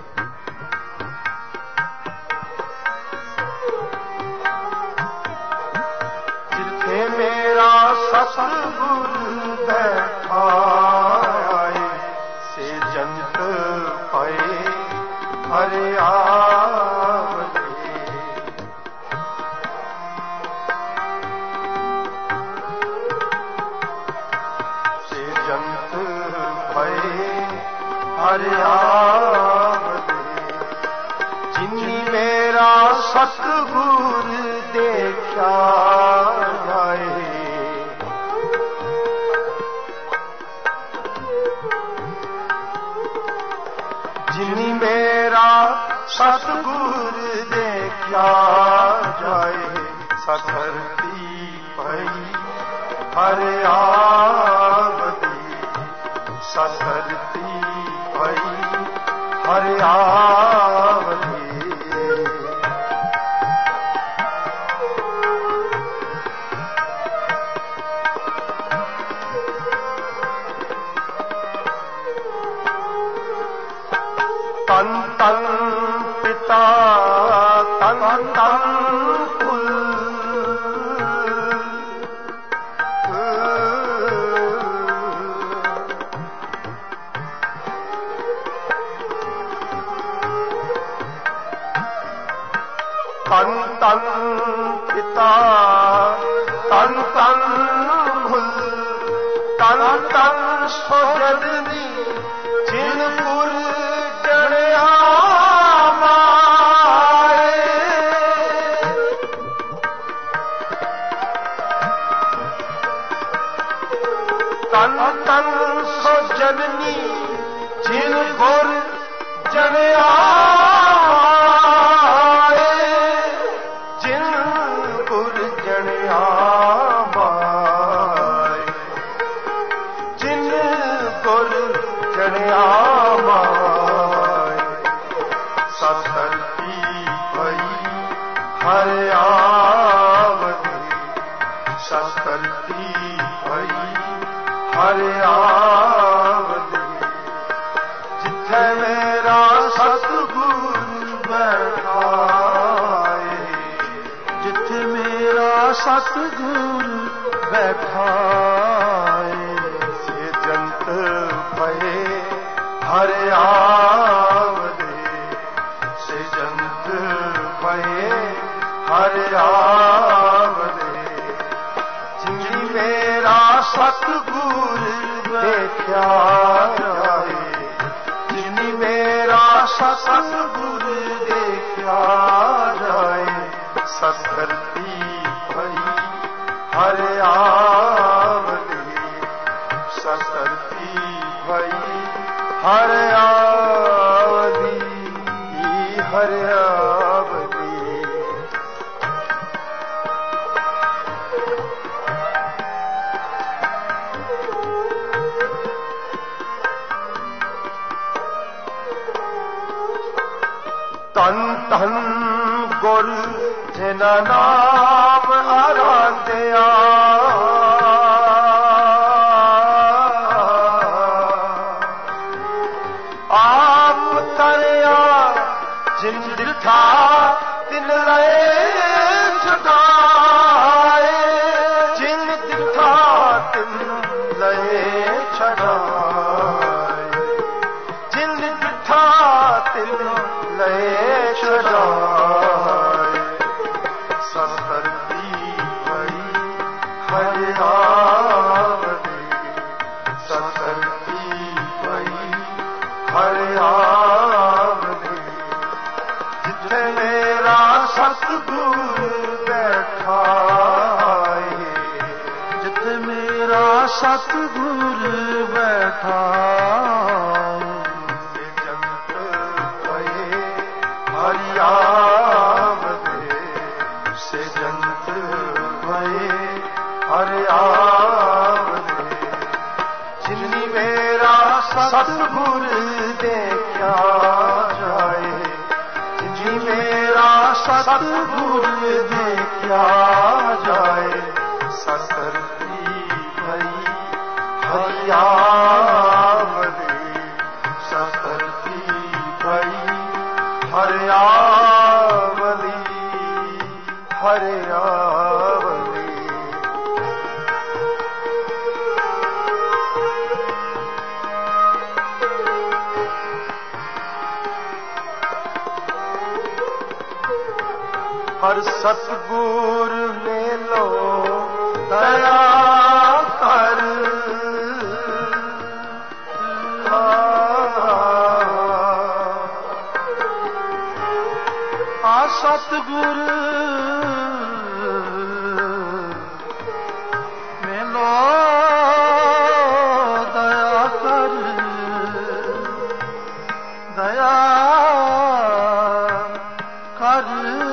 S1: ਜਿੱਥੇ ਮੇਰਾ ਸਤਿਗੁਰ ਬੈਠਾ ਏ, ਸੇ ਜੰਤ ਪਏ ਹਰਿਆਵਨੀ। ਸੇ ਜੰਤ ਪਏ ਹਰਿਆਵਨੀ, ਜਿਨੀ ਮੇਰਾ ਸਤਿਗੁਰ ਦੇਖਿਆ ਜਾਏ, ਜਿਨੀ ਮੇਰਾ ਸਤਿਗੁਰ ਦੇਖਿਆ ਜਾਏ, ਸਤਰਤੀ ਪਈ ਹਰਿਆਵਨੀ, ਸਤਰਤੀ ਪਈ ਹਰਿਆਵਨੀ। ਤਨ ਤਨ ਪਿਤਾ ਤਨ ਤਨ ਕੁਲ, ਤਨ ਤਨ ਪਿਤਾ ਤਨ ਤਨ ਕੁਲ, ਤਨ ਤਨ ਸੋਜਨੀ, ਜਿਨ ਪੁਰ ਜੜਿਆ ਮਾਏ। ਤਨ ਤਨ ਸੋਜਨੀ, ਜਿਨ ਪੁਰ ਜੜਿਆ ਮਾਏ, ਜਿਨ ਪੁਰ सकलती भई हरियावली जिथे मेरा सतगुरु बैठाए
S2: जिथे मेरा सतगुरु बैठाए
S1: से जंत भये हरियावली से जंत भये हरियावली जिनी मेरा सतगुरु देखा जाए जिनी मेरा सतगुरु देखा जाए सतगति भई हरियावली सतगति भई हरियावली हरियावली तन तन गुर जिना नाम आराध्या आप तरया जिन दिठा तिन लए छड़ाए जिन दिठा तिन लए छड़ाए जिन दिठा तिन लए छड़ाए सतगति भई हरियावली सतगति भई हरियावली जिथे मेरा सतगुरु बैठाए
S2: जिथे मेरा सतगुरु बैठाए
S1: से जंत भये हरियावली से जंत भये हरियावली जिनी मेरा सतगुरु देखा जाए जिनी मेरा सतगुरु देखा जाए सतगति भई हरियावली सतगति भई हरियावली हरियावली हर सतगुर ले लो दया कर
S2: आ सतगुरु मेलो दया कर दया कर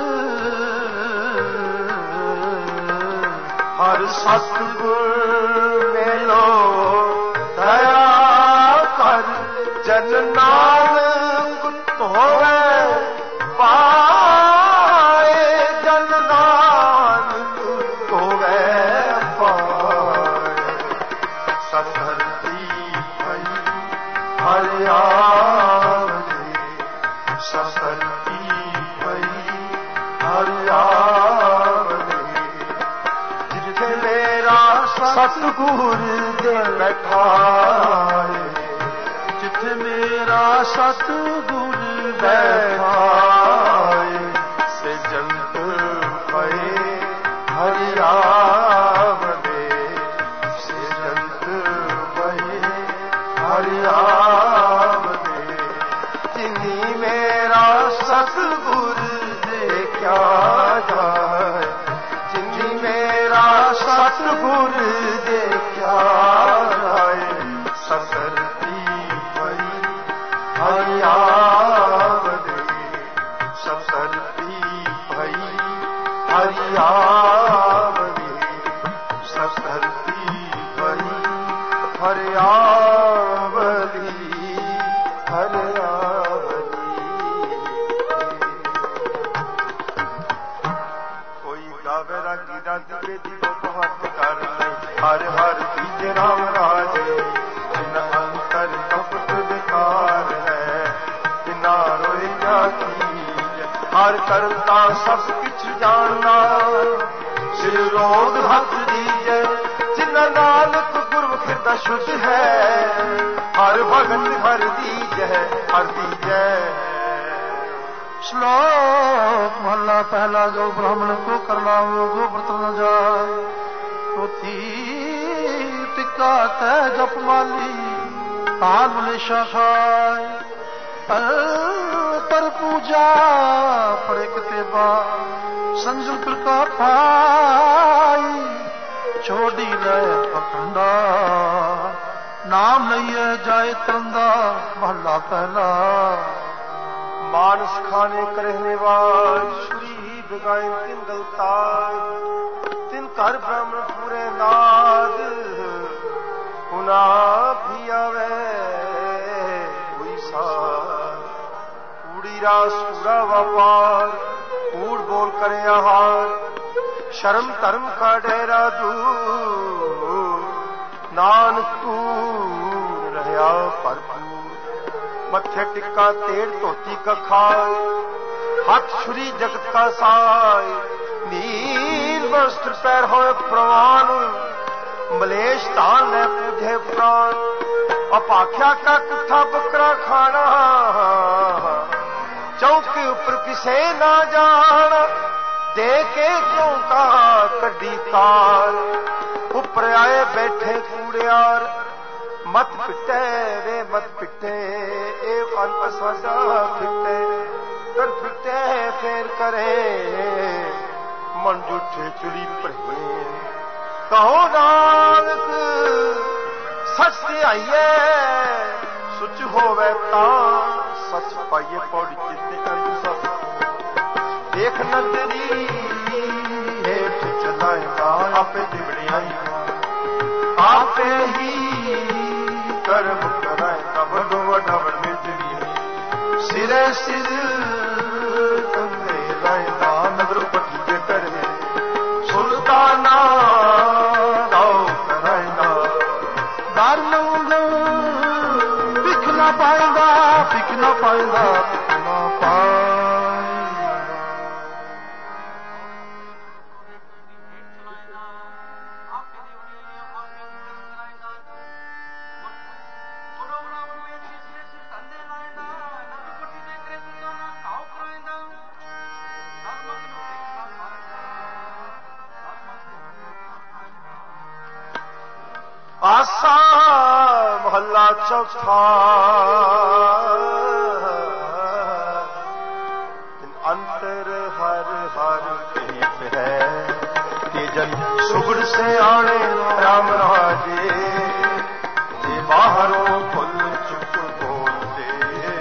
S1: हर सतगुर मेलो दया कर जन नानक धोवे पाए जन नानक धोवे पाए सतगति भई हरियावली सतगति भई हरियावली जिथे मेरा सतगुरु दे बैठाए
S2: जिथे मेरा सतगुरु
S1: बैठाए से जंत भये हरियावली से जंत भये हरियावली जिनी मेरा सतगुरु देखा जाए जिनी मेरा सतगुरु देखा जाए सतगति भई हरियावली सतगति भई हरियावली सतगति भई हरियावली हरियावली कोई गावे रागी रागी बेदी को हाथ सब किछ जानना सिर रोग हथ दीजे जिन्ना नानक गुरमुख दा शुद्ध है हर भगत हर दीजै हर दीजै।
S2: श्लोक महला पहला जो ब्राह्मण को करलाओ गो व्रत न जाए चौथी टिक्का तय जप माली तान मलेशा खाए पर पूजा पड़े कितेबा संजुर का पाई छोड़ी ले पखंडा नाम लइए जाए तरंदा महला पहला।
S1: मानस खाने करहने वाल छुरी बिगाए तिन गलतार तिन कर ब्राह्मण पूरे नाद उना भी आवे कोई सार कूड़ीरा सूरा व्यापार कूड़ बोल करे आहार शर्म धर्म का डेरा दूर नानक तूर रहया भरपूर मथे टिक्का तेड़ धोती का खाए हाथ छुरी जगत का साय नील वस्त्र पैर होए प्रवान मलेश तान ने पूजे प्राण अपाख्या का कुठा बकरा खाना चौके ऊपर किसे ना जाना दे के क्यों का कड्डी कार ऊपर आए बैठे कूड़ियार मत पिटे रे मत पिटे ए अनपसादा फिटे कर फिटे फेर करे मन जूठे चुली परे कहो नानक सच से आइए सुच होवे ता सच पाइए पौड़ी चित्ते कर सब देख नंदरी हेठ चलाएगा आपे दिवड़ियाई आपे ही कर्म कराए तब डबड़ मिजरी सिरे सिर कंधे लाए नगर पटी करे सुल्ताना दाव कराएगा दार बिख ना पाएगा बिख ना पाएगा ना पाए। आसा महला चौथा अंतर हर हर प्रीत है कि जन सुगड़ से आने राम राजे ये बाहरों फुल चुप बोलते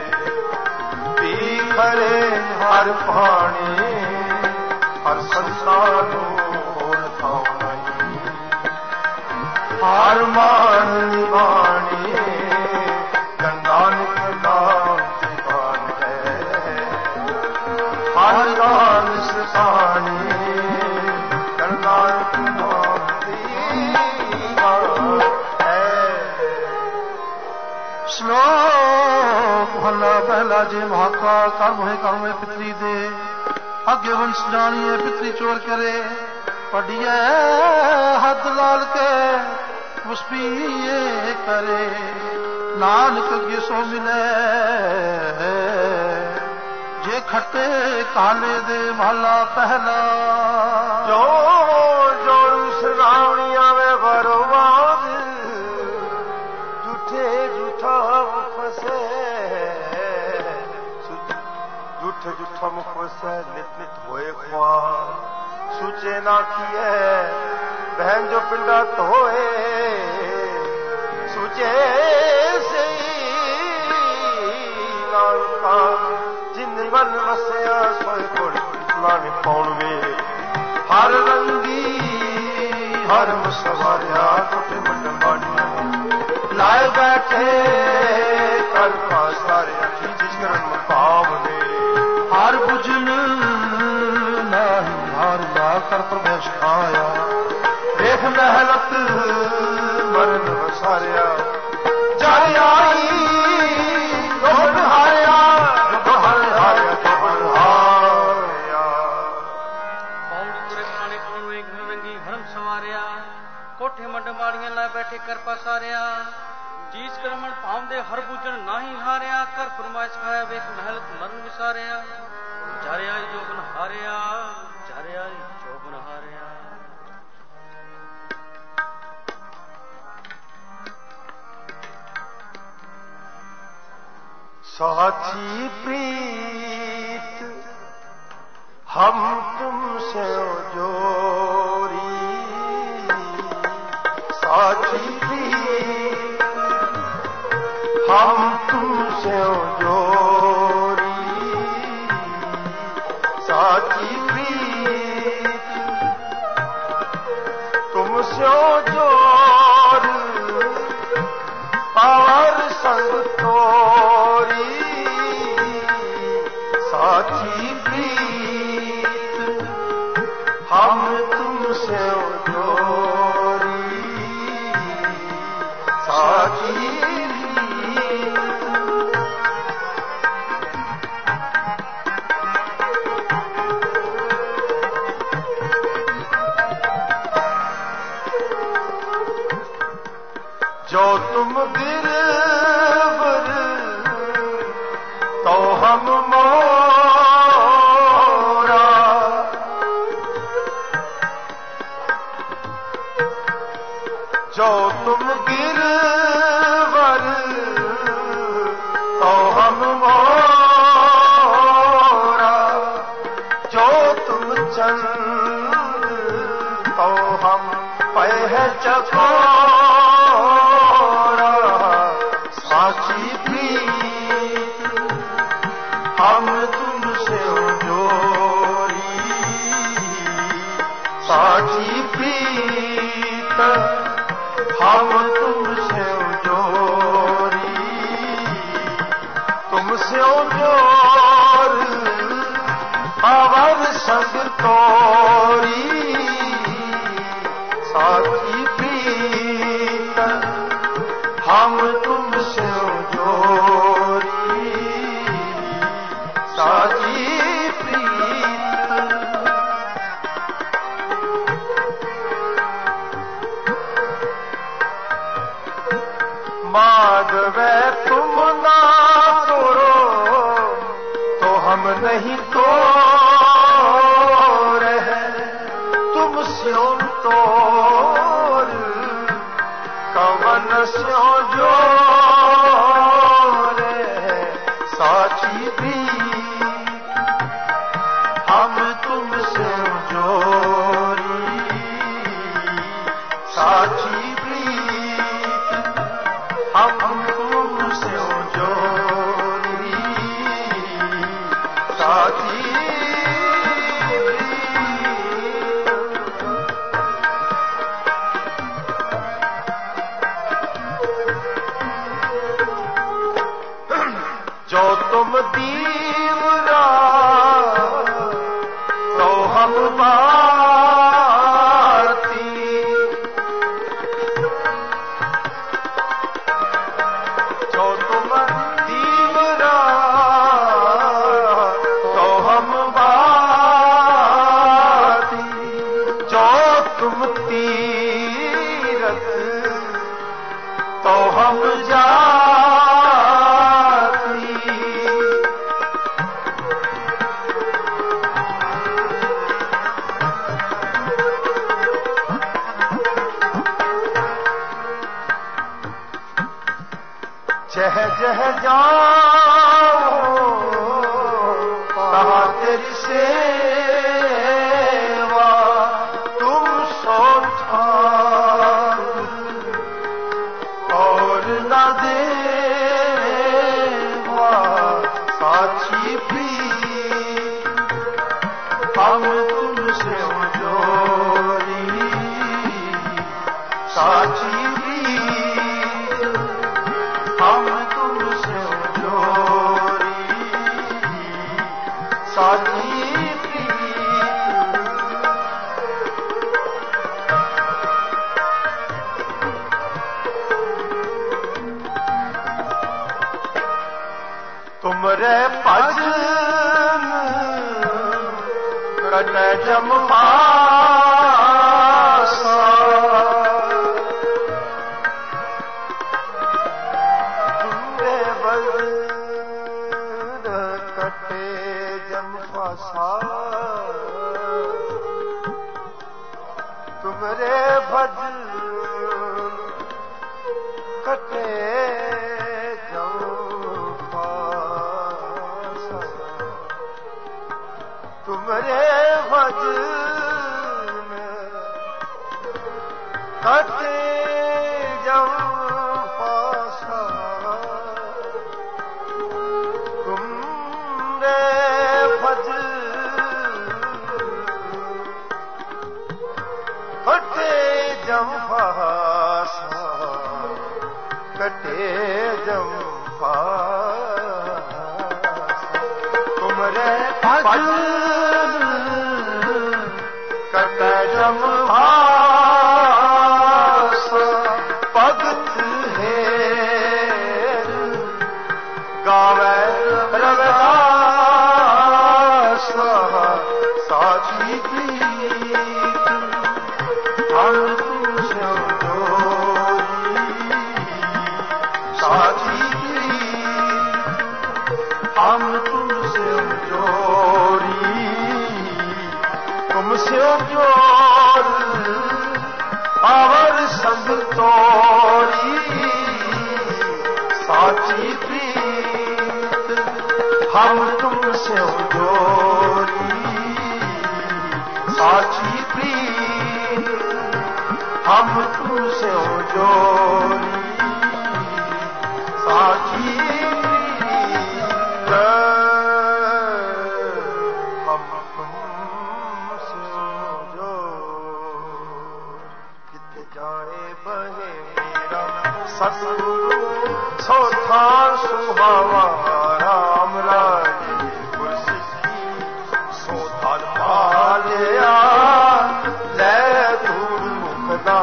S1: पी खरे हर पानी हर संसारों हार मान निवाणी गंगान के नाम जीवान है हार गान से पानी गंगान के नाम जीवान है।
S2: श्लोक भला पहला जे महाकाल कर्म है कर्म है पितरी दे आगे वंश जानिए पितरी चोर करे पढ़िए हद लाल के मुस्पिए करे नानक के सो मिले जे खट्टे काले दे माला पहला
S1: जो जो श्रावणिया में बरबाद झूठे झूठा फसे झूठे झूठा मुख फसे नित नित होए ख्वार सूचे ना किए बहन जो पिंडा धोए सूचे से नानका जिन मन वसया सोए कोड़ी नाने पौणवे हर रंगी हर मुसवारिया कुटे मंड बाड़िया लाए बैठे कर पासारे जिस करन पाव ने हर बुझन नहीं हार कर प्रवेश आया देख मेहनत मरण वसारिया जल आई दोहन हारिया दोहन हारिया दोहन हारिया
S3: कोठे मंड माड़ियां ला बैठे कर पसारिया जीस करमण पावदे हर बूजन नाही हारिया कर फरमाइश खाया वेख महल मरण विसारिया जारे आई जोबन हारिया जारे आई जोबन हारिया।
S1: साची प्रीत हम तुमसे जोरी साची प्रीत हम तुमसे जोरी साची प्रीत तुमसे जोर पावर संग तोरी साची प्रीत हम तुमसे जोरी साची जो तुम गिरवर तो हम मोरा जो तुम गिरवर तो हम मोरा जो तुम चंद तो हम पहचको साची प्रीत हम तुमसे जोरी साची प्रीत हम तुमसे जोरी तुमसे जोर अवर संग तोरी साची प्रीत हम तुमसे जोरी साची प्रीत माधवे तुम ना तोड़ो तो हम नहीं तोड़ तुम स्यों तोड़ कवन स्यों जो साची प्रीत हम तुमसे जोरी साची प्रीत हम तुमसे जोरी साची जो तुम दीवरा तो हम बाती जो तुम दीवरा तो हम बाती जो तुम तीरथ तो हम जा जह जह जाओ कहा तेरी सेवा तुम सो और न देवा साची प्रीत हम तुमसे जोरी साची हम तुमसे जोरी साची प्रीत तुमरे भजन कट जम पासा कटे जम पासा तुमरे फजल कटे जम पासा कटे जम पासा तुमरे फजल कटे जम पासा भगत है गावे रविदास साची प्रीत हम तुझसे जोड़ी साची प्रीत हम तुमसे जोड़ी तुमसे जोड़ आवर संग तोड़ी साची प्रीत हम तुमसे जोड़ी साची प्रीत हम तुमसे जोड़ी साची प्रीत हम तुमसे जोड़ी कित जाए बहे मेरा सतगुरु सोथा सुहावा राम राजे गुरसिखी सोथल पालिया ले धूड़ मुकदा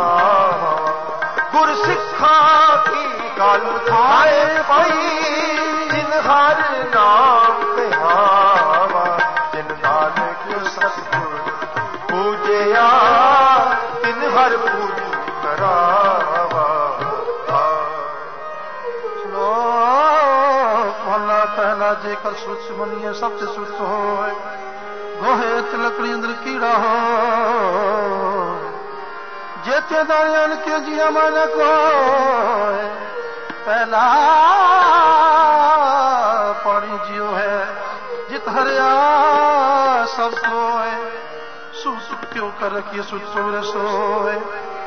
S1: गुरसिखा की गल खाए पई जिन हर नाम कहावा जिन नानक सतगुर पूजया तिन हर पूज करावा
S2: पहला जेकर सुच मनिए सबसे सुच होए गोहे तिलकड़ी अंदर कीड़ा हो जेते दायन के जिया मन को पहला पानी जियो है जित हरिया सब सोए सूत क्यों कर रखिए सुत सोरे सोए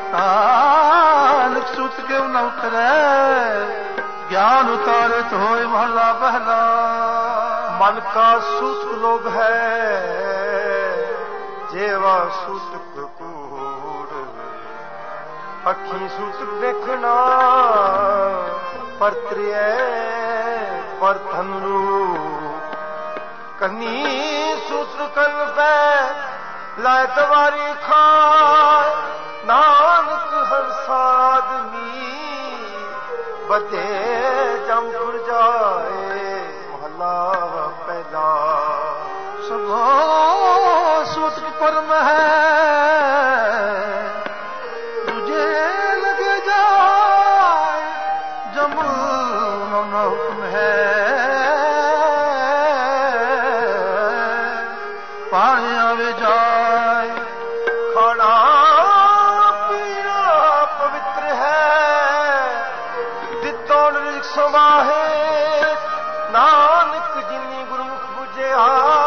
S2: नानक सूत क्यों न उतरे ज्ञान उतारे तो होए महला पहला
S1: मन का सूतक लोग है जेवा सूतक कूड़ अखी सूतक देखना परत्रिय पर धनरू कन्नी सूतक कन पे लाए तवारी खाए नानक हर सादमी बदे जमपुर जाए महला पहला
S2: सब सूत परम है तुझे लगे जाए जमुन हुक्म है पानी आवे जाए
S1: खाना पीना पवित्र है समाहे नानक जिनी गुरुमुख बुझे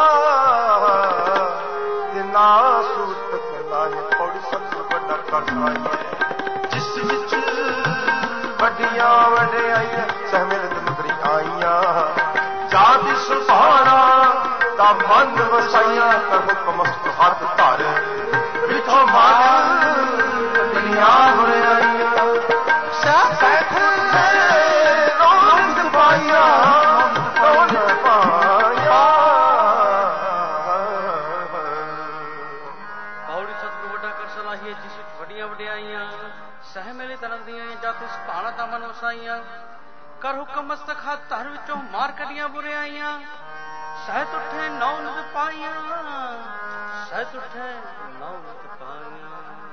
S1: ना सूतक लाहे पौड़ी सत बड़ा करवाइए जिस विच वड्डियां वड्डियाइयां सहमिलत नगरी आईयां जाति सुभाना ता मन वसाइयां कर हुक्म हाथ धर विठो मान दुनिया बुरे आईयां सैठ
S3: सह मेले तरह दियां जाते सुभाना ता मन वसाइयां कर हुक्म मस्तक हाथ धर विचों मार कडियां बुरे आईयां सह तुठे नौ नद पाइयां सह तुठे नौ नद पाइयां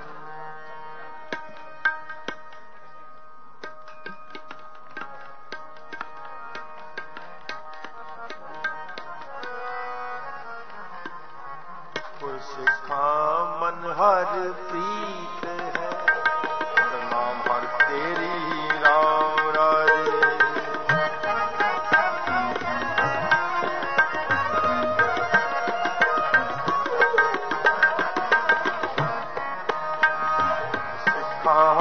S1: सिखा मन हर प्रीत है नाम हर तेरी राम राजे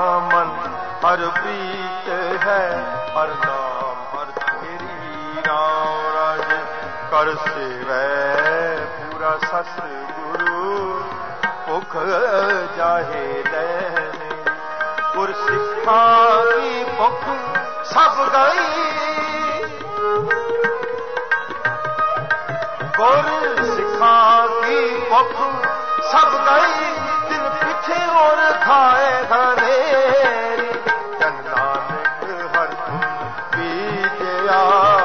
S1: मन हर प्रीत है, हर नाम हर तेरी राम राज कर सेवै पूरा सतगुरु भुख जाहे लैने। गुर सिखा की भुख सब गई, गुर सिखा की भुख सब गई, दिन पीछे और खाए घनेरी। जन नानक हर गुण बीजया,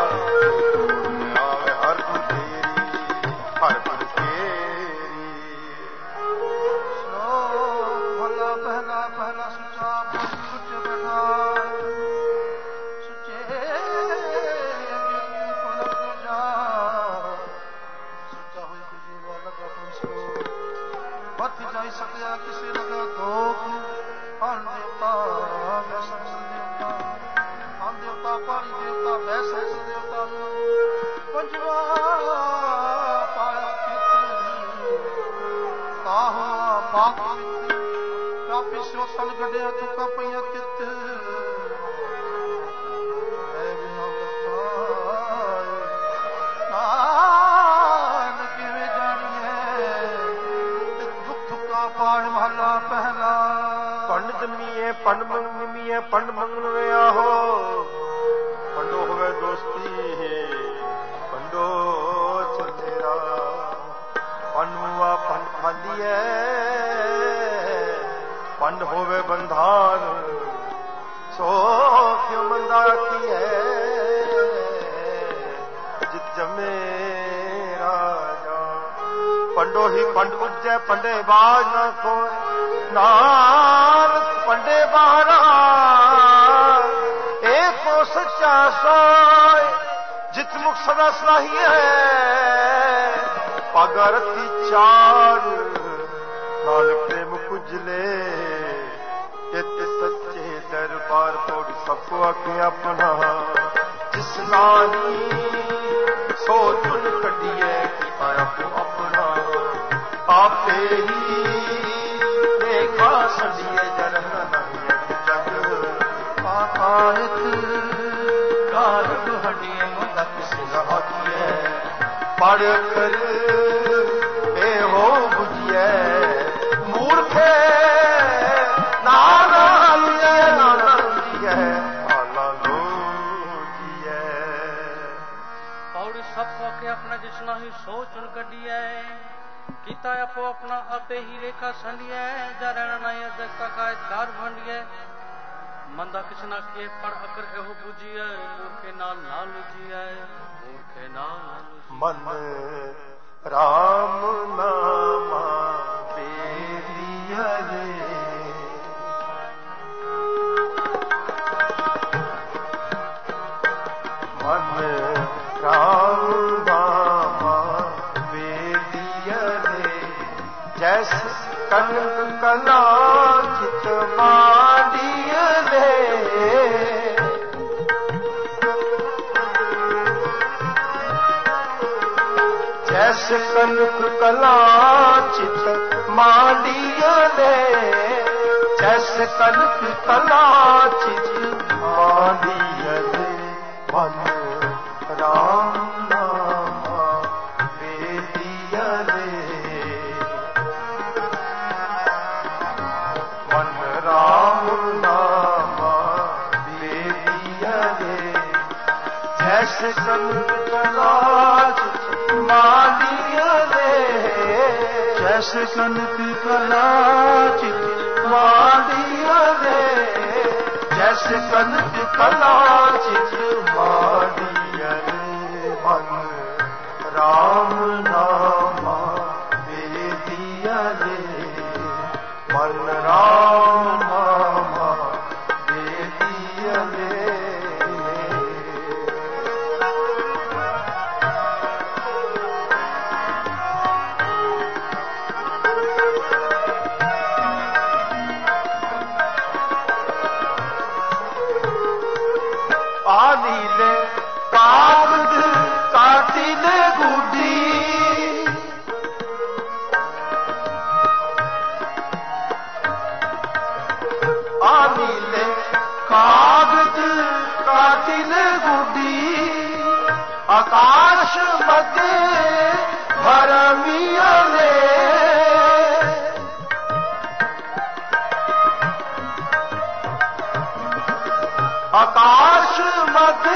S1: आवे हर गुण तेरी, हर गुण तेरी।
S2: सो भला पहला पहला सुचा कुछ बैठा, सुचे पलक जा, सुचा हुई गुजरा लगा तुझको, बत जाई सकया किसे लगा धोख। हन देवता वैसा देवता, हन देवता पानी देवता वैसा देवता, पंजवा पाया चित ताहुआ पाक चित, कापी सो सन गढ़िया चुका पईया कित।
S1: पंड जमीए पंड मंगमीए पंड मंगन वे आहो, पंडो होवे दोस्ती पंडो चलेरा। पंडुआ पंड खालिए पंड होवे बंधान, सो क्यों मंदा की है जित जमे राजा। पंडो ही पंड उज्जै पंडे बाज न खोए, नानक पंडे बारा एक को सच्चा सोय। जित मुख सदा सलाही है पगरती चार, नानक प्रेम कुजले चित सच्चे दरबार पौड़ी। सबको आके अपना जिस नानी सो चुन कटिए किया को अपना। आपे ही देखा सदिए जन्म नहीं जग,
S2: पापायत
S1: कारक हटिए मुदक सिंहातिए। पढ़ कर ए हो बुझिए मूर्खे, नाना लिए नाना लिए आला लोजिए।
S3: और सब के अपना जिसना ही सोच उन कडिए, किता अपो अपना आपे ही रेखा संडिए। जरण नय जगता का कार भंडिए, मंदा किसना किए पर अकर एहो बुझिए। मूर्खे नाल नाल लुझिए, मूर्खे नाल
S1: मन राम नामा बेदिया रे। मन राम नामा बेदिया रे, जैसे कनक कला चित मांडिया रे। जैसे कनक कला चित मांडिया रे, जैसे कनक कला चित मांडिया रे। मन राम नामा बेदिया रे, मन राम नामा बेदिया रे। जैसे कनक कला चित मांडिया रे, जैसे कनक कला चित मांडिया रे। जैसे कनक कला चित मांडिया रे। मन राम नामा बेदिया रे, मन राम नामा बेदिया रे। आनीले
S2: नीले कागज काटिल गुडी आकाश मध्य भरमियले आकाश मध्य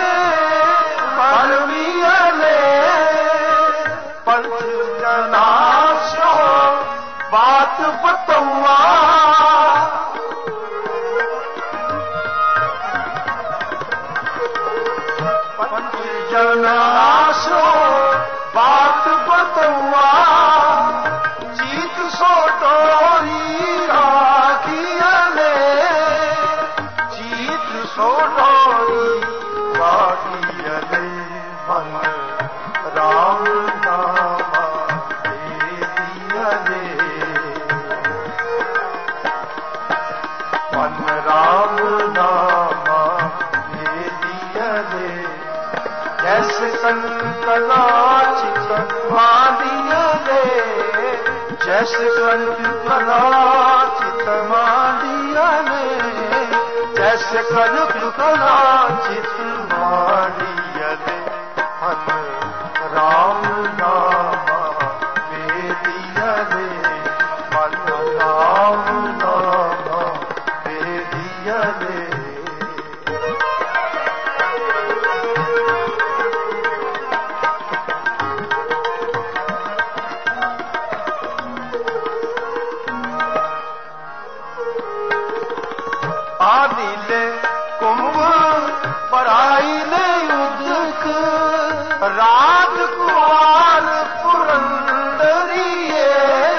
S2: भरमियले पंच जनाशो बात बतौआ पंच जनाशो बात बतौआ जीत सो डोरी राखियले जीत सो डोरी राखियले मन राम नामा दियले मन राम नामा दियले जैसे संकला चित मादियले जैसे संकला चित मादियले जैसे संकला चित मादियले मन राम नामा दियले मन राम नामा दियले आदिले कुंभ पराइले उदक राजकुमार पुरंदरिये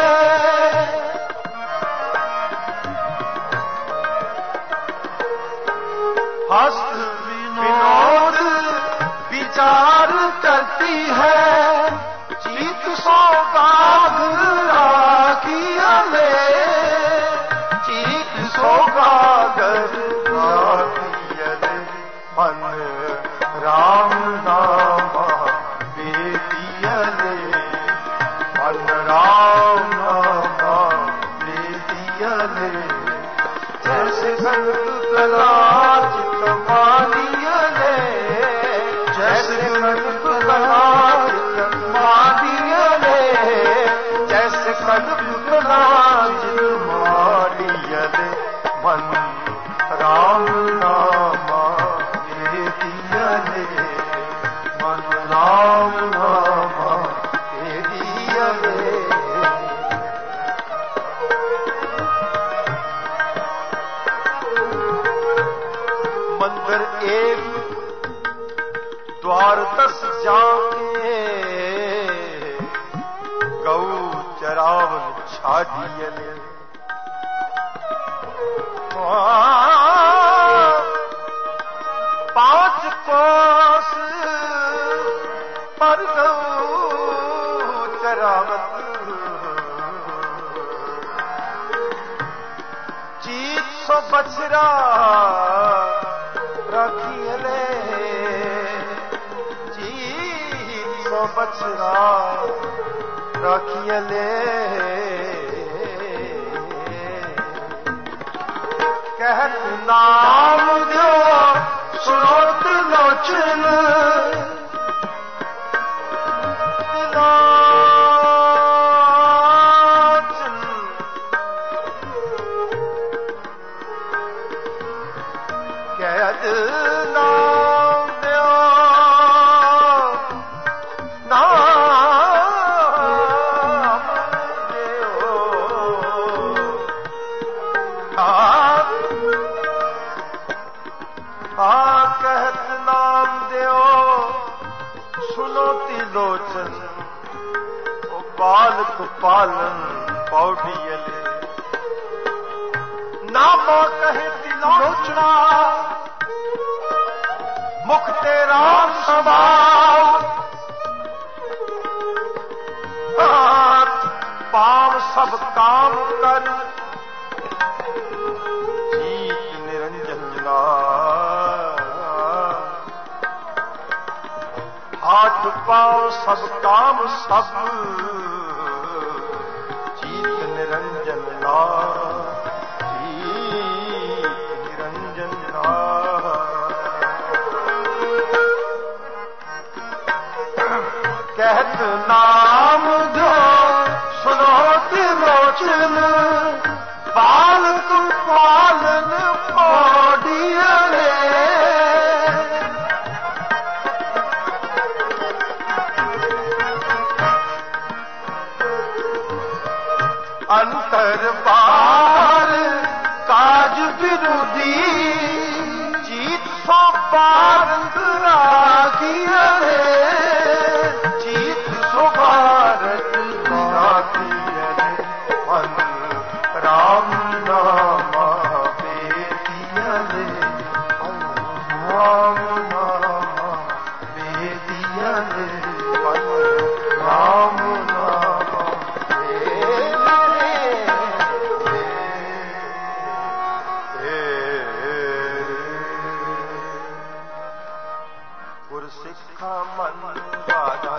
S2: हस्त विनोद विचार करती है जीत सो गाघ राखियले जीत सो गाघ राखियले मन राम नामा दियले मन राम नामा दियले जैसे संत कला चित मानियले जैसे संत कला चित मानियले जैसे संत कला चित मानियले मन राम नामा दियले मन राम नामा दियले मंदिर एक द्वार दस जाके गौ चरावन छाड़ियले पांच कोस पर गौ चरावत जीत सो बछरा राखियले जीत सो बछरा राखियले कहत नाम दो सुनो त्रिलोचन कहत नाम दो लोचन ओ बालक पालन पौड़ियले नामा कहे तिलोचना मुख तेरा स्वभाव हाथ पाव सब काम कर जीत निरंजन जना हाथ पाव सब काम सब जीत निरंजन ला जीत पालन पालक पालन पौड़िया रे अंतर बार काज विरोधी जीत सो भारत राखिया रे जीत सो भारत राखिया रे मन राम नामा बेदिया रे राम नामा बेदिया रे मन राम नामा सिखा मन राजा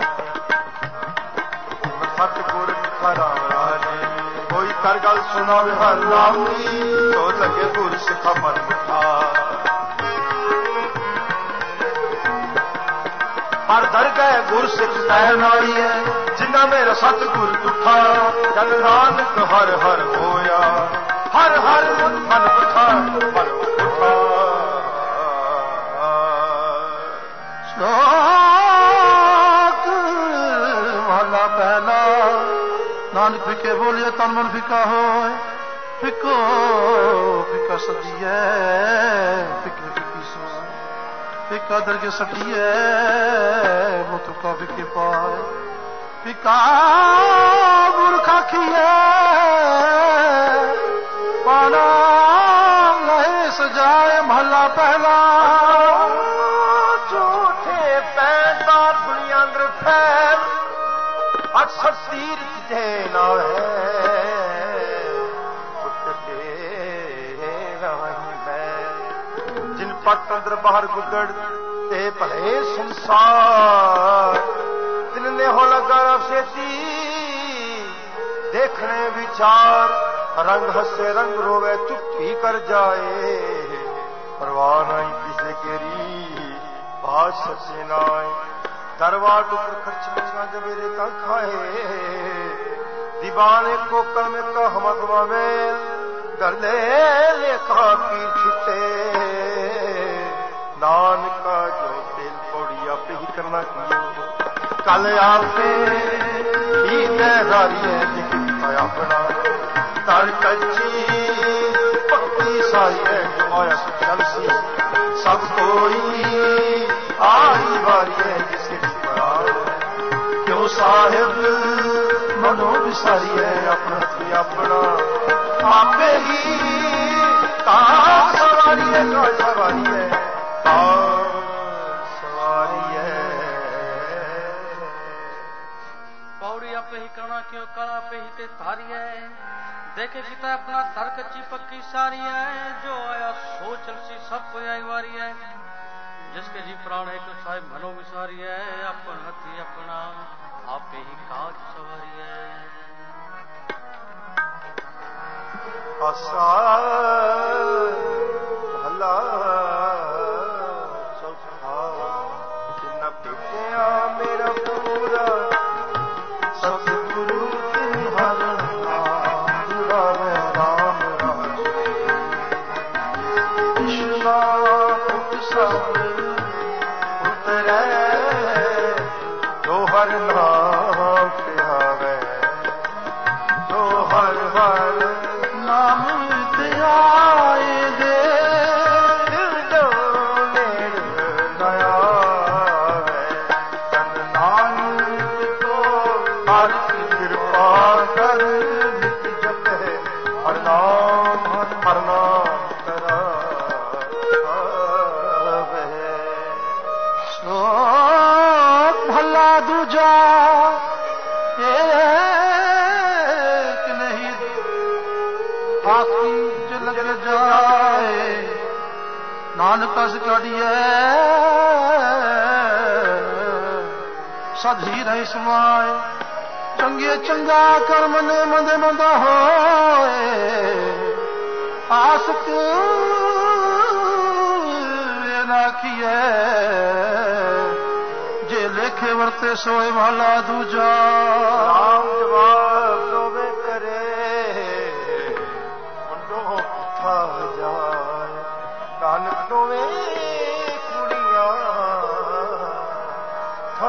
S2: सतगुर खरा ने कोई कर गल सुनावे हर नामी तो लगे गुर सिखा मन मिठा हर दर गए गुर सिख नाई है जिन्ना मेरा सतगुर उठा जन नानक हर हर होया हर हर मन उठा मन उठा वाला पहला नानक फिके बोलिए तन मन फिका हो फिको फिका सदिए फिक्र फिकी सो फिका दरगे सटिए वो तो का फिके पाए फिका मूर्खा खिए पाना लहे सजाए महला पहला अक्सर तीर देना है जिन पट अंदर बाहर गुगड़ ते भले संसार तिनने हो लगा सेती देखने विचार रंग हसे रंग रोवे चुप्पी कर जाए परवाह नहीं किसे केरी बात सचे नाई दरबार ऊपर खर्च मचा जबेरे का खाए दीवाने को कल में कह मधवा में डरले लेखा पीर छुटे नान का जो तेल पौड़िया पे ही करना किए कल आपे ही तैयारी है दिखता अपना तर कच्ची पक्की सारी है आया चल सी सब कोई आई बारी है क्यों साहिब मनो विसारी है अपना थी अपना आपे ही कार सवारी है कार सवारी है कार सवारी है
S3: पौड़ी आपे ही करना क्यों कला पे ही ते तारी है देखे किता अपना तर कच्ची पक्की सारी है जो आया सोच सी सब कोई आई वारी है जिसके जी प्राण है तो साहिब मनो विसारी है अपन हथी अपना आपे ही काज सवारी है
S1: आशा भला चौथा जिन्ना पिटिया मेरा पूरा सतगुरु तुम्हारा नाम राम राज कृष्णा सब हर नाम पे आवे जो हर हर नाम पे आए दे दिल जो मेर नया वे तन नानक को हर कृपा कर नित जप है हर नाम हर नाम करा दूजा एक नहीं आखी जल जाए नानक काढ़िए सधी नहीं समाए चंगे चंगा कर मने मंदे मंदा होए आसक नाखिए लेखे वर्ते सोए वाला दूजा राम जवाब रोवे करे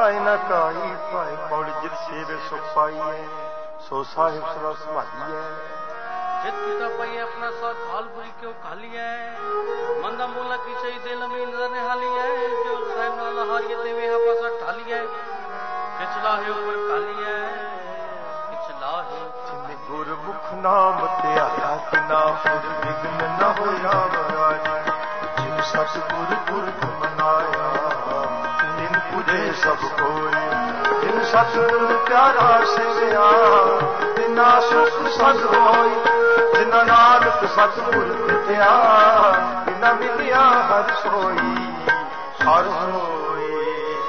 S1: ਪਾਏ ਨਾ ਕਾਈ ਪਾਏ ਪੌੜੀ ਜਿਤ ਸੇਵੇ ਸੁਖ ਪਾਈਏ ਸੋ ਸਾਹਿਬ ਸਦਾ ਸੰਭਾਲੀਏ
S3: जित किता पाई अपना सा खाल बुरी क्यों खाली है मंदा मोला की सही दिल में नजर हाली है जो साहिब नाला हारिए देवे हा पासा ठाली है किचला है ऊपर काली है किचला है
S1: जिन गुरमुख नाम ते आया तिना पुर विघ्न न होया महाराज जिन सतगुर पुरख मनाया तिन पुजे सब कोई जिन सतगुर प्यारा सेविया तिना सुख सद होई जिना नानक सतगुर विद्या बिना मिलिया हर सोई हर सोई।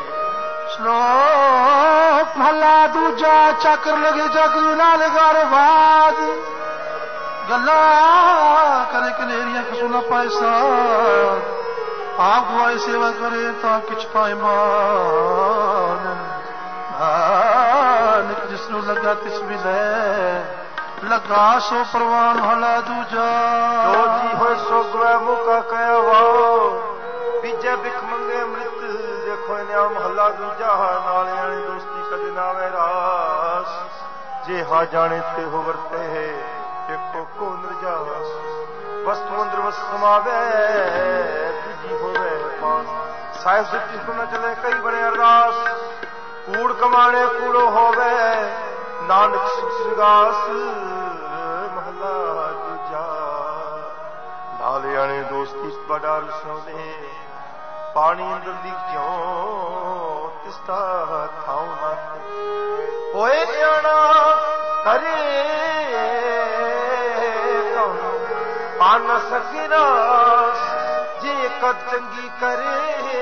S2: श्लोक महला दूजा चक्र लगे चक्र नाल गरबाद गल्ला करे कनेरिया कसू न पाए साथ आप गुआए सेवा करे ता किछ पाए मान नानक जिसनु लगा तिस मिले लगा सो प्रवान हला दूजा
S1: जो जी होए सो गवे मुका कया वाओ बीजे बिख मंगे अमृत देखो नियाम हला दूजा नाले आली दोस्ती कद नावे रास जे हा जाने ते हो वरते एको को नरजास वस्तु अंदर वस समावे जी होवे पास साहिब सच्ची सुन चले कई बड़े अरदास कूड़ कमाने कूड़ो होवे नानक सुगास महला दूजा नाले आने दोस्ती बडार सोने पानी अंदर दी क्यों तिस्ता थाऊ मत होए न्याणा करे पान सके रास जे कद चंगी करे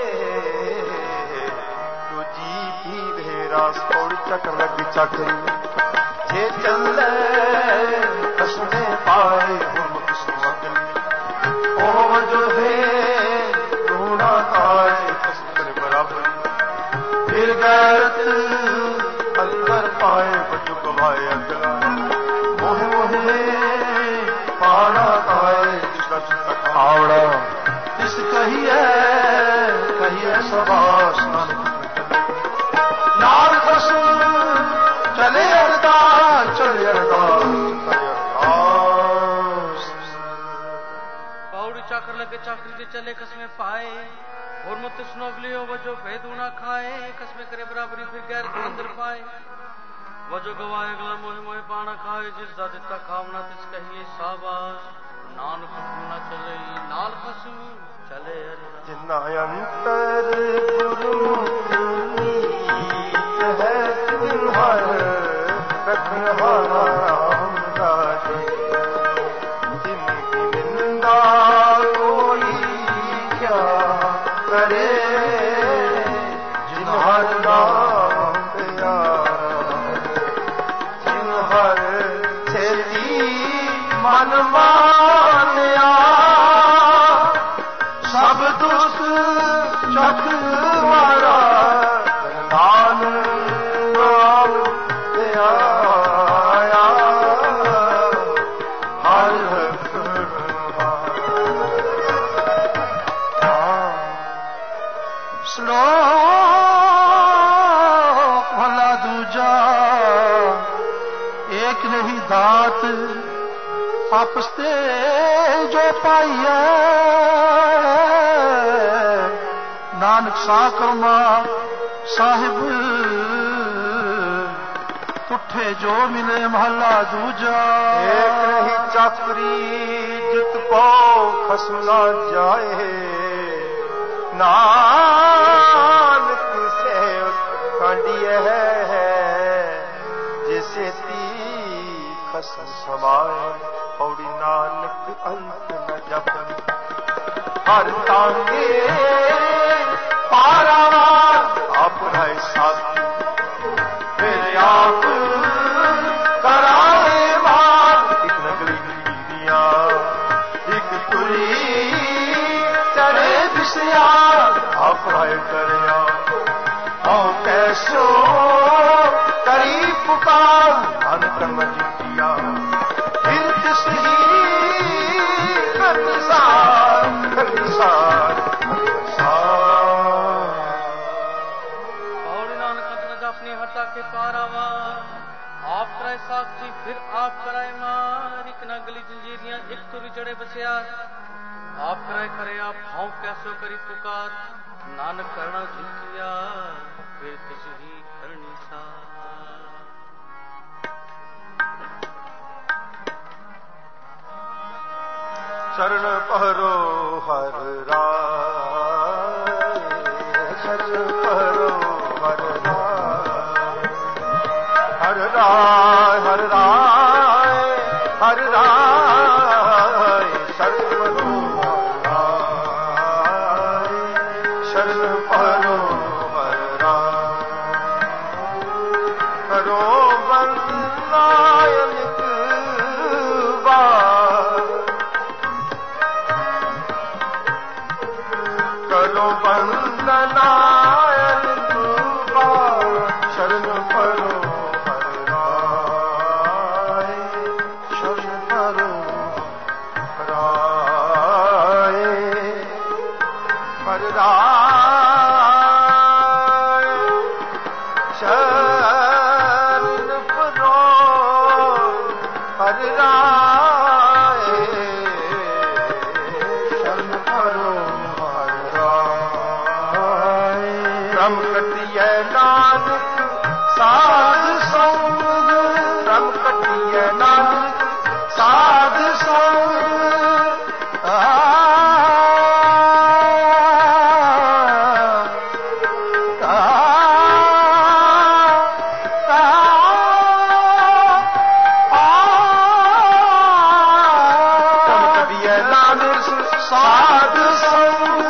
S1: तो जी भी भेरास पौड़ चक्र लग चक्री जे चले कसने पाए हम किस्मत ओ जो है तू ना आए कसने बराबर फिर गैरत अंदर पाए बचु गवाए अगला मोह मोहे पाना पाए आवड़ा इस कहिए कहिए सबास नार कसम चले अरदास चले अरदास
S3: पौड़ी चाकर लगे चाकरी के चले कसमे पाए और मत सुनोगली हो वजो भेदू ना खाए कसमे करे बराबरी फिर गैर के अंदर पाए वजो गवाए अगला मोहे मोहे पाना खाए जिस दा दिता खावना तिस कहिए शाबाश नानक ना चले नाल कसम चले
S1: जिन्ना अंतर गुरमुखी है तुम्हार रखनहारा राम राजे जिनकी निंदा कोई क्या करे जिन्हर नाम प्यारा जिन्हर छेती मन मानिया सब दुष्ट चक मारा नान नाम आया हर
S2: श्लोक भला दूजा एक नहीं दात आपस ते जो पाइए नानक साकरमा साहिब तुठे जो मिले महला दूजा
S1: एक नहीं चाकरी जित पाओ खसला जाए नानक से कांडिए है जिसे ती खसन समाए पौड़ी नानक अंत न जपन हर तांगे पारावार अपना साथी फिर आप कराए बात एक नगरी दिया एक तुरी चढ़े बिसया अपना करया और कैसो करी पुकार अंत मजिया फिर किसी खतसार खतसार
S3: करे बसिया आप करे करे आप भाव कैसो करी पुकार नानक करना झुकिया फिर तुझ ही करनी सा
S1: शरण पहरो हर राय शरण पहरो हर राय हर राय हर राय हर राय शरण पहरो हर राय शरण पहरो हर राय करो बंदायनिक बार करो बंदनायन बार शरण परो हर राय शरण परो राय हर राय शरण परो हर राय शरण परो ब्रह्म कटिय नानक साध संग ब्रह्म कटिय नानक साध संग आ साध संग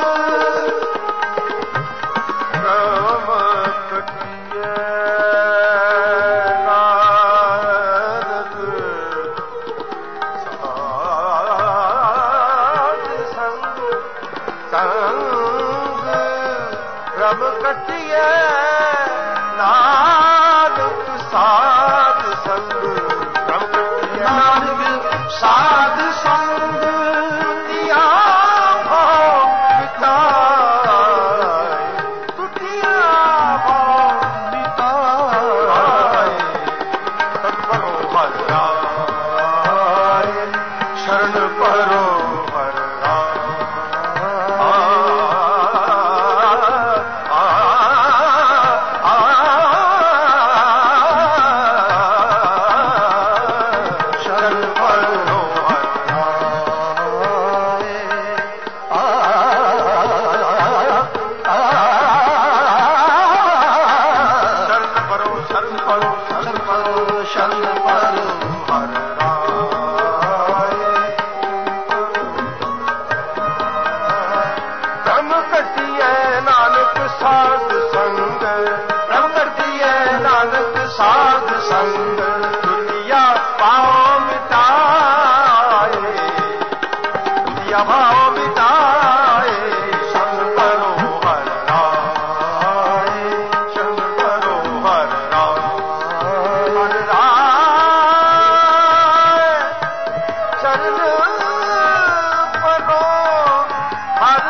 S1: ब्रह्म कटिय नानक साध संग ब्रह्म कटिय नानक साध संग दिया भाव मिटाए टूटिया भाव मिटाए तत्परो हर राय शरण परो हर साध संग ब्रह्म कटिय नानक साध संग दुनिया भाव मिटाए दुनिया भाव मिटाए संग करो हर राय संग करो हर राय हर राय शरण परो हर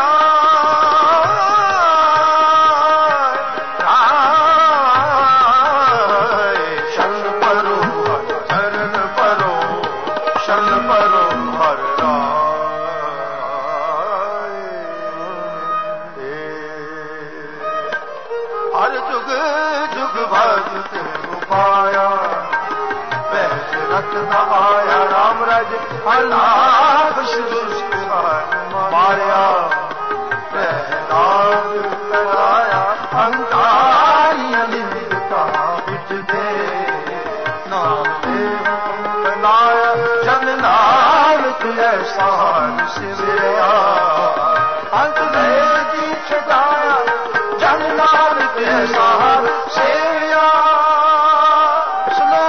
S1: हर जुग जुग भक्त पाया बैठ रखना आया राम राज अलाख दुष्ट मारिया प्रहलाद कराया अंगारी अलिंदता बिच दे नाम देव बनाया जन नानक ऐसा शिवया अंत में जी छटाया जन नानक ऐसा सेविया सुनो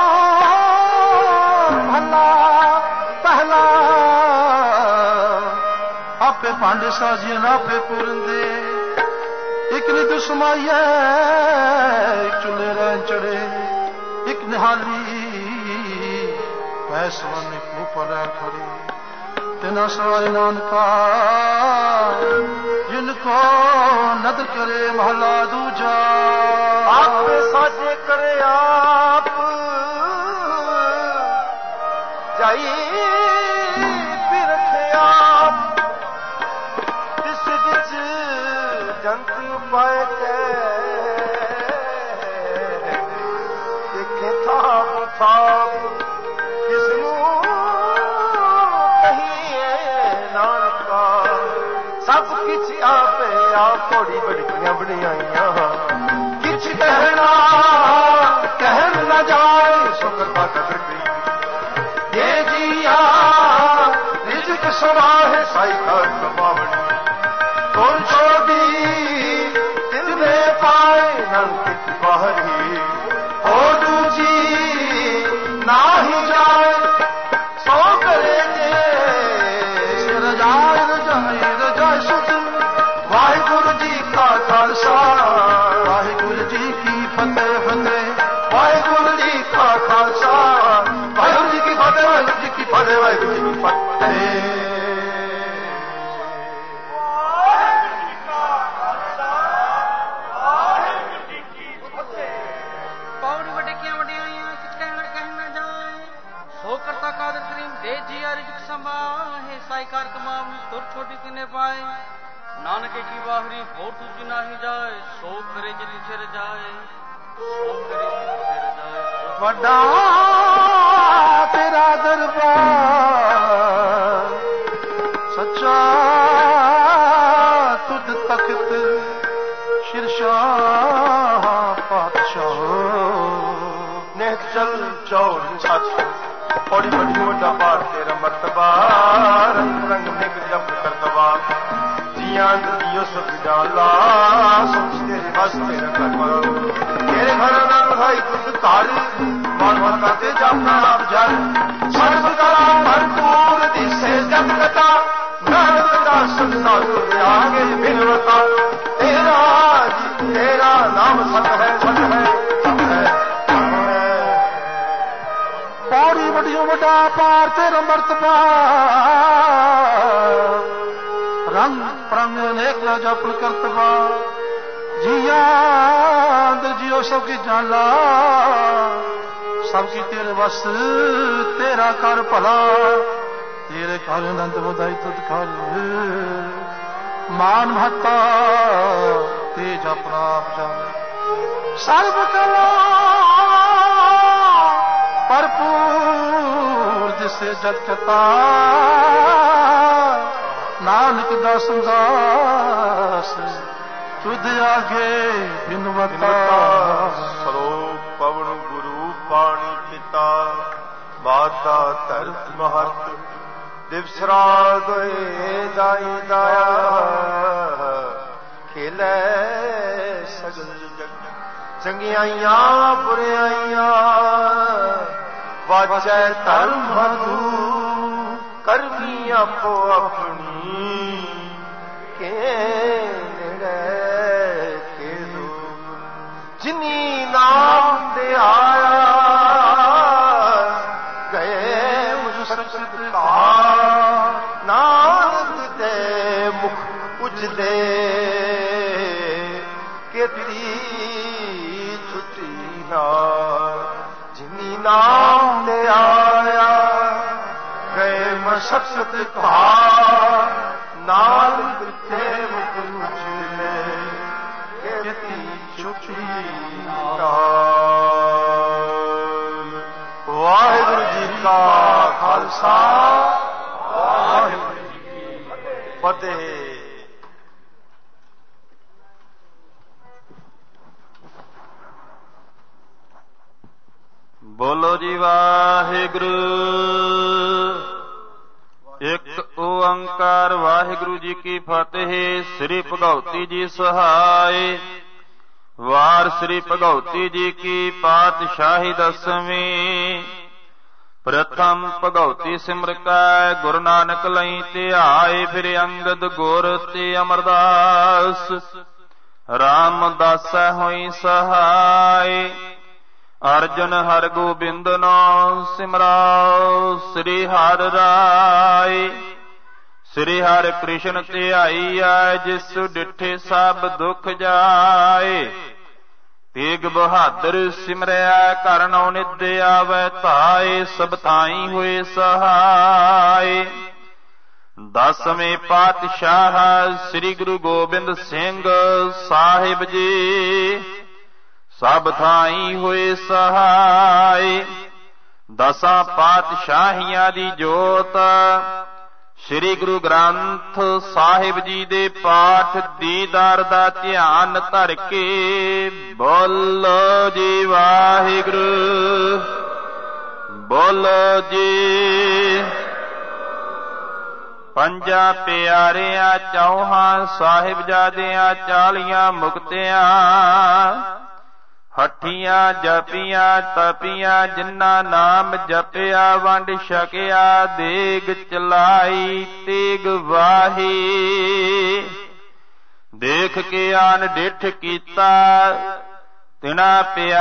S1: भला पहला आपे पांडे साजियन आपे पुरंदे एक निद समाइया एक चुले रैन चढ़े एक निहाली पैसवन ऊपर खड़ी तेना सवाय नानका जिनको नदर करे महला दूजा आप साजे करे आप जाई ਪਾਏ ਕੇ ਦੇਖੇ ਥਾਪ ਥਾਪ ਕਿਸ ਨੂੰ ਕਹੀਏ ਨਾਨਕਾ ਸਭ ਕਿਛ ਆਪੇ ਆਪ ਘੋੜੀ ਬੜੀਆਂ ਬਣਾਈਆਂ ਕਿਛ ਕਹਿਣਾ ਕਹਿਣ ਨਾ ਜਾਏ ਸ਼ੁਕਰ ਦਾ ਕਦਰ ਕਰੀ ਇਹ ਜੀਆ ਰਿਜ਼ਕ ਸਵਾਹੇ ਸਾਈ ਕਰ ਕਮਾਵਣੀ ਤੋਰ ਛੋੜੀ ਦਿਲ ਦੇ ਪਾਏ ਨੰਕ ਕੀ ਬਾਹਰੀ ਹੋ ਦੂਜੀ ਨਾ ਹੀ ਜਾਏ ਸੋ ਕਰੇ ਜੇ ਸਿਰ ਜਾਏ ਰਜਾਈ ਰਜਾਈ ਸੁਧ ਵਾਹਿਗੁਰੂ ਜੀ ਕਾ ਖਾਲਸਾ ਵਾਹਿਗੁਰੂ ਜੀ ਕੀ ਫਤਿਹ ਫਤਿਹ ਵਾਹਿਗੁਰੂ ਜੀ ਕਾ ਖਾਲਸਾ ਵਾਹਿਗੁਰੂ ਜੀ ਕੀ ਫਤਿਹ ਵਾਹਿਗੁਰੂ ਜੀ ਕੀ ਫਤਿਹ ਵਾਹਿਗੁਰੂ ਜੀ ਕੀ ਫਤਿਹ
S3: साईकार कमाम तुर छोटी किने पाए नानके की बाहरी हो तुझी ना ही जाए सो करे जिनी सिर जाए सो करे जिनी सिर जाए
S2: वड्डा तेरा दरबार सच्चा तुद तख्त शिरशाह पातशाह
S1: ने चल चौड़ सच बड़ी बड़ी वड्डा पार तेरा मर्तबा रंग रंग निक जप करतबा जियां दियो सब डाला सोच तेरे बस तेरा कर तेरे घर ना भाई तुझ कार मन मन ते जापना आप जल सर्व कला भरपूर दिसे जग कथा नानक दास संता तुझे आगे बिनवता तेरा तेरा नाम सत है सत है सत है
S2: पौड़ी बड़ियों वड्डा पार तेरा मर्तबा रंग परंग अनेक ना जपन करतबा जिया अंदर जियो सबकी जाला सबकी तेरे बस तेरा कर भला तेरे घर आनंद बधाई तुद कर मान महता तेज अपना आप जान सर्व कला भरपूर जिसे जगता नानक दास दास तुद आगे बिनवता
S1: सरोप पवन गुरु पाणी पिता माता धरत महत दिवस रात दाई दाया खेलै सगल जग चंगियाइया बुराइया वाचै धर्म मधु करमी आपो अपनी के नेड़े के दो जिनी नाम दे आया गए मुझ सख्त का नानक दे मुख उजले केती छुट्टी ना जिनी नाम दे आया गए मशक्कत का नानक दे मुख उजले केती छुट्टी ना वाहिगुरु जी का खालसा वाहिगुरु जी की फतेह।
S6: बोलो जी वाहिगुरु एक ओंकार वाहिगुरु जी की फतेह। श्री भगवती जी सहाय। वार श्री भगवती जी की पातशाही दसवीं। प्रथम भगवती सिमर कै गुरु नानक लई ध्याए। फिर अंगद गुर ते अमरदास रामदास होई सहाय। अर्जुन हर गोबिंद नाम सिमराओ। श्री हर राय श्री हर कृष्ण ध्याईया। जिसु डिठे सब दुख जाए। तेग बहादुर सिमरया करनौ निधि। आवे ताए सब थाई हुए सहाय।
S9: ਦਸਵੇਂ ਪਾਤਸ਼ਾਹ ਸ੍ਰੀ ਗੁਰੂ ਗੋਬਿੰਦ ਸਿੰਘ ਸਾਹਿਬ ਜੀ ਸਭ ਥਾਈ ਹੋਏ ਸਹਾਈ। ਦਸਾਂ ਪਾਤਸ਼ਾਹੀਆਂ ਦੀ ਜੋਤ ਸ੍ਰੀ ਗੁਰੂ ਗ੍ਰੰਥ ਸਾਹਿਬ ਜੀ ਦੇ ਪਾਠ ਦੀਦਾਰ ਦਾ ਧਿਆਨ ਧਰ ਕੇ ਬੋਲੋ ਜੀ ਵਾਹਿਗੁਰੂ, ਬੋਲੋ ਜੀ। ਪੰਜਾਂ ਪਿਆਰਿਆਂ ਚੌਹਾਂ ਸਾਹਿਬਜ਼ਾਦਿਆਂ ਚਾਲੀਆਂ ਮੁਕਤਿਆਂ ਹੱਠੀਆਂ ਜਪੀਆਂ ਤਪੀਆਂ ਜਿਨ੍ਹਾਂ ਨਾਮ ਜਪਿਆ ਵੰਡ ਛਕਿਆ ਦੇਗ ਚਲਾਈ ਤੇਗ ਵਾਹੀ। ਦੇਖ ਕੇ ਆਨ ਡਿਠ ਕੀਤਾ ਤਿਨਾ ਪਿਆ